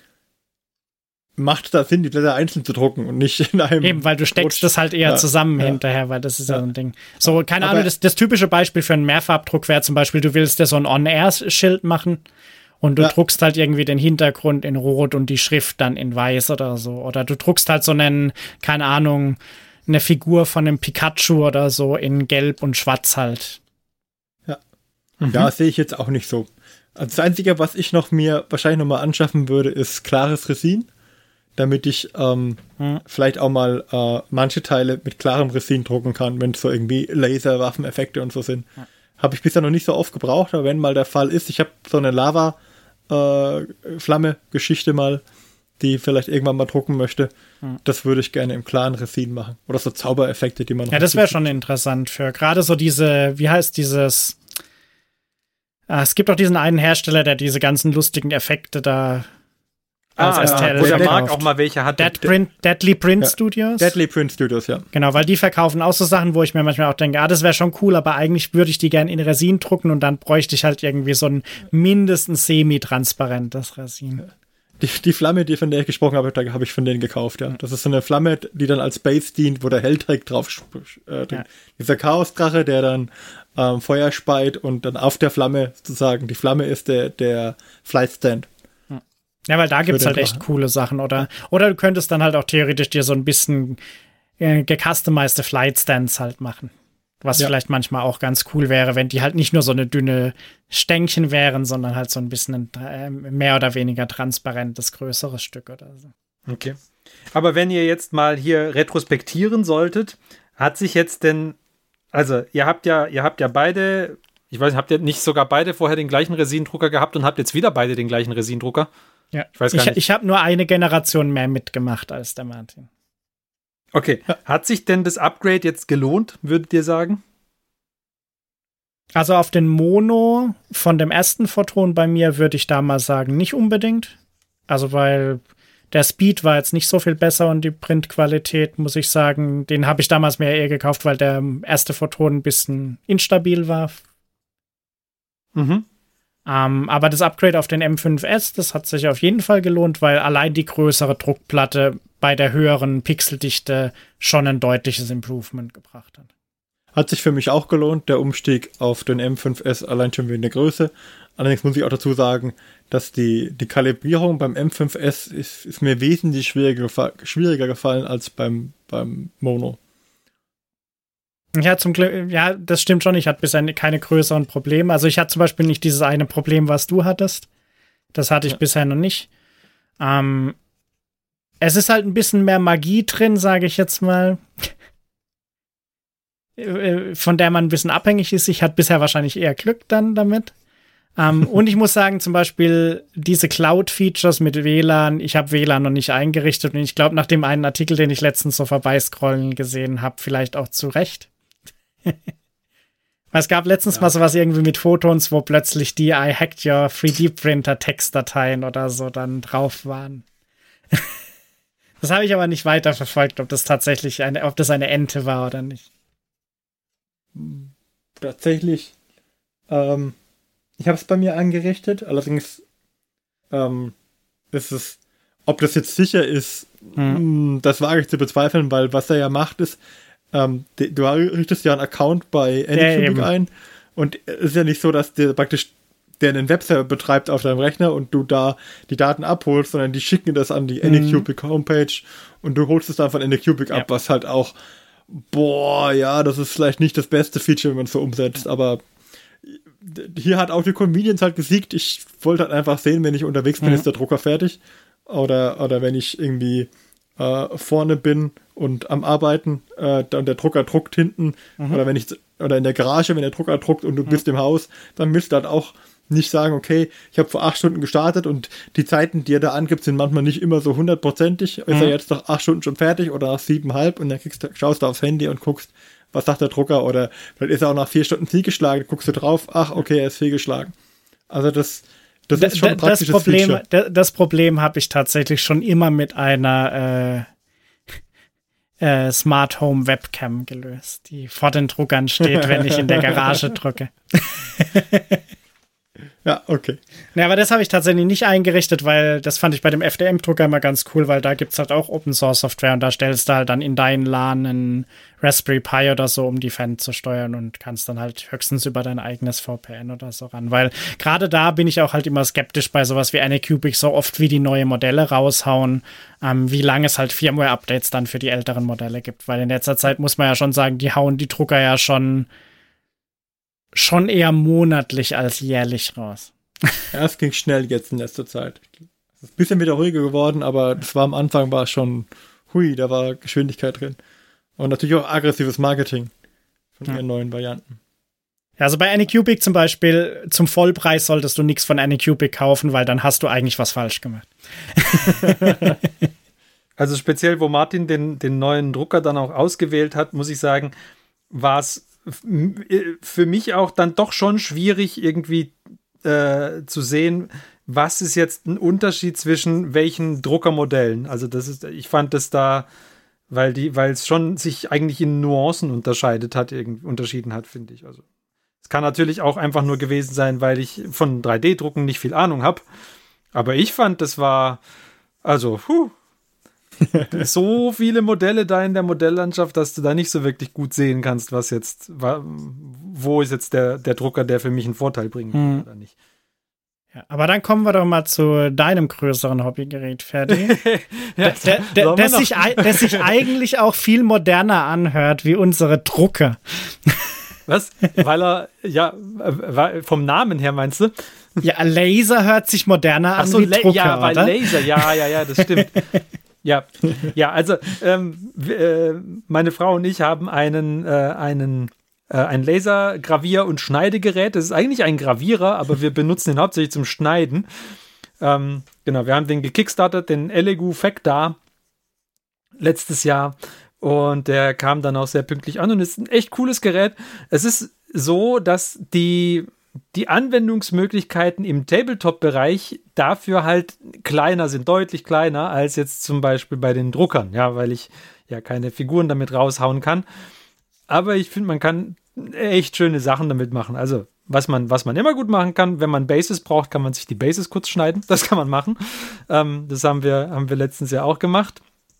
macht da Sinn, die Blätter einzeln zu drucken und nicht in einem. eben, weil du steckst Rutsch. das halt eher Ja, zusammen ja. hinterher, weil das ist ja, Ja. so ein Ding. So, keine Aber- Ahnung, das, das typische Beispiel für einen Mehrfarbdruck wäre zum Beispiel, du willst dir so ein On-Air-Schild machen und du Ja. druckst halt irgendwie den Hintergrund in Rot und die Schrift dann in Weiß oder so. Oder du druckst halt so einen, keine Ahnung, eine Figur von einem Pikachu oder so in Gelb und Schwarz halt. Ja, sehe ich jetzt auch nicht so. Also das Einzige, was ich noch mir wahrscheinlich noch mal anschaffen würde, ist klares Resin, damit ich ähm, Hm. vielleicht auch mal äh, manche Teile mit klarem Resin drucken kann, wenn es so irgendwie Laser, Waffeneffekte und so sind. Habe ich bisher noch nicht so oft gebraucht, aber wenn mal der Fall ist, ich habe so eine Lava-Flamme-Geschichte mal, die vielleicht irgendwann mal drucken möchte, das würde ich gerne im klaren Resin machen. Oder so Zaubereffekte, die man noch Ja, das wäre hinzufügt. schon interessant für gerade so diese, wie heißt dieses, ah, es gibt auch diesen einen Hersteller, der diese ganzen lustigen Effekte da als Ah, S T L ja, wo der verkauft. Marc auch mal welche hat. Dead Print, Deadly Print Ja. Studios. Deadly Print Studios, ja. Genau, weil die verkaufen auch so Sachen, wo ich mir manchmal auch denke, ah, das wäre schon cool, aber eigentlich würde ich die gerne in Resin drucken und dann bräuchte ich halt irgendwie so ein mindestens semi-transparentes Resin. Die, die Flamme, die von der ich gesprochen habe, da habe ich von denen gekauft, ja. Das ist so eine Flamme, die dann als Base dient, wo der Hellträg drauf sp- äh, Ja. dieser Chaosdrache, der dann ähm, Feuer speit und dann auf der Flamme sozusagen, die Flamme ist der, der Flightstand. Ja, weil da gibt's den halt echt machen. coole Sachen. Oder, oder du könntest dann halt auch theoretisch dir so ein bisschen äh, gecustomized Flight Stands halt machen. Was Ja. vielleicht manchmal auch ganz cool wäre, wenn die halt nicht nur so eine dünne Stängchen wären, sondern halt so ein bisschen ein äh, mehr oder weniger transparentes, größeres Stück oder so. Okay. Aber wenn ihr jetzt mal hier retrospektieren solltet, hat sich jetzt denn Also, ihr habt ja, ihr habt ja beide, ich weiß nicht, habt ihr nicht sogar beide vorher den gleichen Resin-Drucker gehabt und habt jetzt wieder beide den gleichen Resin-Drucker? Ja. Ich weiß gar ich, nicht. Ich habe nur eine Generation mehr mitgemacht als der Martin. Okay. Hat sich denn das Upgrade jetzt gelohnt, würdet ihr sagen? Also auf den Mono von dem ersten Photon bei mir würde ich da mal sagen, nicht unbedingt. Also weil der Speed war jetzt nicht so viel besser und die Printqualität, muss ich sagen, den habe ich damals mehr eher gekauft, weil der erste Photon ein bisschen instabil war. Mhm. Um, aber das Upgrade auf den M fünf S, das hat sich auf jeden Fall gelohnt, weil allein die größere Druckplatte bei der höheren Pixeldichte schon ein deutliches Improvement gebracht hat. Hat sich für mich auch gelohnt, der Umstieg auf den M fünf S, allein schon wegen der Größe. Allerdings muss ich auch dazu sagen, dass die, die Kalibrierung beim M fünf S ist, ist mir wesentlich schwieriger, schwieriger gefallen als beim, beim Mono. Ja, zum Glück, ja, das stimmt schon. Ich hatte bisher keine größeren Probleme. Also ich hatte zum Beispiel nicht dieses eine Problem, was du hattest. Das hatte ich ja. bisher noch nicht. Ähm, es ist halt ein bisschen mehr Magie drin, sage ich jetzt mal, von der man ein bisschen abhängig ist. Ich hatte bisher wahrscheinlich eher Glück dann damit. ähm, und ich muss sagen, zum Beispiel diese Cloud-Features mit W L A N, ich habe W L A N noch nicht eingerichtet und ich glaube, nach dem einen Artikel, den ich letztens so vorbeiscrollen gesehen habe, vielleicht auch zu Recht. Es gab letztens ja. mal sowas irgendwie mit Photons, wo plötzlich die I hacked your drei D Printer Textdateien oder so dann drauf waren. Das habe ich aber nicht weiter verfolgt, ob das tatsächlich eine, ob das eine Ente war oder nicht. Tatsächlich, ähm, ich habe es bei mir eingerichtet, allerdings ähm, ist es, ob das jetzt sicher ist, hm. das wage ich zu bezweifeln, weil was er ja macht ist, Ähm, du richtest ja einen Account bei Anycubic ja, ein und es ist ja nicht so, dass der praktisch der einen Webserver betreibt auf deinem Rechner und du da die Daten abholst, sondern die schicken das an die mhm. Anycubic Homepage und du holst es dann von Anycubic ja. ab, was halt auch, boah, ja, das ist vielleicht nicht das beste Feature, wenn man es so umsetzt, aber hier hat auch die Convenience halt gesiegt. Ich wollte halt einfach sehen, wenn ich unterwegs bin, mhm. ist der Drucker fertig oder, oder wenn ich irgendwie Äh, vorne bin und am Arbeiten äh, dann der Drucker druckt hinten mhm. oder wenn ich oder in der Garage, wenn der Drucker druckt und du mhm. bist im Haus, dann müsst ihr halt auch nicht sagen, okay, ich habe vor acht Stunden gestartet und die Zeiten, die er da angibt, sind manchmal nicht immer so hundertprozentig. Mhm. Ist er jetzt nach acht Stunden schon fertig oder nach siebeneinhalb und dann kriegst du, schaust du aufs Handy und guckst, was sagt der Drucker oder vielleicht ist er auch nach vier Stunden fehlgeschlagen, guckst du drauf, ach, okay, er ist fehlgeschlagen. Also das Das ist schon ein praktisches das Problem, Feature. Das Problem habe ich tatsächlich schon immer mit einer äh, äh, Smart Home Webcam gelöst, die vor den Druckern steht, wenn ich in der Garage drücke. Ja, okay. Ja, aber das habe ich tatsächlich nicht eingerichtet, weil das fand ich bei dem F D M-Drucker immer ganz cool, weil da gibt es halt auch Open-Source-Software und da stellst du halt dann in deinen LAN einen Raspberry Pi oder so, um die Fan zu steuern und kannst dann halt höchstens über dein eigenes V P N oder so ran, weil gerade da bin ich auch halt immer skeptisch bei sowas wie Anycubic, so oft wie die neue Modelle raushauen, ähm, wie lange es halt Firmware-Updates dann für die älteren Modelle gibt, weil in letzter Zeit muss man ja schon sagen, die hauen die Drucker ja schon schon eher monatlich als jährlich raus. Ja, es ging schnell jetzt in letzter Zeit. Es ist ein bisschen wieder ruhiger geworden, aber das war am Anfang war schon, hui, da war Geschwindigkeit drin. Und natürlich auch aggressives Marketing von ja. ihren neuen Varianten. Ja, also bei Anycubic zum Beispiel, zum Vollpreis solltest du nichts von Anycubic kaufen, weil dann hast du eigentlich was falsch gemacht. Also speziell, wo Martin den, den neuen Drucker dann auch ausgewählt hat, muss ich sagen, war es für mich auch dann doch schon schwierig irgendwie äh, zu sehen, was ist jetzt ein Unterschied zwischen welchen Druckermodellen. Also das ist, ich fand das da, weil die, weil es schon sich eigentlich in Nuancen unterscheidet hat, irgendwie unterschieden hat, finde ich. Also es kann natürlich auch einfach nur gewesen sein, weil ich von drei D-Drucken nicht viel Ahnung habe. Aber ich fand, das war, also, puh, so viele Modelle da in der Modelllandschaft, dass du da nicht so wirklich gut sehen kannst, was jetzt, wo ist jetzt der, der Drucker, der für mich einen Vorteil bringen kann, hm. oder nicht. Ja, aber dann kommen wir doch mal zu deinem größeren Hobbygerät, Ferdi. ja, der, der, der, sich, der sich eigentlich auch viel moderner anhört wie unsere Drucker. Was? Weil er, ja, vom Namen her meinst du? Ja, Laser hört sich moderner an Ach so, wie Drucker, ja, weil oder? Laser, ja, ja, ja, das stimmt. Ja, ja, also ähm, äh, meine Frau und ich haben einen, äh, einen äh, ein Laser-Gravier- und Schneidegerät. Das ist eigentlich ein Gravierer, aber wir benutzen ihn hauptsächlich zum Schneiden. Ähm, genau, wir haben den gekickstartet, den Elegoo Factar letztes Jahr. Und der kam dann auch sehr pünktlich an und ist ein echt cooles Gerät. Es ist so, dass die, die Anwendungsmöglichkeiten im Tabletop-Bereich dafür halt kleiner sind, deutlich kleiner als jetzt zum Beispiel bei den Druckern, ja, weil ich ja keine Figuren damit raushauen kann. Aber ich finde, man kann echt schöne Sachen damit machen. Also, was man, was man immer gut machen kann, wenn man Bases braucht, kann man sich die Bases kurz schneiden. Das kann man machen. Ähm, das haben wir, haben wir letztens ja auch gemacht.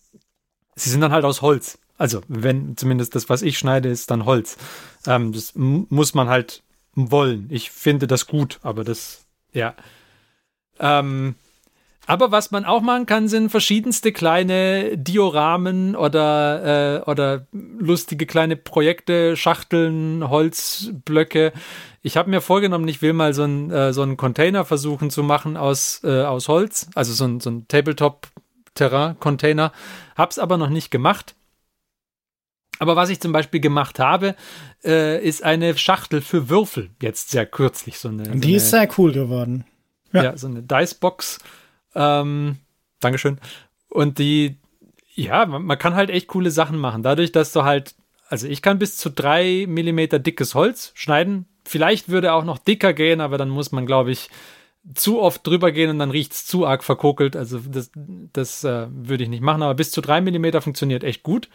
Sie sind dann halt aus Holz. Also, wenn zumindest das, was ich schneide, ist dann Holz. Ähm, das m- muss man halt wollen. Ich finde das gut, aber das, ja. Ähm, aber was man auch machen kann, sind verschiedenste kleine Dioramen oder, äh, oder lustige kleine Projekte, Schachteln, Holzblöcke. Ich habe mir vorgenommen, ich will mal so einen äh, so einen Container versuchen zu machen aus, äh, aus Holz. Also so ein, so ein Tabletop Terrain-Container, hab's aber noch nicht gemacht. Aber was ich zum Beispiel gemacht habe, äh, ist eine Schachtel für Würfel, jetzt sehr kürzlich. So eine, so Die eine, ist sehr cool geworden. Ja, ja so eine Dicebox. Ähm, Dankeschön. Und die, ja, man, man kann halt echt coole Sachen machen. Dadurch, dass du halt, also ich kann bis zu drei Millimeter dickes Holz schneiden. Vielleicht würde auch noch dicker gehen, aber dann muss man, glaube ich, zu oft drüber gehen und dann riecht es zu arg verkokelt. Also das, das äh, würde ich nicht machen, aber bis zu drei Millimeter funktioniert echt gut.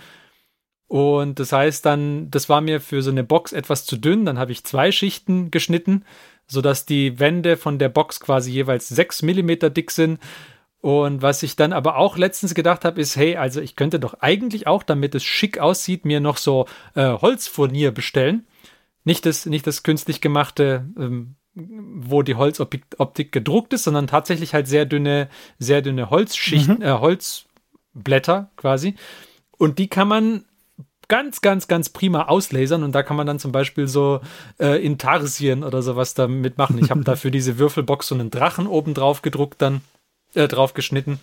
Und das heißt dann, das war mir für so eine Box etwas zu dünn. Dann habe ich zwei Schichten geschnitten, sodass die Wände von der Box quasi jeweils sechs Millimeter dick sind. Und was ich dann aber auch letztens gedacht habe, ist, hey, also ich könnte doch eigentlich auch, damit es schick aussieht, mir noch so äh, Holzfurnier bestellen. Nicht das, nicht das künstlich gemachte, ähm, wo die Holzoptik Optik gedruckt ist, sondern tatsächlich halt sehr dünne, sehr dünne Holzschichten, mhm. äh, Holzblätter quasi. Und die kann man ganz, ganz, ganz prima auslasern und da kann man dann zum Beispiel so äh, Intarsien oder sowas damit machen. Ich habe da für diese Würfelbox so einen Drachen oben drauf gedruckt, dann äh, drauf geschnitten.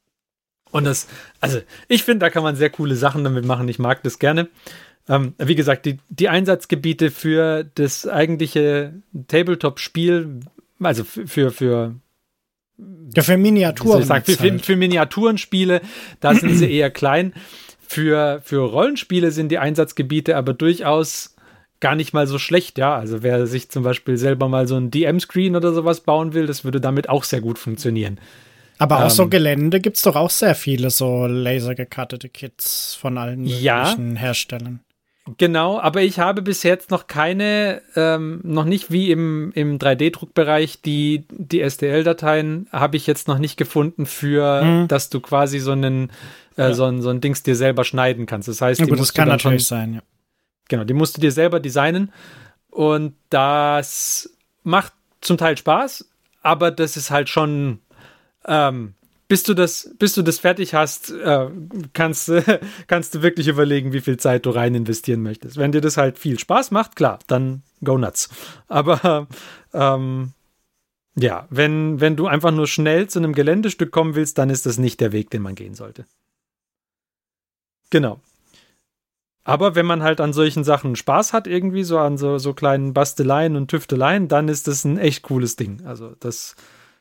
Und das, also ich finde, da kann man sehr coole Sachen damit machen. Ich mag das gerne. Ähm, wie gesagt, die, die Einsatzgebiete für das eigentliche Tabletop-Spiel, also für, für, für ja, für Miniaturen. Ich sagen, für, für, für Miniaturenspiele, da sind sie eher klein. Für, für Rollenspiele sind die Einsatzgebiete aber durchaus gar nicht mal so schlecht, ja. Also wer sich zum Beispiel selber mal so ein D M-Screen oder sowas bauen will, das würde damit auch sehr gut funktionieren. Aber auch ähm, so Gelände gibt's doch auch sehr viele so lasergekattete Kits von allen möglichen ja, Herstellern. Genau, aber ich habe bis jetzt noch keine, ähm, noch nicht wie im, im drei D-Druckbereich, die, die S T L-Dateien habe ich jetzt noch nicht gefunden für, mhm. dass du quasi so einen, äh, ja. so ein, so ein Dings dir selber schneiden kannst. Das heißt, ja, die gut, musst das kann du dann natürlich schon, sein, ja. Genau, die musst du dir selber designen und das macht zum Teil Spaß, aber das ist halt schon, ähm, Bis du das, bis du das fertig hast, äh, kannst, äh, kannst du wirklich überlegen, wie viel Zeit du rein investieren möchtest. Wenn dir das halt viel Spaß macht, klar, dann go nuts. Aber ähm, ja, wenn, wenn du einfach nur schnell zu einem Geländestück kommen willst, dann ist das nicht der Weg, den man gehen sollte. Genau. Aber wenn man halt an solchen Sachen Spaß hat, irgendwie so an so, so kleinen Basteleien und Tüfteleien, dann ist das ein echt cooles Ding. Also das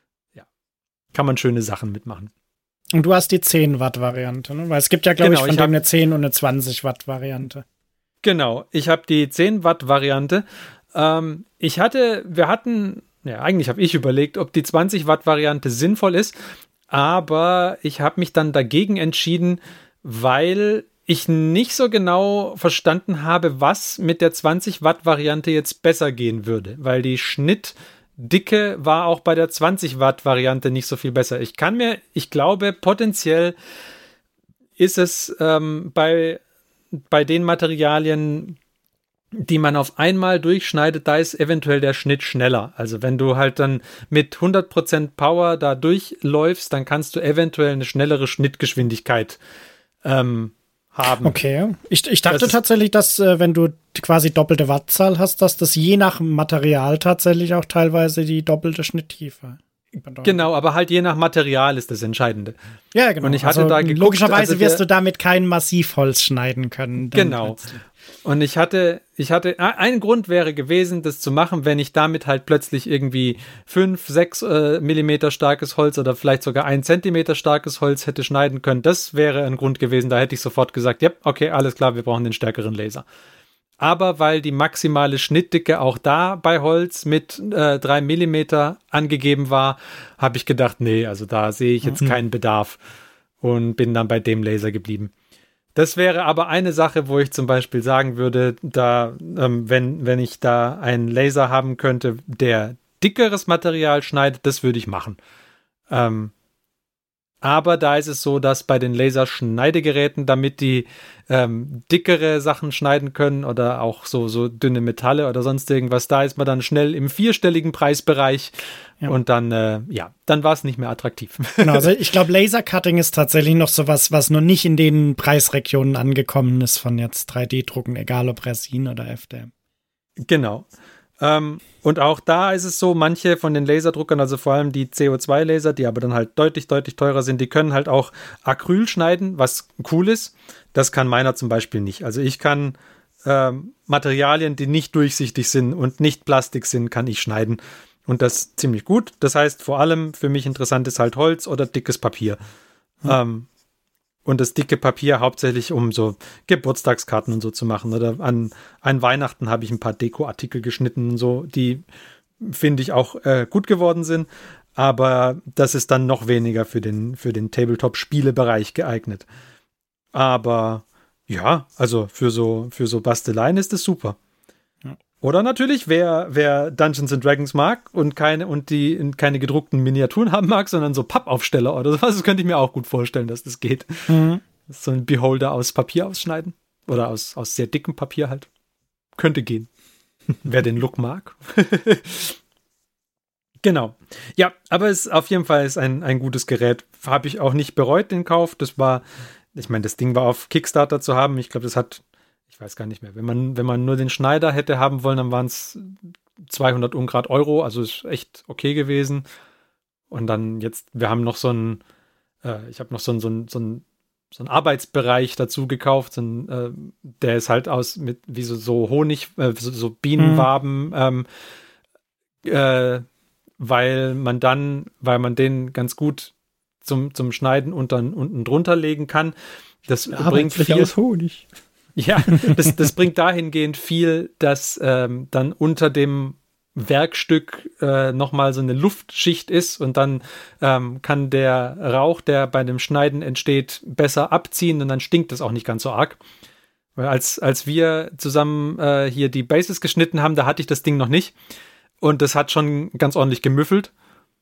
kann man schöne Sachen mitmachen. Und du hast die zehn Watt Variante, ne? Weil es gibt ja, glaube genau, ich, von ich dem eine zehn und eine zwanzig Watt Variante. Genau, ich habe die zehn Watt Variante. Ähm, ich hatte, wir hatten, ja, eigentlich habe ich überlegt, ob die zwanzig Watt Variante sinnvoll ist, aber ich habe mich dann dagegen entschieden, weil ich nicht so genau verstanden habe, was mit der zwanzig Watt Variante jetzt besser gehen würde, weil die Schnitt Dicke war auch bei der zwanzig Watt Variante nicht so viel besser. Ich kann mir, ich glaube, potenziell ist es ähm, bei, bei den Materialien, die man auf einmal durchschneidet, da ist eventuell der Schnitt schneller. Also wenn du halt dann mit hundert Prozent Power da durchläufst, dann kannst du eventuell eine schnellere Schnittgeschwindigkeit ähm, haben. Okay. Ich, ich dachte das tatsächlich, dass äh, wenn du quasi doppelte Wattzahl hast, dass das je nach Material tatsächlich auch teilweise die doppelte Schnitttiefe. bedeutet. Genau, aber halt je nach Material ist das Entscheidende. Ja, genau. Und ich hatte also, da geguckt, logischerweise also wirst der, du damit kein Massivholz schneiden können. Genau. Plötzlich. Und ich hatte, ich hatte, ein Grund wäre gewesen, das zu machen, wenn ich damit halt plötzlich irgendwie fünf, sechs äh, Millimeter starkes Holz oder vielleicht sogar ein Zentimeter starkes Holz hätte schneiden können. Das wäre ein Grund gewesen, da hätte ich sofort gesagt, ja, okay, alles klar, wir brauchen den stärkeren Laser. Aber weil die maximale Schnittdicke auch da bei Holz mit äh, drei Millimeter angegeben war, habe ich gedacht, nee, also da sehe ich jetzt mhm. keinen Bedarf und bin dann bei dem Laser geblieben. Das wäre aber eine Sache, wo ich zum Beispiel sagen würde, da, ähm, wenn, wenn ich da einen Laser haben könnte, der dickeres Material schneidet, das würde ich machen. Ähm, aber da ist es so, dass bei den Laserschneidegeräten, damit die ähm, dickere Sachen schneiden können oder auch so, so dünne Metalle oder sonst irgendwas, da ist man dann schnell im vierstelligen Preisbereich ja. und dann, äh, ja, dann war es nicht mehr attraktiv. Genau, also ich glaube, Lasercutting ist tatsächlich noch sowas, was noch nicht in den Preisregionen angekommen ist von jetzt drei D-Drucken, egal ob Resin oder F D M. Genau. Ähm, und auch da ist es so, manche von den Laserdruckern, also vor allem die C O zwei Laser, die aber dann halt deutlich, deutlich teurer sind, die können halt auch Acryl schneiden, was cool ist. Das kann meiner zum Beispiel nicht. Also ich kann ähm, Materialien, die nicht durchsichtig sind und nicht Plastik sind, kann ich schneiden. Und das ziemlich gut. Das heißt, vor allem für mich interessant ist halt Holz oder dickes Papier. Hm. Ähm, Und das dicke Papier hauptsächlich, um so Geburtstagskarten und so zu machen. Oder an, an Weihnachten habe ich ein paar Dekoartikel geschnitten und so, die, finde ich, auch äh, gut geworden sind. Aber das ist dann noch weniger für den, für den Tabletop-Spielebereich geeignet. Aber ja, also für so, für so Basteleien ist es super. Ja. Oder natürlich, wer, wer Dungeons and Dragons mag und keine, und die keine gedruckten Miniaturen haben mag, sondern so Pappaufsteller oder sowas, das könnte ich mir auch gut vorstellen, dass das geht. Mhm. So ein Beholder aus Papier ausschneiden. Oder aus, aus sehr dickem Papier halt. Könnte gehen. Wer den Look mag. Genau. Ja, aber es auf jeden Fall ist ein, ein gutes Gerät. Habe ich auch nicht bereut, den Kauf. Das war, ich meine, das Ding war auf Kickstarter zu haben. Ich glaube, das hat, ich weiß gar nicht mehr. Wenn man, wenn man nur den Schneider hätte haben wollen, dann waren es zweihundert Ungrad Euro. Also ist echt okay gewesen. Und dann jetzt, wir haben noch so einen, äh, ich habe noch so einen, so einen, so einen, so einen Arbeitsbereich dazu gekauft. So einen, äh, der ist halt aus, mit, wie so, so Honig, äh, so, so Bienenwaben, mhm. ähm, äh, weil man dann, weil man den ganz gut zum, zum Schneiden unter, unten drunter legen kann. Das ja, bringt viel aus Honig. Ja, das, das bringt dahingehend viel, dass ähm, dann unter dem Werkstück äh, nochmal so eine Luftschicht ist und dann ähm, kann der Rauch, der bei dem Schneiden entsteht, besser abziehen und dann stinkt es auch nicht ganz so arg. Weil als, als wir zusammen äh, hier die Bases geschnitten haben, da hatte ich das Ding noch nicht. Und das hat schon ganz ordentlich gemüffelt.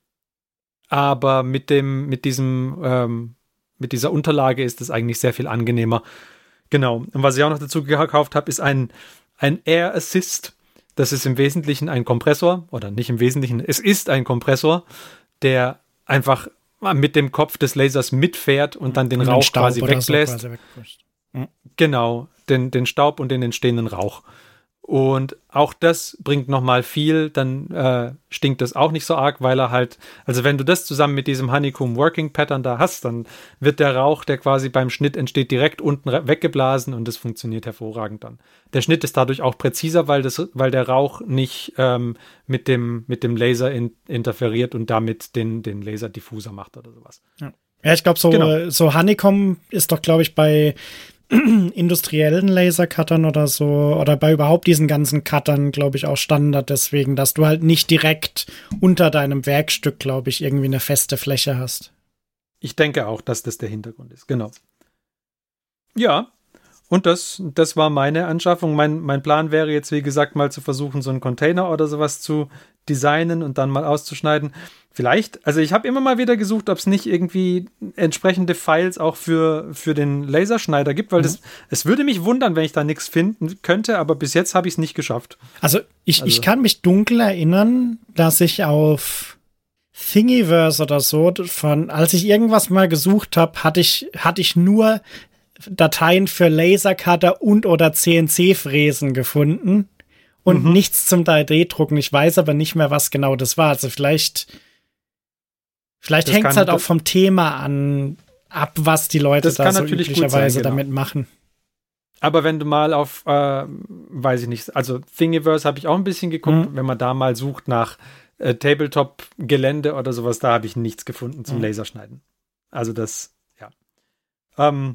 Aber mit dem, mit diesem, ähm, mit dieser Unterlage ist es eigentlich sehr viel angenehmer. Genau. Und was ich auch noch dazu gekauft habe, ist ein, ein Air Assist. Das ist im Wesentlichen ein Kompressor, oder nicht im Wesentlichen, es ist ein Kompressor, der einfach mit dem Kopf des Lasers mitfährt und dann den und Rauch den quasi wegbläst. So quasi mhm. Genau, den, den Staub und den entstehenden Rauch. Und auch das bringt nochmal viel, dann äh, stinkt das auch nicht so arg, weil er halt, also wenn du das zusammen mit diesem Honeycomb Working Pattern da hast, dann wird der Rauch, der quasi beim Schnitt entsteht, direkt unten weggeblasen und das funktioniert hervorragend dann. Der Schnitt ist dadurch auch präziser, weil, das, weil der Rauch nicht ähm, mit, dem, mit dem Laser in, interferiert und damit den, den Laser diffuser macht oder sowas. Ja, ja ich glaube, so, genau. so Honeycomb ist doch, glaube ich, bei industriellen Lasercuttern oder so, oder bei überhaupt diesen ganzen Cuttern, glaube ich, auch Standard deswegen, dass du halt nicht direkt unter deinem Werkstück, glaube ich, irgendwie eine feste Fläche hast. Ich denke auch, dass das der Hintergrund ist, genau. Ja, und das, das war meine Anschaffung. Mein, mein Plan wäre jetzt, wie gesagt, mal zu versuchen, so einen Container oder sowas zu designen und dann mal auszuschneiden. Vielleicht, also ich habe immer mal wieder gesucht, ob es nicht irgendwie entsprechende Files auch für, für den Laserschneider gibt, weil mhm. das, es würde mich wundern, wenn ich da nichts finden könnte, aber bis jetzt habe ich es nicht geschafft. Also ich, also ich kann mich dunkel erinnern, dass ich auf Thingiverse oder so, von, als ich irgendwas mal gesucht habe, hatte ich, hatte ich nur Dateien für Lasercutter und oder C N C-Fräsen gefunden und mhm. nichts zum drei D-Drucken. Ich weiß aber nicht mehr, was genau das war. Also vielleicht Vielleicht hängt es halt auch vom Thema an, ab, was die Leute das da kann so natürlich gut üblicherweise sein, genau. damit machen. Aber wenn du mal auf, äh, weiß ich nicht, also Thingiverse habe ich auch ein bisschen geguckt, Mhm. wenn man da mal sucht nach äh, Tabletop-Gelände oder sowas, da habe ich nichts gefunden zum Mhm. Laserschneiden. Also das, ja. Ähm,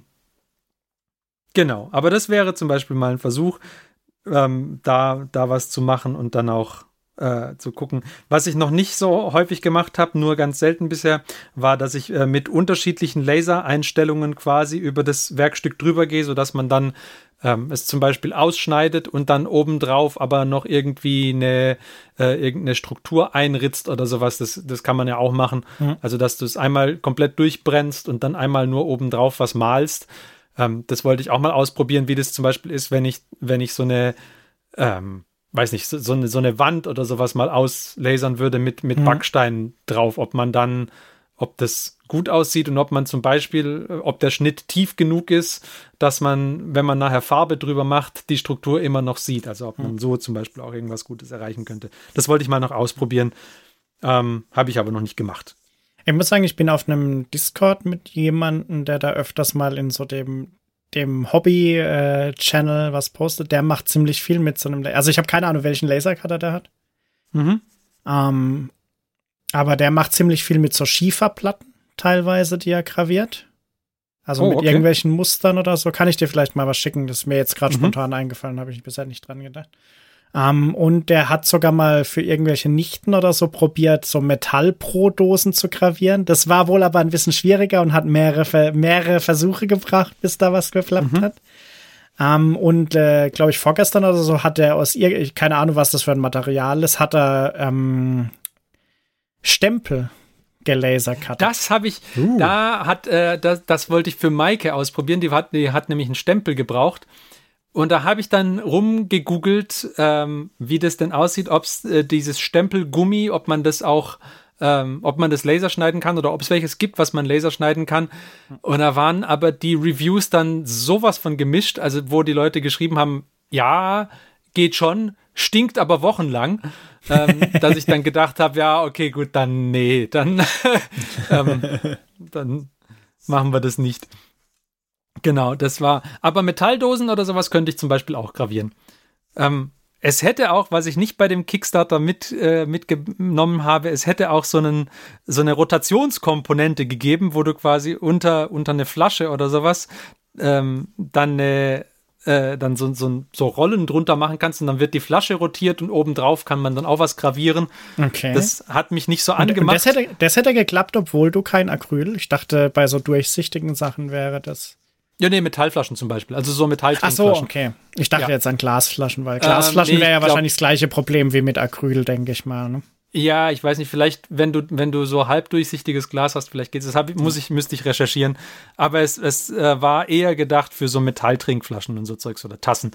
genau, aber das wäre zum Beispiel mal ein Versuch, ähm, da, da was zu machen und dann auch äh, zu gucken. Was ich noch nicht so häufig gemacht habe, nur ganz selten bisher, war, dass ich äh, mit unterschiedlichen Lasereinstellungen quasi über das Werkstück drüber gehe, sodass man dann ähm, es zum Beispiel ausschneidet und dann obendrauf aber noch irgendwie eine, äh, irgendeine Struktur einritzt oder sowas. Das, das kann man ja auch machen. Mhm. Also, dass du es einmal komplett durchbrennst und dann einmal nur obendrauf was malst. Ähm, das wollte ich auch mal ausprobieren, wie das zum Beispiel ist, wenn ich, wenn ich so eine ähm, weiß nicht, so, so, eine, so eine Wand oder sowas mal auslasern würde mit, mit Mhm. Backsteinen drauf, ob man dann, ob das gut aussieht und ob man zum Beispiel, ob der Schnitt tief genug ist, dass man, wenn man nachher Farbe drüber macht, die Struktur immer noch sieht. Also ob man Mhm. so zum Beispiel auch irgendwas Gutes erreichen könnte. Das wollte ich mal noch ausprobieren. Ähm, habe ich aber noch nicht gemacht. Ich muss sagen, ich bin auf einem Discord mit jemandem, der da öfters mal in so dem dem Hobby-Channel äh, was postet. Der macht ziemlich viel mit so einem La- Also ich habe keine Ahnung, welchen Lasercutter der hat. Mhm. Ähm, aber der macht ziemlich viel mit so Schieferplatten teilweise, die er graviert. Also Oh, mit okay. irgendwelchen Mustern oder so. Kann ich dir vielleicht mal was schicken? Das ist mir jetzt gerade Mhm. spontan eingefallen, habe ich bisher nicht dran gedacht. Ähm, und der hat sogar mal für irgendwelche Nichten oder so probiert, so Metallpro-Dosen zu gravieren. Das war wohl aber ein bisschen schwieriger und hat mehrere, Ver- mehrere Versuche gebracht, bis da was geklappt Mhm. hat. Ähm, und äh, glaube ich, vorgestern oder so hat er aus ihr, ich- keine Ahnung, was das für ein Material ist, hat er ähm, Stempel gelasercut. Das habe ich, Uh. da hat, äh, das, das wollte ich für Maike ausprobieren. Die hat, die hat nämlich einen Stempel gebraucht. Und da habe ich dann rumgegoogelt, ähm, wie das denn aussieht, ob es äh, dieses Stempelgummi, ob man das auch, ähm, ob man das laserschneiden kann oder ob es welches gibt, was man laserschneiden kann. Und da waren aber die Reviews dann sowas von gemischt, also wo die Leute geschrieben haben, ja, geht schon, stinkt aber wochenlang, ähm, dass ich dann gedacht habe, ja, okay, gut, dann nee, dann, ähm, dann machen wir das nicht. Genau, das war, aber Metalldosen oder sowas könnte ich zum Beispiel auch gravieren. Ähm, es hätte auch, was ich nicht bei dem Kickstarter mit, äh, mitgenommen habe, es hätte auch so, einen, so eine Rotationskomponente gegeben, wo du quasi unter, unter eine Flasche oder sowas ähm, dann eine, äh, dann so, so, so Rollen drunter machen kannst und dann wird die Flasche rotiert und obendrauf kann man dann auch was gravieren. Okay. Das hat mich nicht so und, und angemacht. das hätte, das hätte geklappt, obwohl du kein Acryl. Ich dachte, bei so durchsichtigen Sachen wäre das. Ja, nee, Metallflaschen zum Beispiel. Also so Ach Metalltrinkflaschen. so, okay. Ich dachte Ja. jetzt an Glasflaschen, weil Glasflaschen Ähm, nee, wäre ja ich glaub- wahrscheinlich das gleiche Problem wie mit Acryl, denke ich mal. Ne? Ja, ich weiß nicht, vielleicht, wenn du, wenn du so halbdurchsichtiges Glas hast, vielleicht geht's. Das hab, ich- muss ich, müsste ich recherchieren. Aber es, es äh, war eher gedacht für so Metalltrinkflaschen und so Zeugs oder Tassen.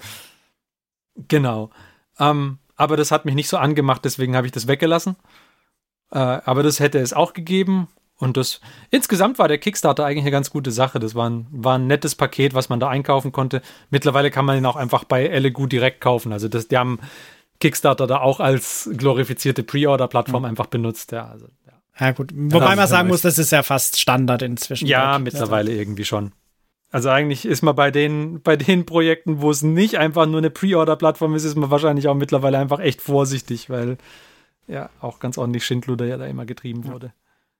Genau. Ähm, aber das hat mich nicht so angemacht, deswegen habe ich das weggelassen. Äh, aber das hätte es auch gegeben. Und das, insgesamt war der Kickstarter eigentlich eine ganz gute Sache. Das war ein, war ein nettes Paket, was man da einkaufen konnte. Mittlerweile kann man ihn auch einfach bei Elegoo direkt kaufen. Also das, die haben Kickstarter da auch als glorifizierte Pre-Order-Plattform einfach benutzt. Ja, also, ja. Ja, gut. Wobei das man ist sagen ja muss, das ist ja fast Standard inzwischen. ja dort. mittlerweile irgendwie schon. Also eigentlich ist man bei den, bei den Projekten, wo es nicht einfach nur eine Pre-Order-Plattform ist, ist man wahrscheinlich auch mittlerweile einfach echt vorsichtig, weil ja auch ganz ordentlich Schindluder ja da immer getrieben wurde.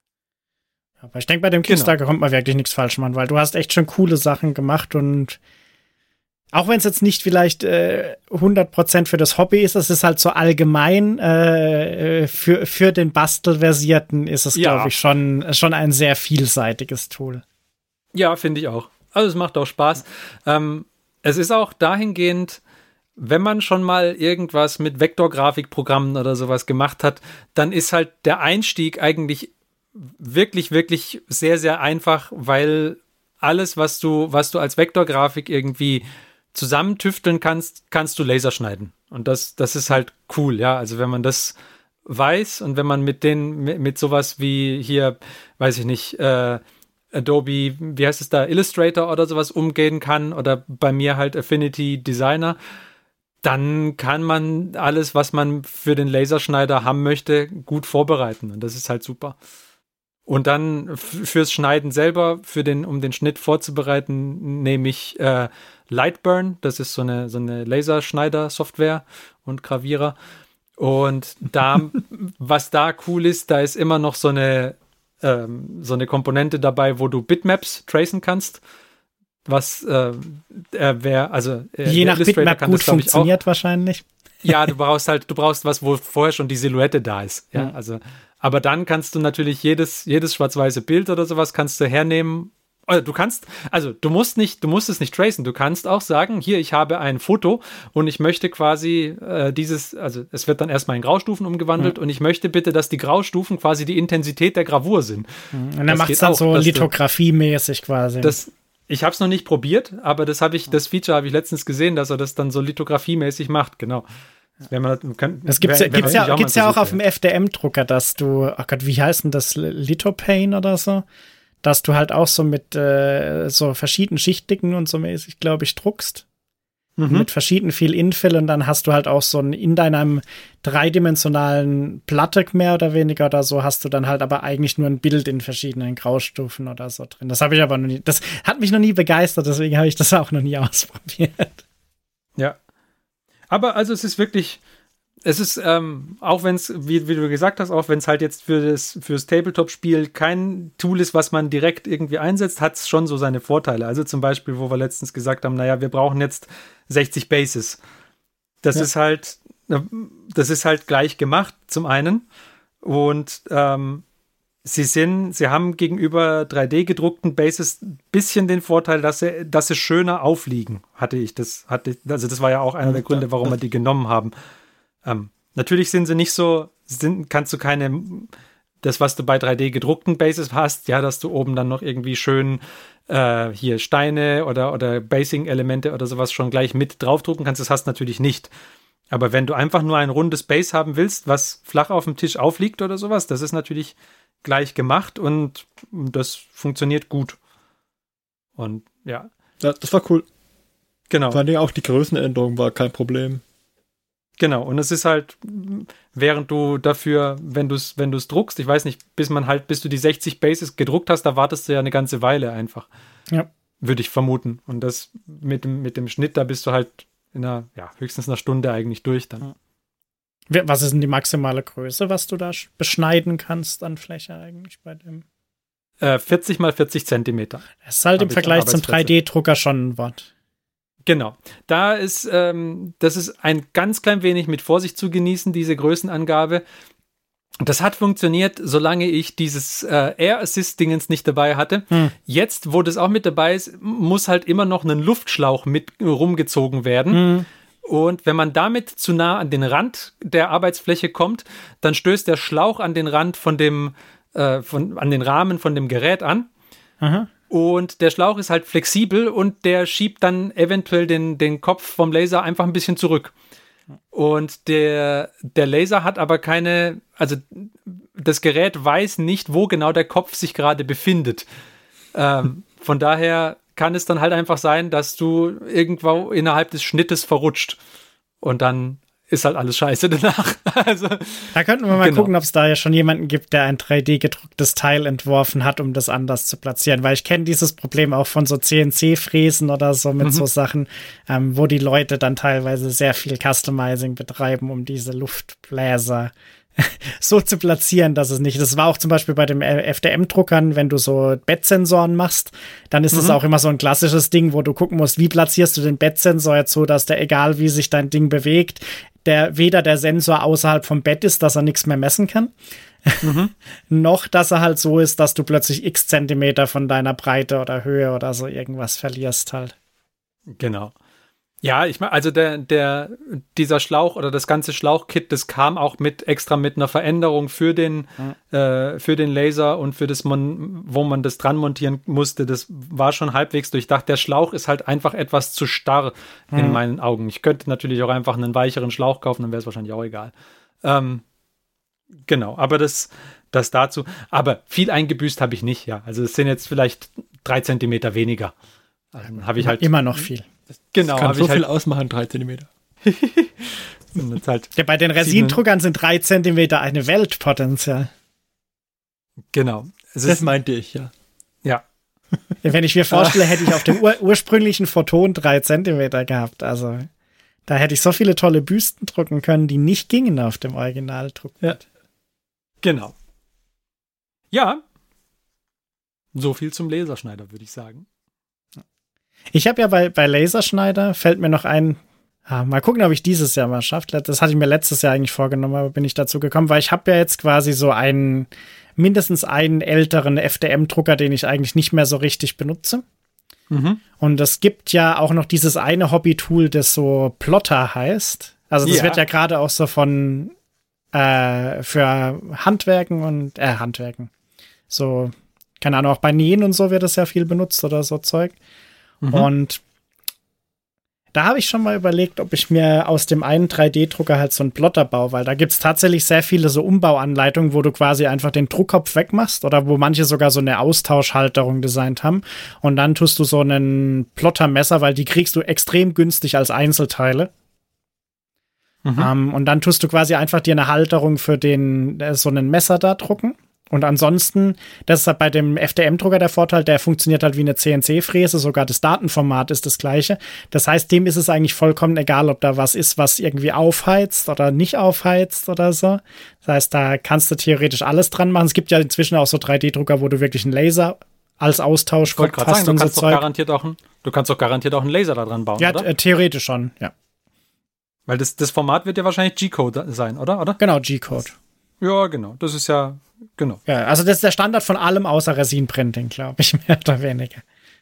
Aber ich denke, bei dem Kickstarter kommt man wirklich nichts falsch machen, weil du hast echt schon coole Sachen gemacht und auch wenn es jetzt nicht vielleicht äh, hundert Prozent für das Hobby ist, es ist halt so allgemein äh, für, für den Bastelversierten ist es, Ja. glaube ich, schon, schon ein sehr vielseitiges Tool. Ja, finde ich auch. Also es macht auch Spaß. Ähm, es ist auch dahingehend, wenn man schon mal irgendwas mit Vektorgrafikprogrammen oder sowas gemacht hat, dann ist halt der Einstieg eigentlich wirklich, wirklich sehr, sehr einfach, weil alles, was du, was du als Vektorgrafik irgendwie zusammentüfteln kannst, kannst du laserschneiden. Und das, das ist halt cool, ja. Also wenn man das weiß und wenn man mit den, mit, mit sowas wie hier, weiß ich nicht, äh, Adobe, wie heißt es da, Illustrator oder sowas umgehen kann oder bei mir halt Affinity Designer, dann kann man alles, was man für den Laserschneider haben möchte, gut vorbereiten. Und das ist halt super. Und dann f- fürs Schneiden selber, für den, um den Schnitt vorzubereiten, nehme ich äh, Lightburn. Das ist so eine, so eine Laserschneider-Software und Gravierer. Und da, was da cool ist, da ist immer noch so eine, ähm, so eine Komponente dabei, wo du Bitmaps tracen kannst. Was, äh, äh, wer, also äh, Je nach Illustrator Bitmap kann gut das, glaub ich, auch. funktioniert wahrscheinlich. Ja, du brauchst halt, du brauchst was, wo vorher schon die Silhouette da ist. Ja, Mhm. also, aber dann kannst du natürlich jedes, jedes schwarz-weiße Bild oder sowas kannst du hernehmen. Oder du kannst, also du musst nicht, du musst es nicht tracen. Du kannst auch sagen, hier, ich habe ein Foto und ich möchte quasi äh, dieses, also es wird dann erstmal in Graustufen umgewandelt Mhm. und ich möchte bitte, dass die Graustufen quasi die Intensität der Gravur sind. Und dann Das macht es geht dann auch, so dass du- Lithografie-mäßig quasi. Das, ich habe es noch nicht probiert, aber das habe ich, das Feature habe ich letztens gesehen, dass er das dann so lithografiemäßig macht, genau. Wenn man, kann, Das gibt's ja, wär- wär gibt's natürlich ja, mal gibt's ein ja auch Versuch auf dem F D M-Drucker, dass du, oh Gott, wie heißt denn das? Lithopane oder so? Dass du halt auch so mit äh, so verschiedenen Schichtdicken und so mäßig, glaube ich, druckst. wert. Mhm. Mit verschieden viel Infill und dann hast du halt auch so ein, in deinem dreidimensionalen Platte mehr oder weniger oder so, hast du dann halt aber eigentlich nur ein Bild in verschiedenen Graustufen oder so drin. Das habe ich aber noch nie, das hat mich noch nie begeistert, deswegen habe ich das auch noch nie ausprobiert. Ja. Aber also es ist wirklich, es ist, ähm, auch wenn es, wie, wie du gesagt hast, auch wenn es halt jetzt für das fürs Tabletop-Spiel kein Tool ist, was man direkt irgendwie einsetzt, hat es schon so seine Vorteile. Also zum Beispiel, wo wir letztens gesagt haben, naja, wir brauchen jetzt sechzig Bases. Das Ja. ist halt, das ist halt gleich gemacht, zum einen. Und ähm, sie sind, sie haben gegenüber drei D gedruckten Bases ein bisschen den Vorteil, dass sie, dass sie schöner aufliegen, hatte ich das, hatte, also das war ja auch einer der Gründe, warum wir die genommen haben. Ähm, natürlich sind sie nicht so, sind, kannst du keine, das, was du bei drei D gedruckten Bases hast, ja, dass du oben dann noch irgendwie schön äh, hier Steine oder, oder Basing-Elemente oder sowas schon gleich mit draufdrucken kannst, das hast du natürlich nicht. Aber wenn du einfach nur ein rundes Base haben willst, was flach auf dem Tisch aufliegt oder sowas, das ist natürlich gleich gemacht und das funktioniert gut. Und ja, Ja, das war cool. genau. Vor allem auch die Größenänderung war kein Problem. Genau, und es ist halt, während du dafür, wenn du es wenn du es druckst, ich weiß nicht, bis man halt, bis du die sechzig Bases gedruckt hast, da wartest du ja eine ganze Weile einfach. Ja. Würde ich vermuten. Und das mit dem, mit dem Schnitt, da bist du halt in einer, ja, höchstens einer Stunde eigentlich durch dann. Was ist denn die maximale Größe, was du da sch- beschneiden kannst an Fläche eigentlich bei dem? Äh, vierzig mal vierzig Zentimeter. Das ist halt Hab im ich Vergleich zum Arbeitsplätze. drei D-Drucker schon ein Wort. Genau. Da ist, ähm, das ist ein ganz klein wenig mit Vorsicht zu genießen, diese Größenangabe. Das hat funktioniert, solange ich dieses äh, Air Assist-Dingens nicht dabei hatte. Hm. Jetzt, wo das auch mit dabei ist, muss halt immer noch ein Luftschlauch mit rumgezogen werden. Hm. Und wenn man damit zu nah an den Rand der Arbeitsfläche kommt, dann stößt der Schlauch an den Rand von dem, äh, von, an den Rahmen von dem Gerät an. Aha. Und der Schlauch ist halt flexibel und der schiebt dann eventuell den, den Kopf vom Laser einfach ein bisschen zurück. Und der, der Laser hat aber keine, also das Gerät weiß nicht, wo genau der Kopf sich gerade befindet. Ähm, von daher kann es dann halt einfach sein, dass du irgendwo innerhalb des Schnittes verrutscht. Und dann ist halt alles scheiße danach. Also, Da könnten wir mal Genau. gucken, ob es da ja schon jemanden gibt, der ein drei D gedrucktes Teil entworfen hat, um das anders zu platzieren. Weil ich kenne dieses Problem auch von so C N C-Fräsen oder so mit Mhm. so Sachen, ähm, wo die Leute dann teilweise sehr viel Customizing betreiben, um diese Luftbläser so zu platzieren, dass es nicht. Das war auch zum Beispiel bei den F D M-Druckern, wenn du so Bettsensoren machst, dann ist es Mhm. auch immer so ein klassisches Ding, wo du gucken musst, wie platzierst du den Bettsensor jetzt so, dass der, egal wie sich dein Ding bewegt, der weder der Sensor außerhalb vom Bett ist, dass er nichts mehr messen kann, mhm. noch dass er halt so ist, dass du plötzlich x Zentimeter von deiner Breite oder Höhe oder so irgendwas verlierst halt. Genau. Ja, ich meine, also der, der, dieser Schlauch oder das ganze Schlauchkit, das kam auch mit extra mit einer Veränderung für den, äh, für den Laser und für das, Mon- wo man das dran montieren musste. Das war schon halbwegs durchdacht. Der Schlauch ist halt einfach etwas zu starr in Mhm. meinen Augen. Ich könnte natürlich auch einfach einen weicheren Schlauch kaufen, dann wäre es wahrscheinlich auch egal. Ähm, genau, aber das, das dazu. Aber viel eingebüßt habe ich nicht, ja. Also es sind jetzt vielleicht drei Zentimeter weniger. Also habe ich halt Immer noch viel. genau, Kann habe so ich viel halt, ausmachen, drei Zentimeter. sind jetzt halt Ja, bei den Resin-Druckern sind drei Zentimeter eine Welt potenziell. genau. Es Das ist, meinte ich, ja. ja. Wenn ich mir vorstelle, hätte ich auf dem ur ursprünglichen Photon drei Zentimeter gehabt. Also da hätte ich so viele tolle Büsten drucken können, die nicht gingen auf dem Originaldruck. Ja. Genau. Ja. So viel zum Laserschneider, würde ich sagen. Ich habe ja bei, bei Laserschneider, fällt mir noch ein, ah, mal gucken, ob ich dieses Jahr mal schafft. Das hatte ich mir letztes Jahr eigentlich vorgenommen, aber bin ich dazu gekommen, weil ich habe ja jetzt quasi so einen, mindestens einen älteren F D M-Drucker, den ich eigentlich nicht mehr so richtig benutze. Mhm. Und es gibt ja auch noch dieses eine Hobby-Tool, das so Plotter heißt. Also das Ja. wird ja gerade auch so von äh, für Handwerken und äh, Handwerken. So, keine Ahnung, auch bei Nähen und so wird das ja viel benutzt oder so Zeug. Mhm. Und da habe ich schon mal überlegt, ob ich mir aus dem einen drei D-Drucker halt so einen Plotter baue, weil da gibt es tatsächlich sehr viele so Umbauanleitungen, wo du quasi einfach den Druckkopf wegmachst oder wo manche sogar so eine Austauschhalterung designt haben. Und dann tust du so einen Plottermesser, weil die kriegst du extrem günstig als Einzelteile. Mhm. Ähm, und dann tust du quasi einfach dir eine Halterung für den, äh, so einen Messer da drucken. Und ansonsten, das ist halt bei dem F D M-Drucker der Vorteil, der funktioniert halt wie eine C N C-Fräse, sogar das Datenformat ist das gleiche. Das heißt, dem ist es eigentlich vollkommen egal, ob da was ist, was irgendwie aufheizt oder nicht aufheizt oder so. Das heißt, da kannst du theoretisch alles dran machen. Es gibt ja inzwischen auch so drei D-Drucker, wo du wirklich einen Laser als Austausch Ich wollte gerade hast sagen, du und so kannst, doch Zeug. garantiert auch ein, du kannst doch garantiert auch einen Laser da dran bauen, Ja, oder? äh, theoretisch schon, ja. Weil das, das Format wird ja wahrscheinlich G-Code sein, oder? oder? Genau, G-Code. Ja, genau. Das ist ja, genau. Ja, also das ist der Standard von allem außer Resin-Printing, glaube ich, mehr oder weniger.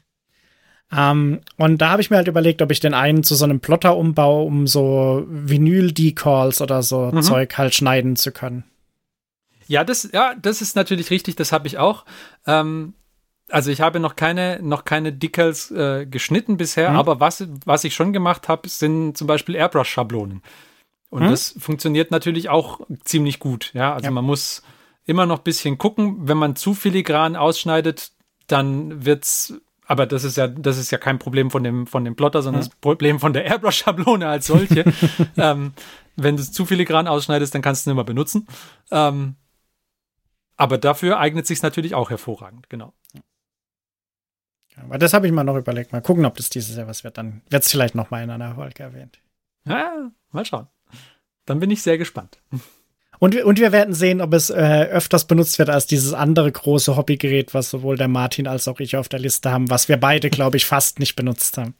Ähm, und da habe ich mir halt überlegt, ob ich den einen zu so einem Plotter umbaue, um so Vinyl-Decals oder so Mhm. Zeug halt schneiden zu können. Ja, das, ja, das ist natürlich richtig, das habe ich auch. Ähm, also ich habe noch keine, noch keine Decals äh, geschnitten bisher, Mhm. aber was, was ich schon gemacht habe, sind zum Beispiel Airbrush-Schablonen. Und Mhm. das funktioniert natürlich auch ziemlich gut. Ja, also Ja. man muss immer noch ein bisschen gucken. Wenn man zu filigran ausschneidet, dann wird's, aber das ist ja, das ist ja kein Problem von dem, von dem Plotter, sondern Mhm. das Problem von der Airbrush-Schablone als solche. ähm, wenn du es zu filigran ausschneidest, dann kannst du es nicht mehr benutzen. Ähm, aber dafür eignet sich natürlich auch hervorragend, genau. Aber das habe ich mal noch überlegt. Mal gucken, ob das dieses Jahr was wird. Dann wird es vielleicht noch mal in einer Folge erwähnt. Ja, mal schauen. Dann bin ich sehr gespannt. Und wir, und wir werden sehen, ob es äh, öfters benutzt wird als dieses andere große Hobbygerät, was sowohl der Martin als auch ich auf der Liste haben, was wir beide, glaube ich, fast nicht benutzt haben.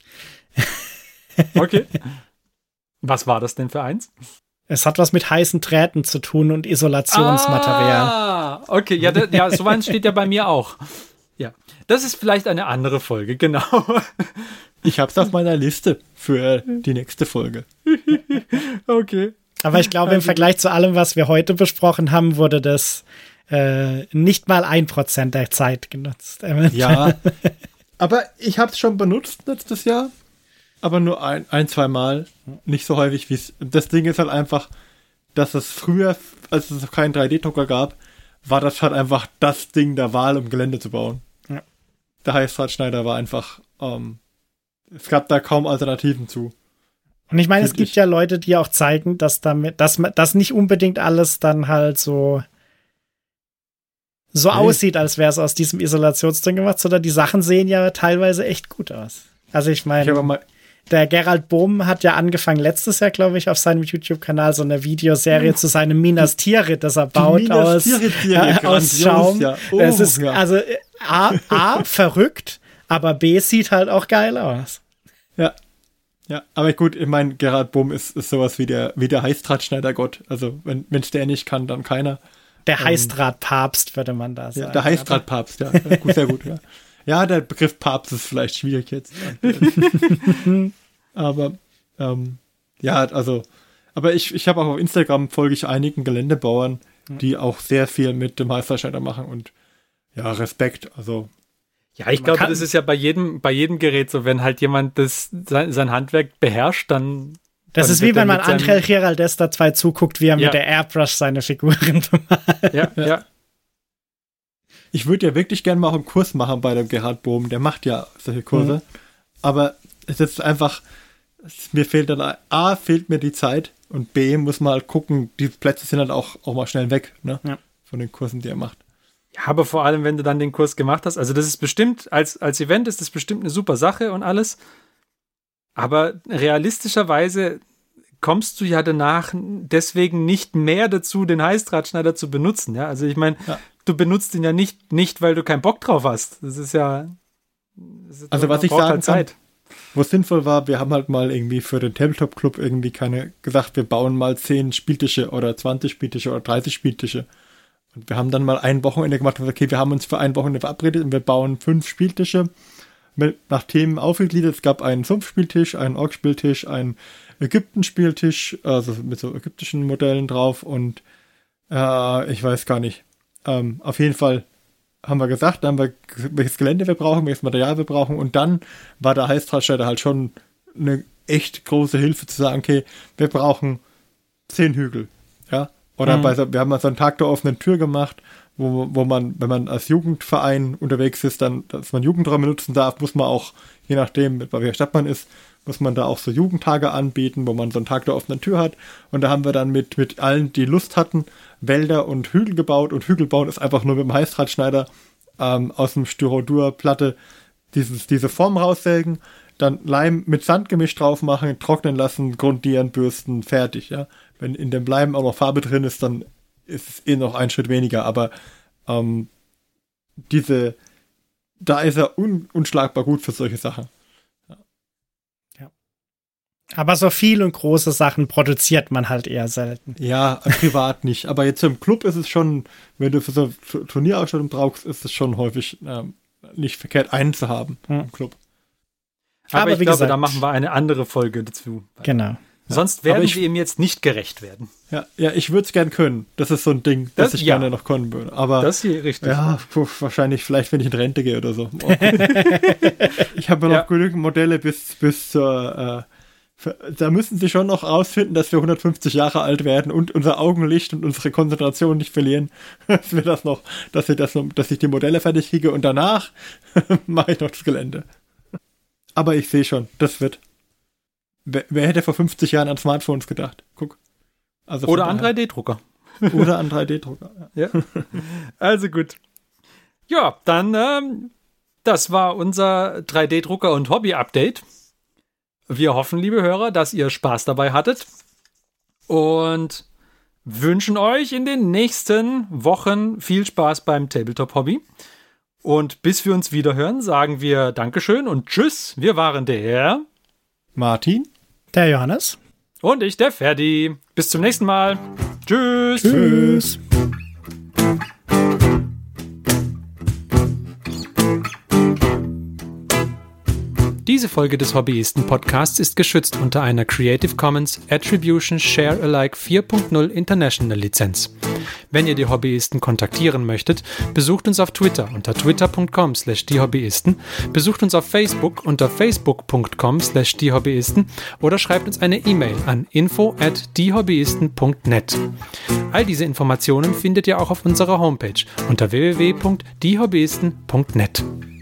Okay. Was war das denn für eins? Es hat was mit heißen Drähten zu tun und Isolationsmaterial. Ah, okay. Ja, da, ja, so eins steht ja bei mir auch. Ja, das ist vielleicht eine andere Folge, genau. Ich hab's auf meiner Liste für die nächste Folge. Okay. Aber ich glaube, im Vergleich zu allem, was wir heute besprochen haben, wurde das äh, nicht mal ein Prozent der Zeit genutzt. Ja, aber ich hab's schon benutzt letztes Jahr, aber nur ein, ein zwei Mal, nicht so häufig wie es. Das Ding ist halt einfach, dass es früher, als es noch keinen drei D-Drucker gab, war das halt einfach das Ding der Wahl, um Gelände zu bauen. Ja. Der Heißdrahtschneider war einfach, ähm, es gab da kaum Alternativen zu. Und ich meine, es Find gibt ich. ja Leute, die auch zeigen, dass damit, dass man, dass nicht unbedingt alles dann halt so so Nee. aussieht, als wäre es aus diesem Isolationsding gemacht, sondern die Sachen sehen ja teilweise echt gut aus. Also ich Ich habe meine, mal, der Gerald Bohm hat ja angefangen letztes Jahr, glaube ich, auf seinem YouTube-Kanal so eine Videoserie zu seinem Minas Tirith, das er baut Minas aus, Tirith-Serie, äh, aus grandios, Schaum. ja. Oh, es ist ja. also äh, A, A verrückt, aber B sieht halt auch geil aus. ja. Ja, aber gut, ich meine, Gerhard Bohm ist, ist sowas wie der, wie der Heißdrahtschneidergott. Also, wenn es der nicht kann, dann keiner. Der Ähm, Heißdrahtpapst, würde man da sagen. Ja, der Heißdrahtpapst, ja. ja. Gut, sehr gut, ja. Ja, der Begriff Papst ist vielleicht schwierig jetzt. aber, ähm, ja, also, aber ich, ich habe auch auf Instagram folge ich einigen Geländebauern, die auch sehr viel mit dem Heißdrahtschneider machen und ja, Respekt, also. Ja, ich Man glaube, kann- das ist ja bei jedem, bei jedem Gerät so, wenn halt jemand das, sein, sein Handwerk beherrscht, dann. Das dann ist wird wie wenn er man mit seinem- Angel Giraldez dabei zuguckt, wie er Ja. mit der Airbrush seine Figuren macht. Ja, ja. Ich würde ja wirklich gerne mal auch einen Kurs machen bei dem Gerhard Bohm, der macht ja solche Kurse. Mhm. Aber es ist einfach, es, mir fehlt dann, A, fehlt mir die Zeit und B, muss mal gucken, die Plätze sind halt auch, auch mal schnell weg, ne? Ja. Von den Kursen, die er macht. Ja, aber vor allem, wenn du dann den Kurs gemacht hast, also das ist bestimmt, als, als Event ist das bestimmt eine super Sache und alles, aber realistischerweise kommst du ja danach deswegen nicht mehr dazu, den Heißdrahtschneider zu benutzen, ja, also ich meine, ja. du benutzt ihn ja nicht, nicht, weil du keinen Bock drauf hast, das ist ja, das ist also was ich sagen halt Zeit. kann, wo es sinnvoll war, wir haben halt mal irgendwie für den Tabletop-Club irgendwie keine gesagt, wir bauen mal zehn Spieltische oder zwanzig Spieltische oder dreißig Spieltische. Und wir haben dann mal ein Wochenende gemacht und gesagt, okay, wir haben uns für ein Wochenende verabredet und wir bauen fünf Spieltische mit, nach Themen aufgegliedert. Es gab einen Sumpfspieltisch, einen Orkspieltisch, einen Ägypten-Spieltisch, also mit so ägyptischen Modellen drauf und äh, ich weiß gar nicht. Ähm, auf jeden Fall haben wir gesagt, dann haben wir, welches Gelände wir brauchen, welches Material wir brauchen und dann war der Heißdrahtschneider halt schon eine echt große Hilfe zu sagen, okay, wir brauchen zehn Hügel, ja, oder mhm. bei so, wir haben mal so einen Tag der offenen Tür gemacht, wo, wo man, wenn man als Jugendverein unterwegs ist, dann, dass man Jugendräume nutzen darf, muss man auch, je nachdem, bei welcher Stadt man ist, muss man da auch so Jugendtage anbieten, wo man so einen Tag der offenen Tür hat. Und da haben wir dann mit, mit allen, die Lust hatten, Wälder und Hügel gebaut. Und Hügel bauen ist einfach nur mit dem Heißdrahtschneider ähm, aus dem Styrodurplatte dieses, diese Form raussägen, dann Leim mit Sand gemischt drauf machen, trocknen lassen, grundieren, bürsten, fertig. Ja, wenn in dem Leim auch noch Farbe drin ist, dann ist es eh noch ein Schritt weniger. Aber ähm, diese, da ist er un, unschlagbar gut für solche Sachen. Aber so viel und große Sachen produziert man halt eher selten. Ja, privat nicht. Aber jetzt im Club ist es schon, wenn du für so eine Turnierausstattung brauchst, ist es schon häufig ähm, nicht verkehrt, einen zu haben hm. im Club. Aber, Aber ich glaube, gesagt, da machen wir eine andere Folge dazu. Genau. Sonst werden ich, wir ihm jetzt nicht gerecht werden. Ja, ja ich würde es gern können. Das ist so ein Ding, das, das ich ja. gerne noch können würde. Aber das hier richtig. Ja, puh, wahrscheinlich, vielleicht, wenn ich in Rente gehe oder so. Ich habe ja noch ja. genügend Modelle bis, bis zur äh, da müssen sie schon noch rausfinden, dass wir hundertfünfzig Jahre alt werden und unser Augenlicht und unsere Konzentration nicht verlieren, dass wir das noch, dass wir das noch, dass ich die Modelle fertig kriege und danach mache ich noch das Gelände. Aber ich sehe schon, das wird. Wer, wer hätte vor fünfzig Jahren an Smartphones gedacht? Guck. Also oder an drei D Drucker. Oder an drei D Drucker. Ja. Ja. Also gut. Ja, dann ähm, das war unser drei D Drucker und Hobby Update. Wir hoffen, liebe Hörer, dass ihr Spaß dabei hattet und wünschen euch in den nächsten Wochen viel Spaß beim Tabletop-Hobby. Und bis wir uns wiederhören, sagen wir Dankeschön und Tschüss. Wir waren der Martin, der Johannes und ich, der Ferdi. Bis zum nächsten Mal. Tschüss. Tschüss. Diese Folge des Hobbyisten-Podcasts ist geschützt unter einer Creative Commons Attribution Share Alike vier Punkt null International Lizenz. Wenn ihr die Hobbyisten kontaktieren möchtet, besucht uns auf Twitter unter twitter punkt com slash die Hobbyisten, besucht uns auf Facebook unter facebook punkt com slash die Hobbyisten oder schreibt uns eine E-Mail an info at diehobbyisten punkt net. All diese Informationen findet ihr auch auf unserer Homepage unter w w w punkt die hobbyisten punkt net.